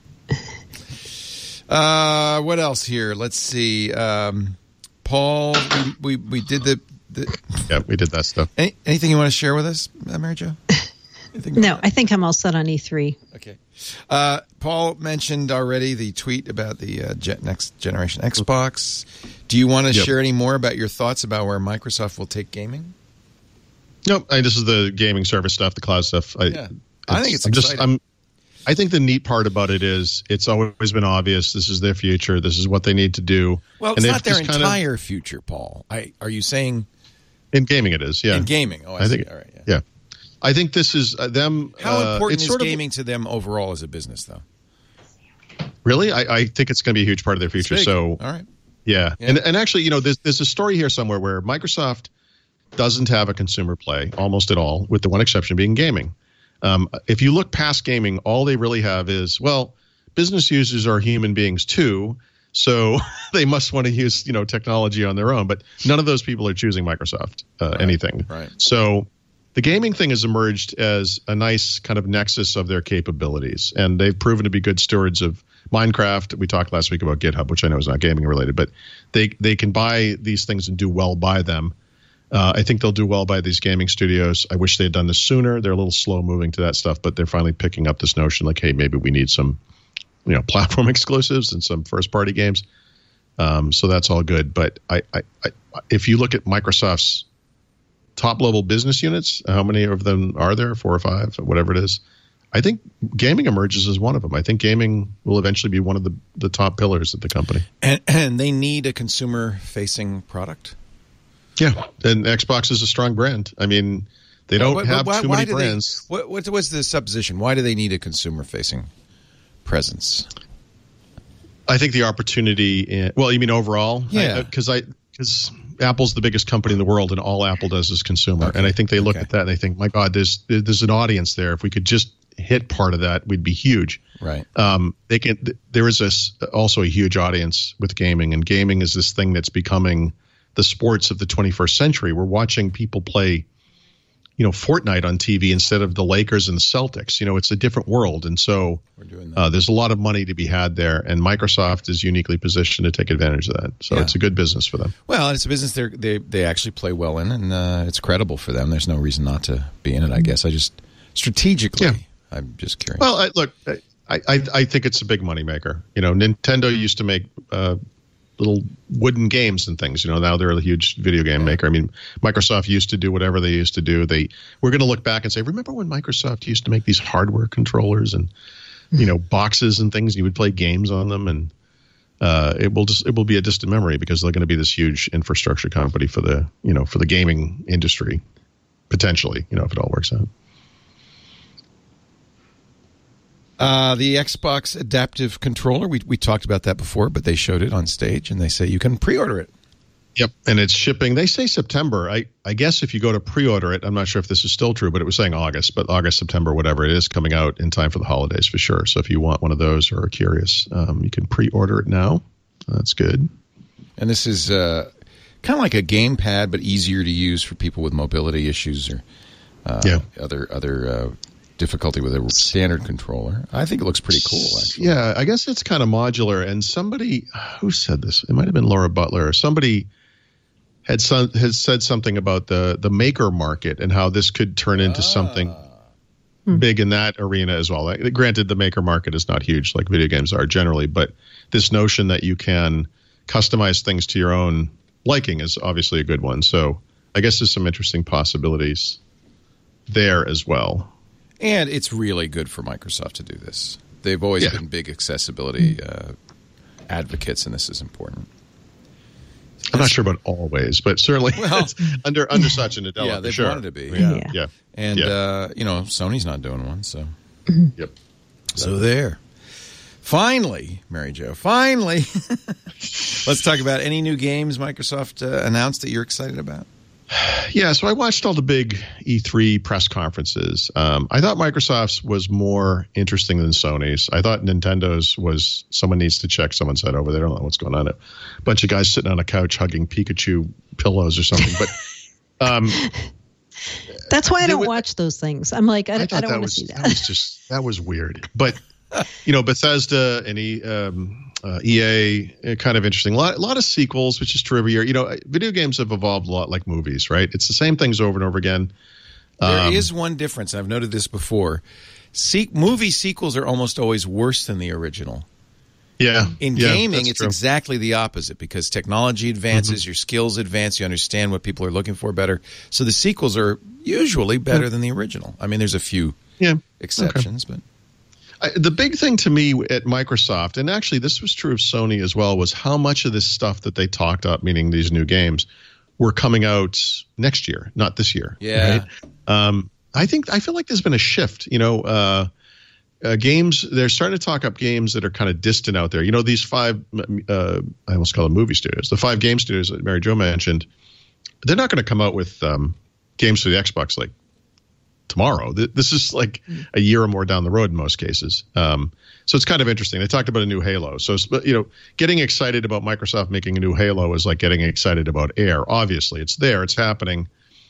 Uh, what else here? Let's see. Um, Paul, we, we, we did the, the Yeah, we did that stuff. any, anything you want to share with us, uh, Mary Jo? Anything No, I think I'm all set on E three. Okay. Uh, Paul mentioned already the tweet about the uh, gen- next generation Xbox. Do you want to Yep. share any more about your thoughts about where Microsoft will take gaming? Nope. I, this is the gaming service stuff, the cloud stuff. I, Yeah. I think it's I'm just. exciting. I'm. I think the neat part about it is it's always been obvious. This is their future. This is what they need to do. Well, And it's they've not their just kind of- entire future, Paul. I, are you saying in gaming, it is. Yeah. in gaming? Oh, I, I see. think. All right. Yeah. Yeah. I think this is uh, them. How uh, important it's is sort of- gaming to them overall as a business, though? Really, I, I think it's going to be a huge part of their future. Big. So, All right. yeah. Yeah. and and actually, you know, there's there's a story here somewhere where Microsoft doesn't have a consumer play almost at all, with the one exception being gaming. Um, if you look past gaming, all they really have is, well, business users are human beings too, so they must want to use, you know, technology on their own. But none of those people are choosing Microsoft uh, Right, anything. right. So the gaming thing has emerged as a nice kind of nexus of their capabilities, and they've proven to be good stewards of Minecraft. We talked last week about GitHub, which I know is not gaming related, but they they can buy these things and do well by them. Uh, I think they'll do well by these gaming studios. I wish they had done this sooner. They're a little slow moving to that stuff, but they're finally picking up this notion like, hey, maybe we need some, you know, platform exclusives and some first party games. Um, so that's all good. But I, I, I, if you look at Microsoft's top level business units, how many of them are there? Four or five, whatever it is. I think gaming emerges as one of them. I think gaming will eventually be one of the, the top pillars of the company. And, and they need a consumer-facing product? Yeah, and Xbox is a strong brand. I mean, they don't Why- have why- too why many do they- brands. what, what was the supposition? Why do they need a consumer-facing presence? I think the opportunity. In, well, you mean overall? Yeah. Because I because Apple's the biggest company in the world, and all Apple does is consumer. Okay. And I think they look Okay. at that and they think, my God, there's there's an audience there. If we could just hit part of that, we'd be huge. Right. Um, they can. There is this also a huge audience with gaming, and gaming is this thing that's becoming the sports of the twenty-first century. We're watching people play, you know, Fortnite on T V instead of the Lakers and the Celtics. You know, it's a different world, and so We're doing that. uh, there's a lot of money to be had there, and Microsoft is uniquely positioned to take advantage of that. So Yeah. it's a good business for them. Well, it's a business they're, they they actually play well in, and uh, it's credible for them. There's no reason not to be in it, I guess. I just, strategically, Yeah. I'm just curious. Well, I, look, I, I I think it's a big moneymaker. You know, Nintendo used to make uh, little wooden games and things. You know, now they're a huge video game yeah. maker. I mean, Microsoft used to do whatever they used to do. They we're going to look back and say, remember when Microsoft used to make these hardware controllers and you know boxes and things? And you would play games on them, and uh, it will just it will be a distant memory because they're going to be this huge infrastructure company for the you know for the gaming industry potentially. You know, if it all works out. Uh, the Xbox Adaptive Controller, we we talked about that before, but they showed it on stage, and they say you can pre-order it. Yep, and it's shipping. They say September. I, I guess if you go to pre-order it, I'm not sure if this is still true, but it was saying August, but August, September, whatever it is, coming out in time for the holidays for sure. So if you want one of those or are curious, um, you can pre-order it now. That's good. And this is uh, kind of like a gamepad, but easier to use for people with mobility issues or uh, yeah. other other. Uh, difficulty with a standard controller. I think it looks pretty cool, actually. Yeah, I guess it's kind of modular. And somebody, who said this? It might have been Laura Butler. Or somebody had some, has said something about the the maker market and how this could turn into ah. something hmm. big in that arena as well. Like, granted, the maker market is not huge like video games are generally, but this notion that you can customize things to your own liking is obviously a good one. So I guess there's some interesting possibilities there as well. And it's really good for Microsoft to do this. They've always yeah. been big accessibility uh, advocates, and this is important. I'm not sure about always, but certainly well, under under Satya Nadella. Yeah, they sure. wanted to be. Yeah, yeah. yeah. And yeah. Uh, you know, Sony's not doing one, so yep. So there. Finally, Mary Jo. Finally, let's talk about any new games Microsoft uh, announced that you're excited about. Yeah, so I watched all the big E three press conferences. Um, I thought Microsoft's was more interesting than Sony's. I thought Nintendo's was someone needs to check. Someone said over there, I don't know what's going on. A bunch of guys sitting on a couch hugging Pikachu pillows or something. But um, that's why I don't would, watch those things. I'm like, I, I, I don't want to see that. That was just that was weird. But you know, Bethesda and e, um, uh, E A, kind of interesting. A lot, a lot of sequels, which is true every year. You know, video games have evolved a lot like movies, right? It's the same things over and over again. There um, is one difference. I've noted this before. Se- movie sequels are almost always worse than the original. Yeah. In yeah, gaming, it's true. exactly the opposite because technology advances, mm-hmm. your skills advance, you understand what people are looking for better. So the sequels are usually better yeah. than the original. I mean, there's a few yeah. exceptions, okay. but... I, the big thing to me at Microsoft, and actually this was true of Sony as well, was how much of this stuff that they talked up, meaning these new games, were coming out next year, not this year. Yeah. Right? Um, I think I feel like there's been a shift. You know, uh, uh, games, they're starting to talk up games that are kind of distant out there. You know, these five, uh, I almost call them movie studios, the five game studios that Mary Jo mentioned, they're not going to come out with um, games for the Xbox like tomorrow. This is like a year or more down the road in most cases. Um, so it's kind of interesting. They talked about a new Halo. So, you know, getting excited about Microsoft making a new Halo is like getting excited about Air. Obviously, it's there. It's happening.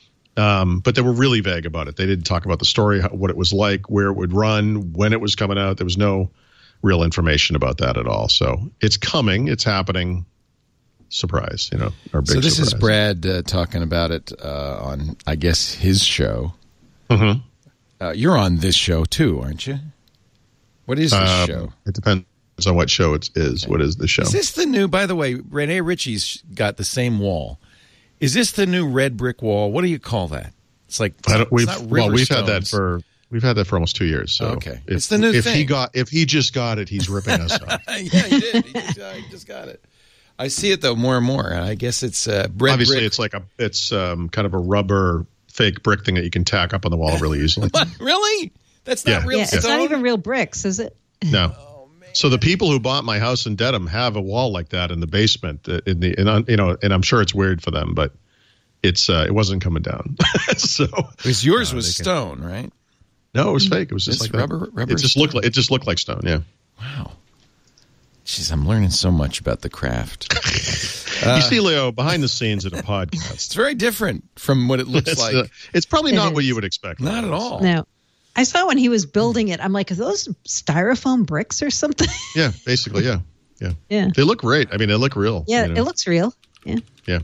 Um, but they were really vague about it. They didn't talk about the story, what it was like, where it would run, when it was coming out. There was no real information about that at all. So it's coming. It's happening. Surprise, you know, or big So this surprise. is Brad uh, talking about it uh, on, I guess, his show. Mm-hmm. Uh, you're on this show too, aren't you? What is this um, show? It depends on what show it is. What is the show? Is this the new, by the way, Renee Ritchie's got the same wall. Is this the new red brick wall? What do you call that? It's like, I don't, we've, it's not well, we've Riverstones. had that for, we've had that for almost two years. So okay. If, It's the new if thing. he got, if he just got it, he's ripping us off. Yeah, he did. He just, uh, he just got it. I see it though more and more. And I guess it's uh, red Obviously, brick. it's like a, it's um, kind of a rubber fake brick thing that you can tack up on the wall really easily. What? Really? That's not Yeah. real Yeah, stone? it's not even real bricks, is it? No. Oh, man. So the people who bought my house in Dedham have a wall like that in the basement. uh, In the, and you know, and I'm sure it's weird for them, but it's uh, it wasn't coming down. So Because yours uh, was can, stone, right? No, it was fake. It was just It's like rubber- that. rubber It just stone. looked like it just looked like stone. Yeah. Wow. Jeez, I'm learning so much about the craft. you see, Leo, behind the scenes at a podcast. It's very different from what it looks It's, like. uh, it's probably It not is. what you would expect. Not at all. No. I saw when he was building it, I'm like, are those styrofoam bricks or something? Yeah, basically, yeah, yeah. Yeah. They look great. I mean, they look real. Yeah, you know? it looks real. Yeah. Yeah.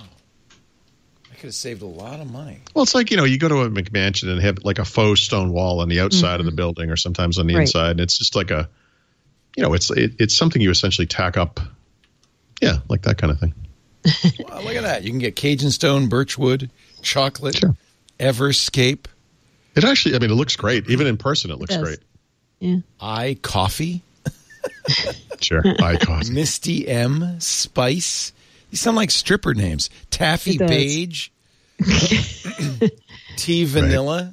I could have saved a lot of money. Well, it's like, you know, you go to a McMansion and have like a faux stone wall on the outside Mm-hmm. of the building or sometimes on the Right. inside. And it's just like a, you know, it's it, it's something you essentially tack up, Yeah, like that kind of thing. Wow, look at that. You can get Cajun Stone, Birchwood, chocolate, Sure. Everscape, It actually, I mean, it looks great. Even in person, it looks It does. great. Yeah. I Coffee, Sure. I coffee. Misty M, Spice. These sound like stripper names. Taffy It does. Beige, Tea Vanilla.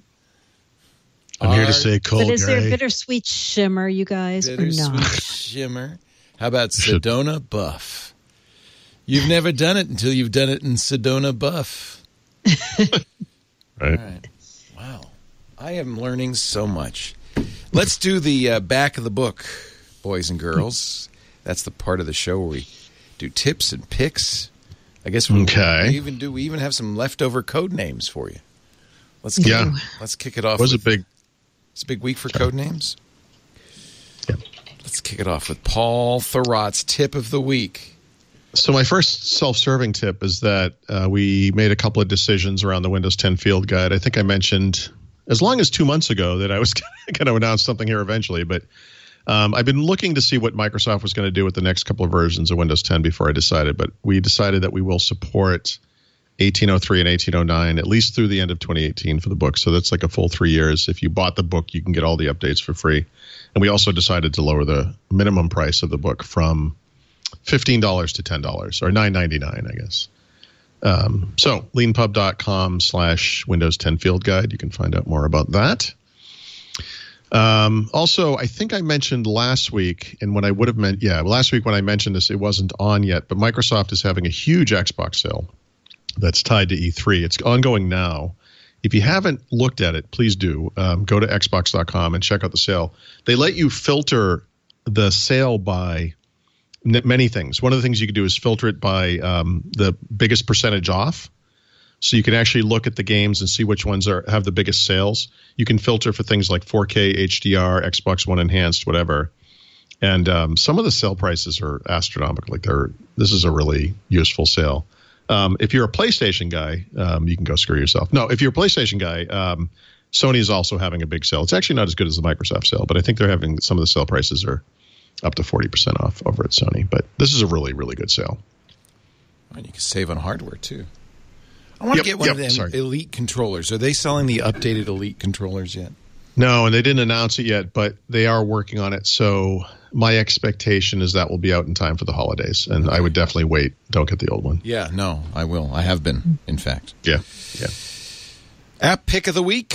I'm here to Our say cold But is there gray. a bittersweet shimmer, you guys, or Bittersweet not? Shimmer. How about Should- Sedona Buff? You've never done it until you've done it in Sedona Buff. Right. All right. Wow. I am learning so much. Let's do the uh, back of the book, boys and girls. That's the part of the show where we do tips and picks. I guess we, Okay. we even do. We even have some leftover code names for you. Let's kick, Yeah. Let's kick it off. Was a with, big. It's a big week for code names. Yeah. Let's kick it off with Paul Thurrott's tip of the week. So my first self-serving tip is that uh, we made a couple of decisions around the Windows ten Field Guide. I think I mentioned as long as two months ago that I was going to announce something here eventually, but um, I've been looking to see what Microsoft was going to do with the next couple of versions of Windows ten before I decided. But we decided that we will support eighteen oh three and eighteen oh nine at least through the end of twenty eighteen for the book. So that's like a full three years. If you bought the book, you can get all the updates for free. And we also decided to lower the minimum price of the book from fifteen dollars to ten dollars, or nine ninety-nine, I guess. Um, so leanpub.com slash Windows ten Field Guide. You can find out more about that. Um, also, I think I mentioned last week, and when I would have meant, yeah, last week when I mentioned this, it wasn't on yet, but Microsoft is having a huge Xbox sale that's tied to E three. It's ongoing now. If you haven't looked at it, please do. Um, go to xbox dot com and check out the sale. They let you filter the sale by n- many things. One of the things you can do is filter it by um, the biggest percentage off. So you can actually look at the games and see which ones are have the biggest sales. You can filter for things like four K, H D R, Xbox One Enhanced, whatever. And um, some of the sale prices are astronomical. Like they're this is a really useful sale. Um, if you're a PlayStation guy, um, you can go screw yourself. No, if you're a PlayStation guy, um, Sony is also having a big sale. It's actually not as good as the Microsoft sale, but I think they're having some of the sale prices are up to forty percent off over at Sony. But this is a really, really good sale. And you can save on hardware, too. I want Yep, to get one yep, of them sorry. Elite controllers. Are they selling the updated Elite controllers yet? No, and they didn't announce it yet, but they are working on it. So my expectation is that will be out in time for the holidays. And I would definitely wait. Don't get the old one. Yeah, no, I will. I have been, in fact. Yeah, yeah. App pick of the week.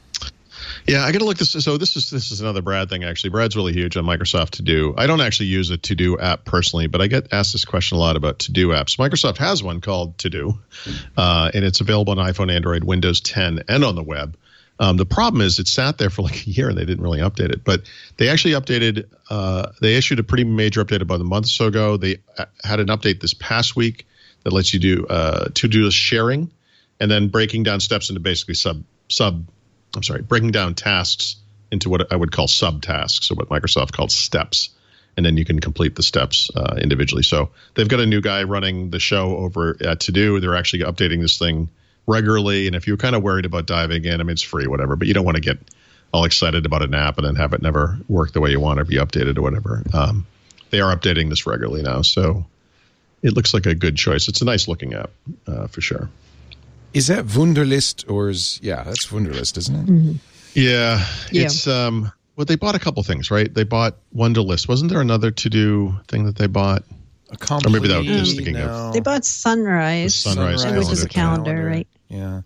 Yeah, I got to look this. So this is this is another Brad thing, actually. Brad's really huge on Microsoft To Do. I don't actually use a To Do app personally, but I get asked this question a lot about To Do apps. Microsoft has one called To Do, uh, and it's available on iPhone, Android, Windows ten, and on the web. Um, the problem is it sat there for like a year and they didn't really update it. But they actually updated. Uh, they issued a pretty major update about a month or so ago. They had an update this past week that lets you do uh, To Do sharing, and then breaking down steps into basically sub sub. I'm sorry, breaking down tasks into what I would call subtasks, or what Microsoft calls steps, and then you can complete the steps uh, individually. So they've got a new guy running the show over at To Do. They're actually updating this thing regularly, and if you're kind of worried about diving in, I mean, it's free, whatever, but you don't want to get all excited about an app and then have it never work the way you want or be updated or whatever. Um, they are updating this regularly now, so it looks like a good choice. It's a nice looking app uh, for sure. Is that Wunderlist or is, yeah, that's Wunderlist, isn't it? Mm-hmm. Yeah, Yeah. it's um. Well, they bought a couple things, right? They bought Wunderlist. Wasn't there another To Do thing that they bought? A complete, Or maybe that was just thinking of- no. They bought Sunrise, The Sunrise which is a calendar. calendar, right? Yeah.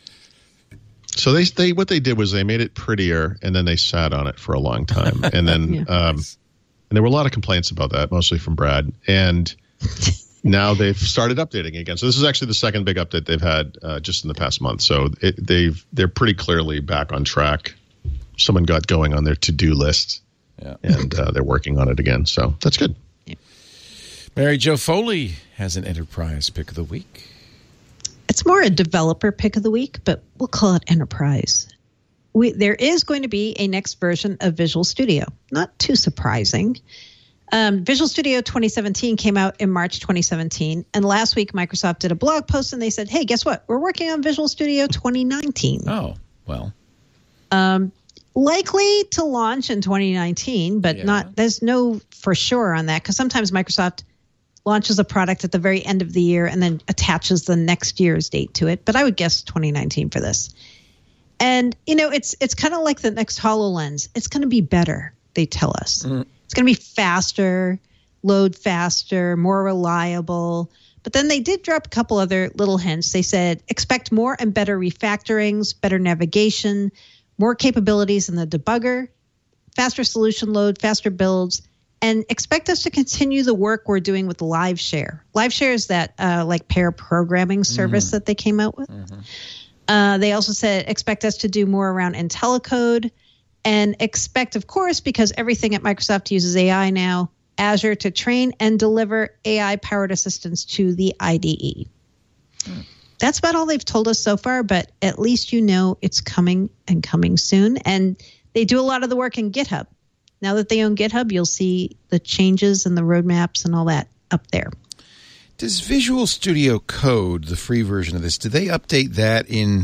So they they what they did was they made it prettier, and then they sat on it for a long time, and then Yeah. um, and there were a lot of complaints about that, mostly from Brad, and now they've started updating again. So this is actually the second big update they've had uh, just in the past month. So it, they've they're pretty clearly back on track. Someone got going on their to-do list, Yeah. and uh, they're working on it again. So that's good. Mary Jo Foley has an enterprise pick of the week. It's more a developer pick of the week, but we'll call it enterprise. We, there is going to be a next version of Visual Studio. Not too surprising. Um, Visual Studio twenty seventeen came out in March twenty seventeen, and last week Microsoft did a blog post and they said, hey, guess what? We're working on Visual Studio twenty nineteen. Oh, well. Um, likely to launch in twenty nineteen, but Yeah. not. There's no for sure on that because sometimes Microsoft launches a product at the very end of the year and then attaches the next year's date to it. But I would guess twenty nineteen for this. And, you know, it's it's kind of like the next HoloLens. It's going to be better, they tell us. Mm-hmm. It's going to be faster, load faster, more reliable. But then they did drop a couple other little hints. They said, expect more and better refactorings, better navigation, more capabilities in the debugger, faster solution load, faster builds, and expect us to continue the work we're doing with LiveShare. LiveShare is that uh, like pair programming service mm-hmm. that they came out with. Mm-hmm. Uh, they also said, expect us to do more around IntelliCode, and expect, of course, because everything at Microsoft uses A I now, Azure to train and deliver A I-powered assistance to the I D E. Mm. That's about all they've told us so far, but at least you know it's coming and coming soon. And they do a lot of the work in GitHub. Now that they own GitHub, you'll see the changes and the roadmaps and all that up there. Does Visual Studio Code, the free version of this, do they update that in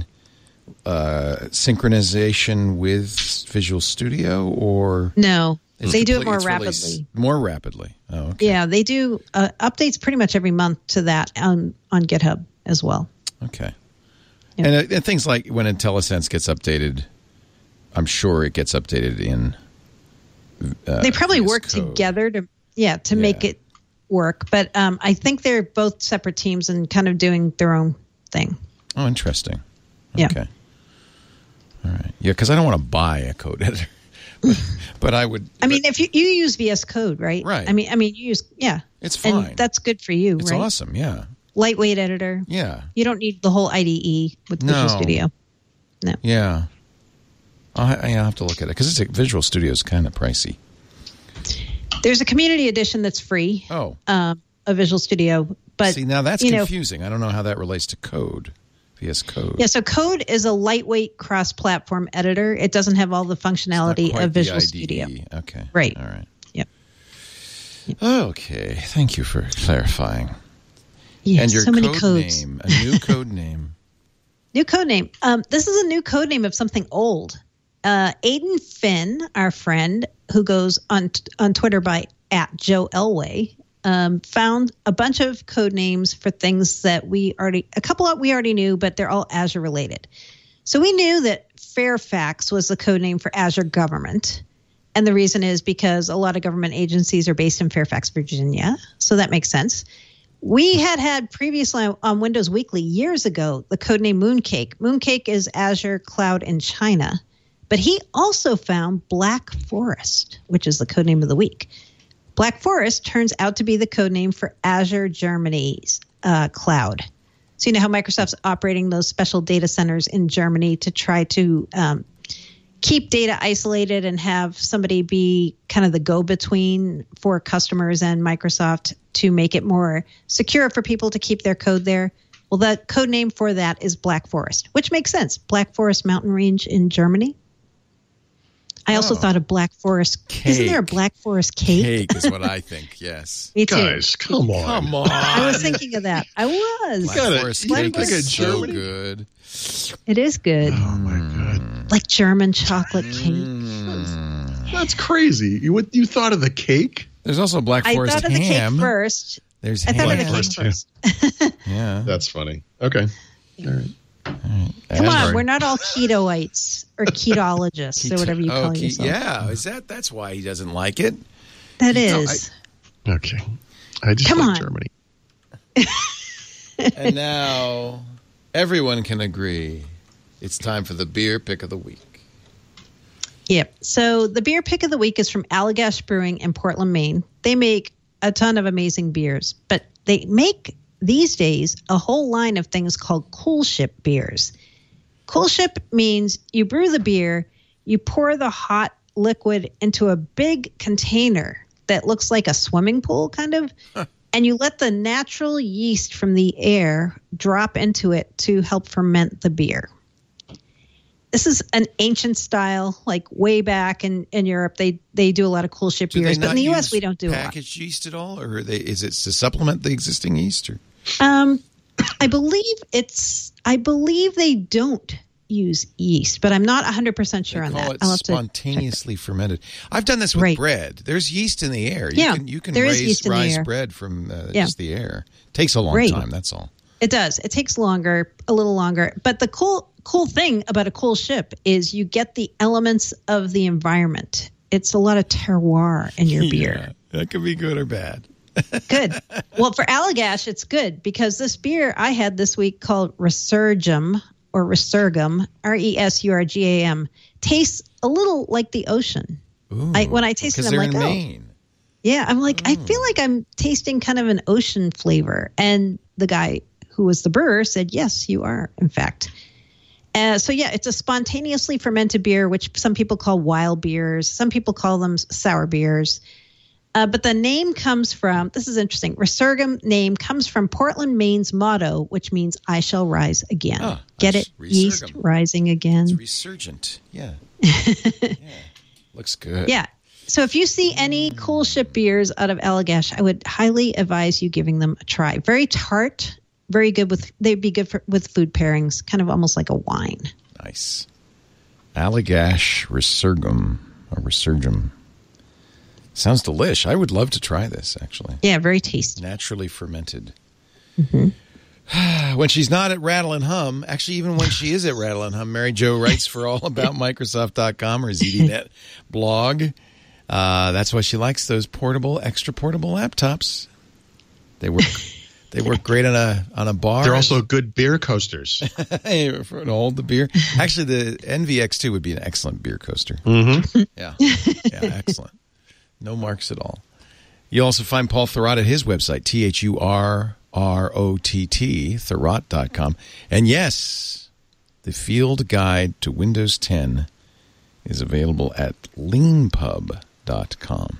uh, synchronization with Visual Studio, or no? They do it more rapidly. Released more rapidly. Oh, okay. Yeah, they do uh, updates pretty much every month to that on, on GitHub as well. Okay. Yep. And, uh, and things like when IntelliSense gets updated, I'm sure it gets updated in uh, They probably V S work Code. together to yeah to Yeah. make it work. But um, I think they're both separate teams and kind of doing their own thing. Oh, interesting. Yeah. Okay. All right. Yeah, because I don't want to buy a code editor. But, but I would. I mean, if you, you use V S Code, right? Right. I mean, I mean, you use yeah. It's fine. And that's good for you, It's right? awesome. Yeah. Lightweight editor. Yeah. You don't need the whole I D E with No. Visual Studio. No. Yeah. I, I have to look at it because it's a, Visual Studio is kind of pricey. There's a community edition that's free. Oh. Um, of Visual Studio, but See, now that's you know, confusing. I don't know how that relates to Code. V S Code. Yeah, so Code is a lightweight cross-platform editor. It doesn't have all the functionality Quite of the Visual I D E. Studio. Okay. Right. All right. Yep. Okay. Thank you for clarifying. Yeah, and your so many code codes. name, a new code name. New code name. Um, this is a new code name of something old. Uh, Aiden Finn, our friend, who goes on on Twitter by at Joe Elway, um, found a bunch of code names for things that we already, a couple of we already knew, but they're all Azure related. So we knew that Fairfax was the code name for Azure Government. And the reason is because a lot of government agencies are based in Fairfax, Virginia. So that makes sense. We had had previously on Windows Weekly years ago the codename Mooncake. Mooncake is Azure Cloud in China. But he also found Black Forest, which is the codename of the week. Black Forest turns out to be the codename for Azure Germany's uh, cloud. So you know how Microsoft's operating those special data centers in Germany to try to um, keep data isolated and have somebody be kind of the go-between for customers and Microsoft to make it more secure for people to keep their code there. Well, the code name for that is Black Forest, which makes sense. Black Forest mountain range in Germany. I also Oh. thought of Black Forest. Cake. Isn't there a Black Forest cake? Cake is what I think, yes. Me too. Guys, come on. Come on. I was thinking of that. I was. Black gotta- Forest you cake gotta is go so Germany. good. It is good. Oh my god, Like German chocolate cake. Mm. that's crazy. You what you thought of the cake? There's also Black I Forest thought of the ham. cake first. There's I thought ham. of the Forest cake first. Yeah. That's funny. Okay, all right. Come on, Sorry. we're not all ketoites or ketologists or whatever you Oh, call ke- yourself. yeah. Is that that's why he doesn't like it? That No, is. Okay, I just Come like on. Germany. And now everyone can agree it's time for the beer pick of the week. Yep. So the beer pick of the week is from Allagash Brewing in Portland, Maine. They make a ton of amazing beers, but they make these days a whole line of things called Coolship beers. Coolship means you brew the beer, you pour the hot liquid into a big container that looks like a swimming pool kind of, and you let the natural yeast from the air drop into it to help ferment the beer. This is an ancient style, like way back in, in Europe. They they do a lot of Coolship Do they beers, but not in the U S use we don't do a lot. packaged yeast at all, or are they, is it to supplement the existing yeast? Or? Um, I believe it's. I believe they don't. use yeast, but I'm not one hundred percent sure they on call that. It I'll have spontaneously fermented. I've done this with right. bread. There's yeast in the air. You yeah, can, you can there raise, is yeast in rise the air. bread from uh, yeah. just the air. Takes a long right. time, that's all. It does. It takes longer, a little longer. But the cool cool thing about a cool ship is you get the elements of the environment. It's a lot of terroir in your beer. Yeah, that could be good or bad. Good. Well, for Allagash, it's good because this beer I had this week called Resurgam or Resurgam, R E S U R G A M, tastes a little like the ocean. Ooh, I, when I taste it, I'm like, in oh. Maine. Yeah, I'm like, Mm. I feel like I'm tasting kind of an ocean flavor. And the guy who was the brewer said, yes, you are, in fact. Uh, so, yeah, it's a spontaneously fermented beer, which some people call wild beers. Some people call them sour beers. Uh, but the name comes from, this is interesting, Resurgam name comes from Portland, Maine's motto, which means I shall rise again. Ah, Get it? Resurgam. Yeast rising again. It's resurgent. Yeah. yeah. Looks good. Yeah. So if you see any cool ship beers out of Allagash, I would highly advise you giving them a try. Very tart, very good with, they'd be good for, with food pairings, kind of almost like a wine. Nice. Allagash Resurgam or Resurgam. Sounds delish. I would love to try this, actually. Yeah, very tasty. Naturally fermented. Mm-hmm. When she's not at Rattle and Hum, actually, even when she is at Rattle and Hum, Mary Jo writes for all about Microsoft dot com or Z D Net blog. Uh, that's why she likes those portable, extra portable laptops. They work. They work great on a on a bar. They're also good beer coasters. For to hold the beer. Actually, the N V X two would be an excellent beer coaster. Mm-hmm. Yeah, yeah, excellent. No marks at all. You also find Paul Thurrott at his website, T H U R R O T T, Thurrott dot com. And yes, the field guide to Windows ten is available at lean pub dot com.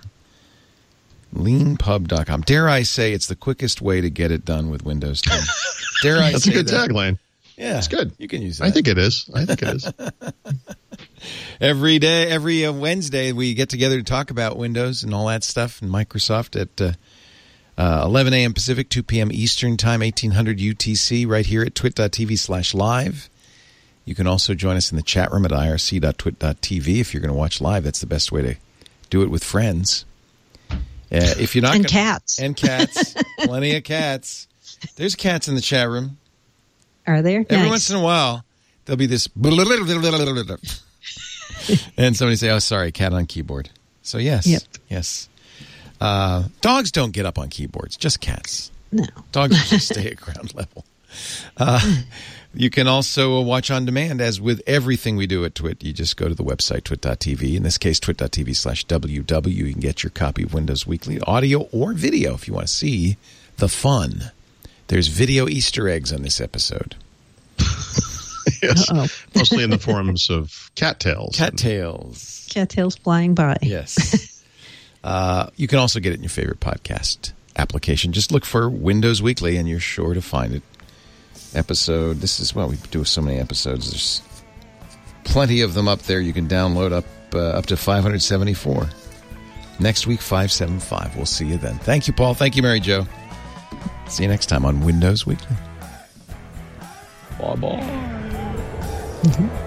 lean pub dot com. Dare I say it's the quickest way to get it done with Windows ten. Dare I That's say a good that? tagline. Yeah. It's good. You can use that. I think it is. I think it is. Every day, every uh, Wednesday, we get together to talk about Windows and all that stuff and Microsoft at uh, uh, eleven a.m. Pacific, two p.m. Eastern Time, eighteen hundred U T C, right here at twit dot t v slash live. You can also join us in the chat room at i r c dot twit dot t v if you're going to watch live. That's the best way to do it with friends. Uh, if you're not And gonna, cats. And cats. Plenty of cats. There's cats in the chat room. Are there? Every Nice. once in a while, there'll be this... and somebody say, oh, sorry, cat on keyboard. So, yes. Yep. Yes. Uh, dogs don't get up on keyboards, just cats. No. Dogs usually stay at ground level. Uh, you can also watch on demand, as with everything we do at Twit. You just go to the website, twit dot t v. In this case, twit dot t v slash w w. You can get your copy of Windows Weekly, audio or video, if you want to see the fun. There's video Easter eggs on this episode. Yes. Uh-oh. Mostly in the forms of cattails. Cattails. Cattails flying by. Yes. uh, you can also get it in your favorite podcast application. Just look for Windows Weekly, and you're sure to find it. Episode, this is, well, we do so many episodes. There's plenty of them up there. You can download up uh, up to five hundred seventy-four. Next week, five seventy-five. We'll see you then. Thank you, Paul. Thank you, Mary Jo. See you next time on Windows Weekly. Bye-bye. Mm-hmm.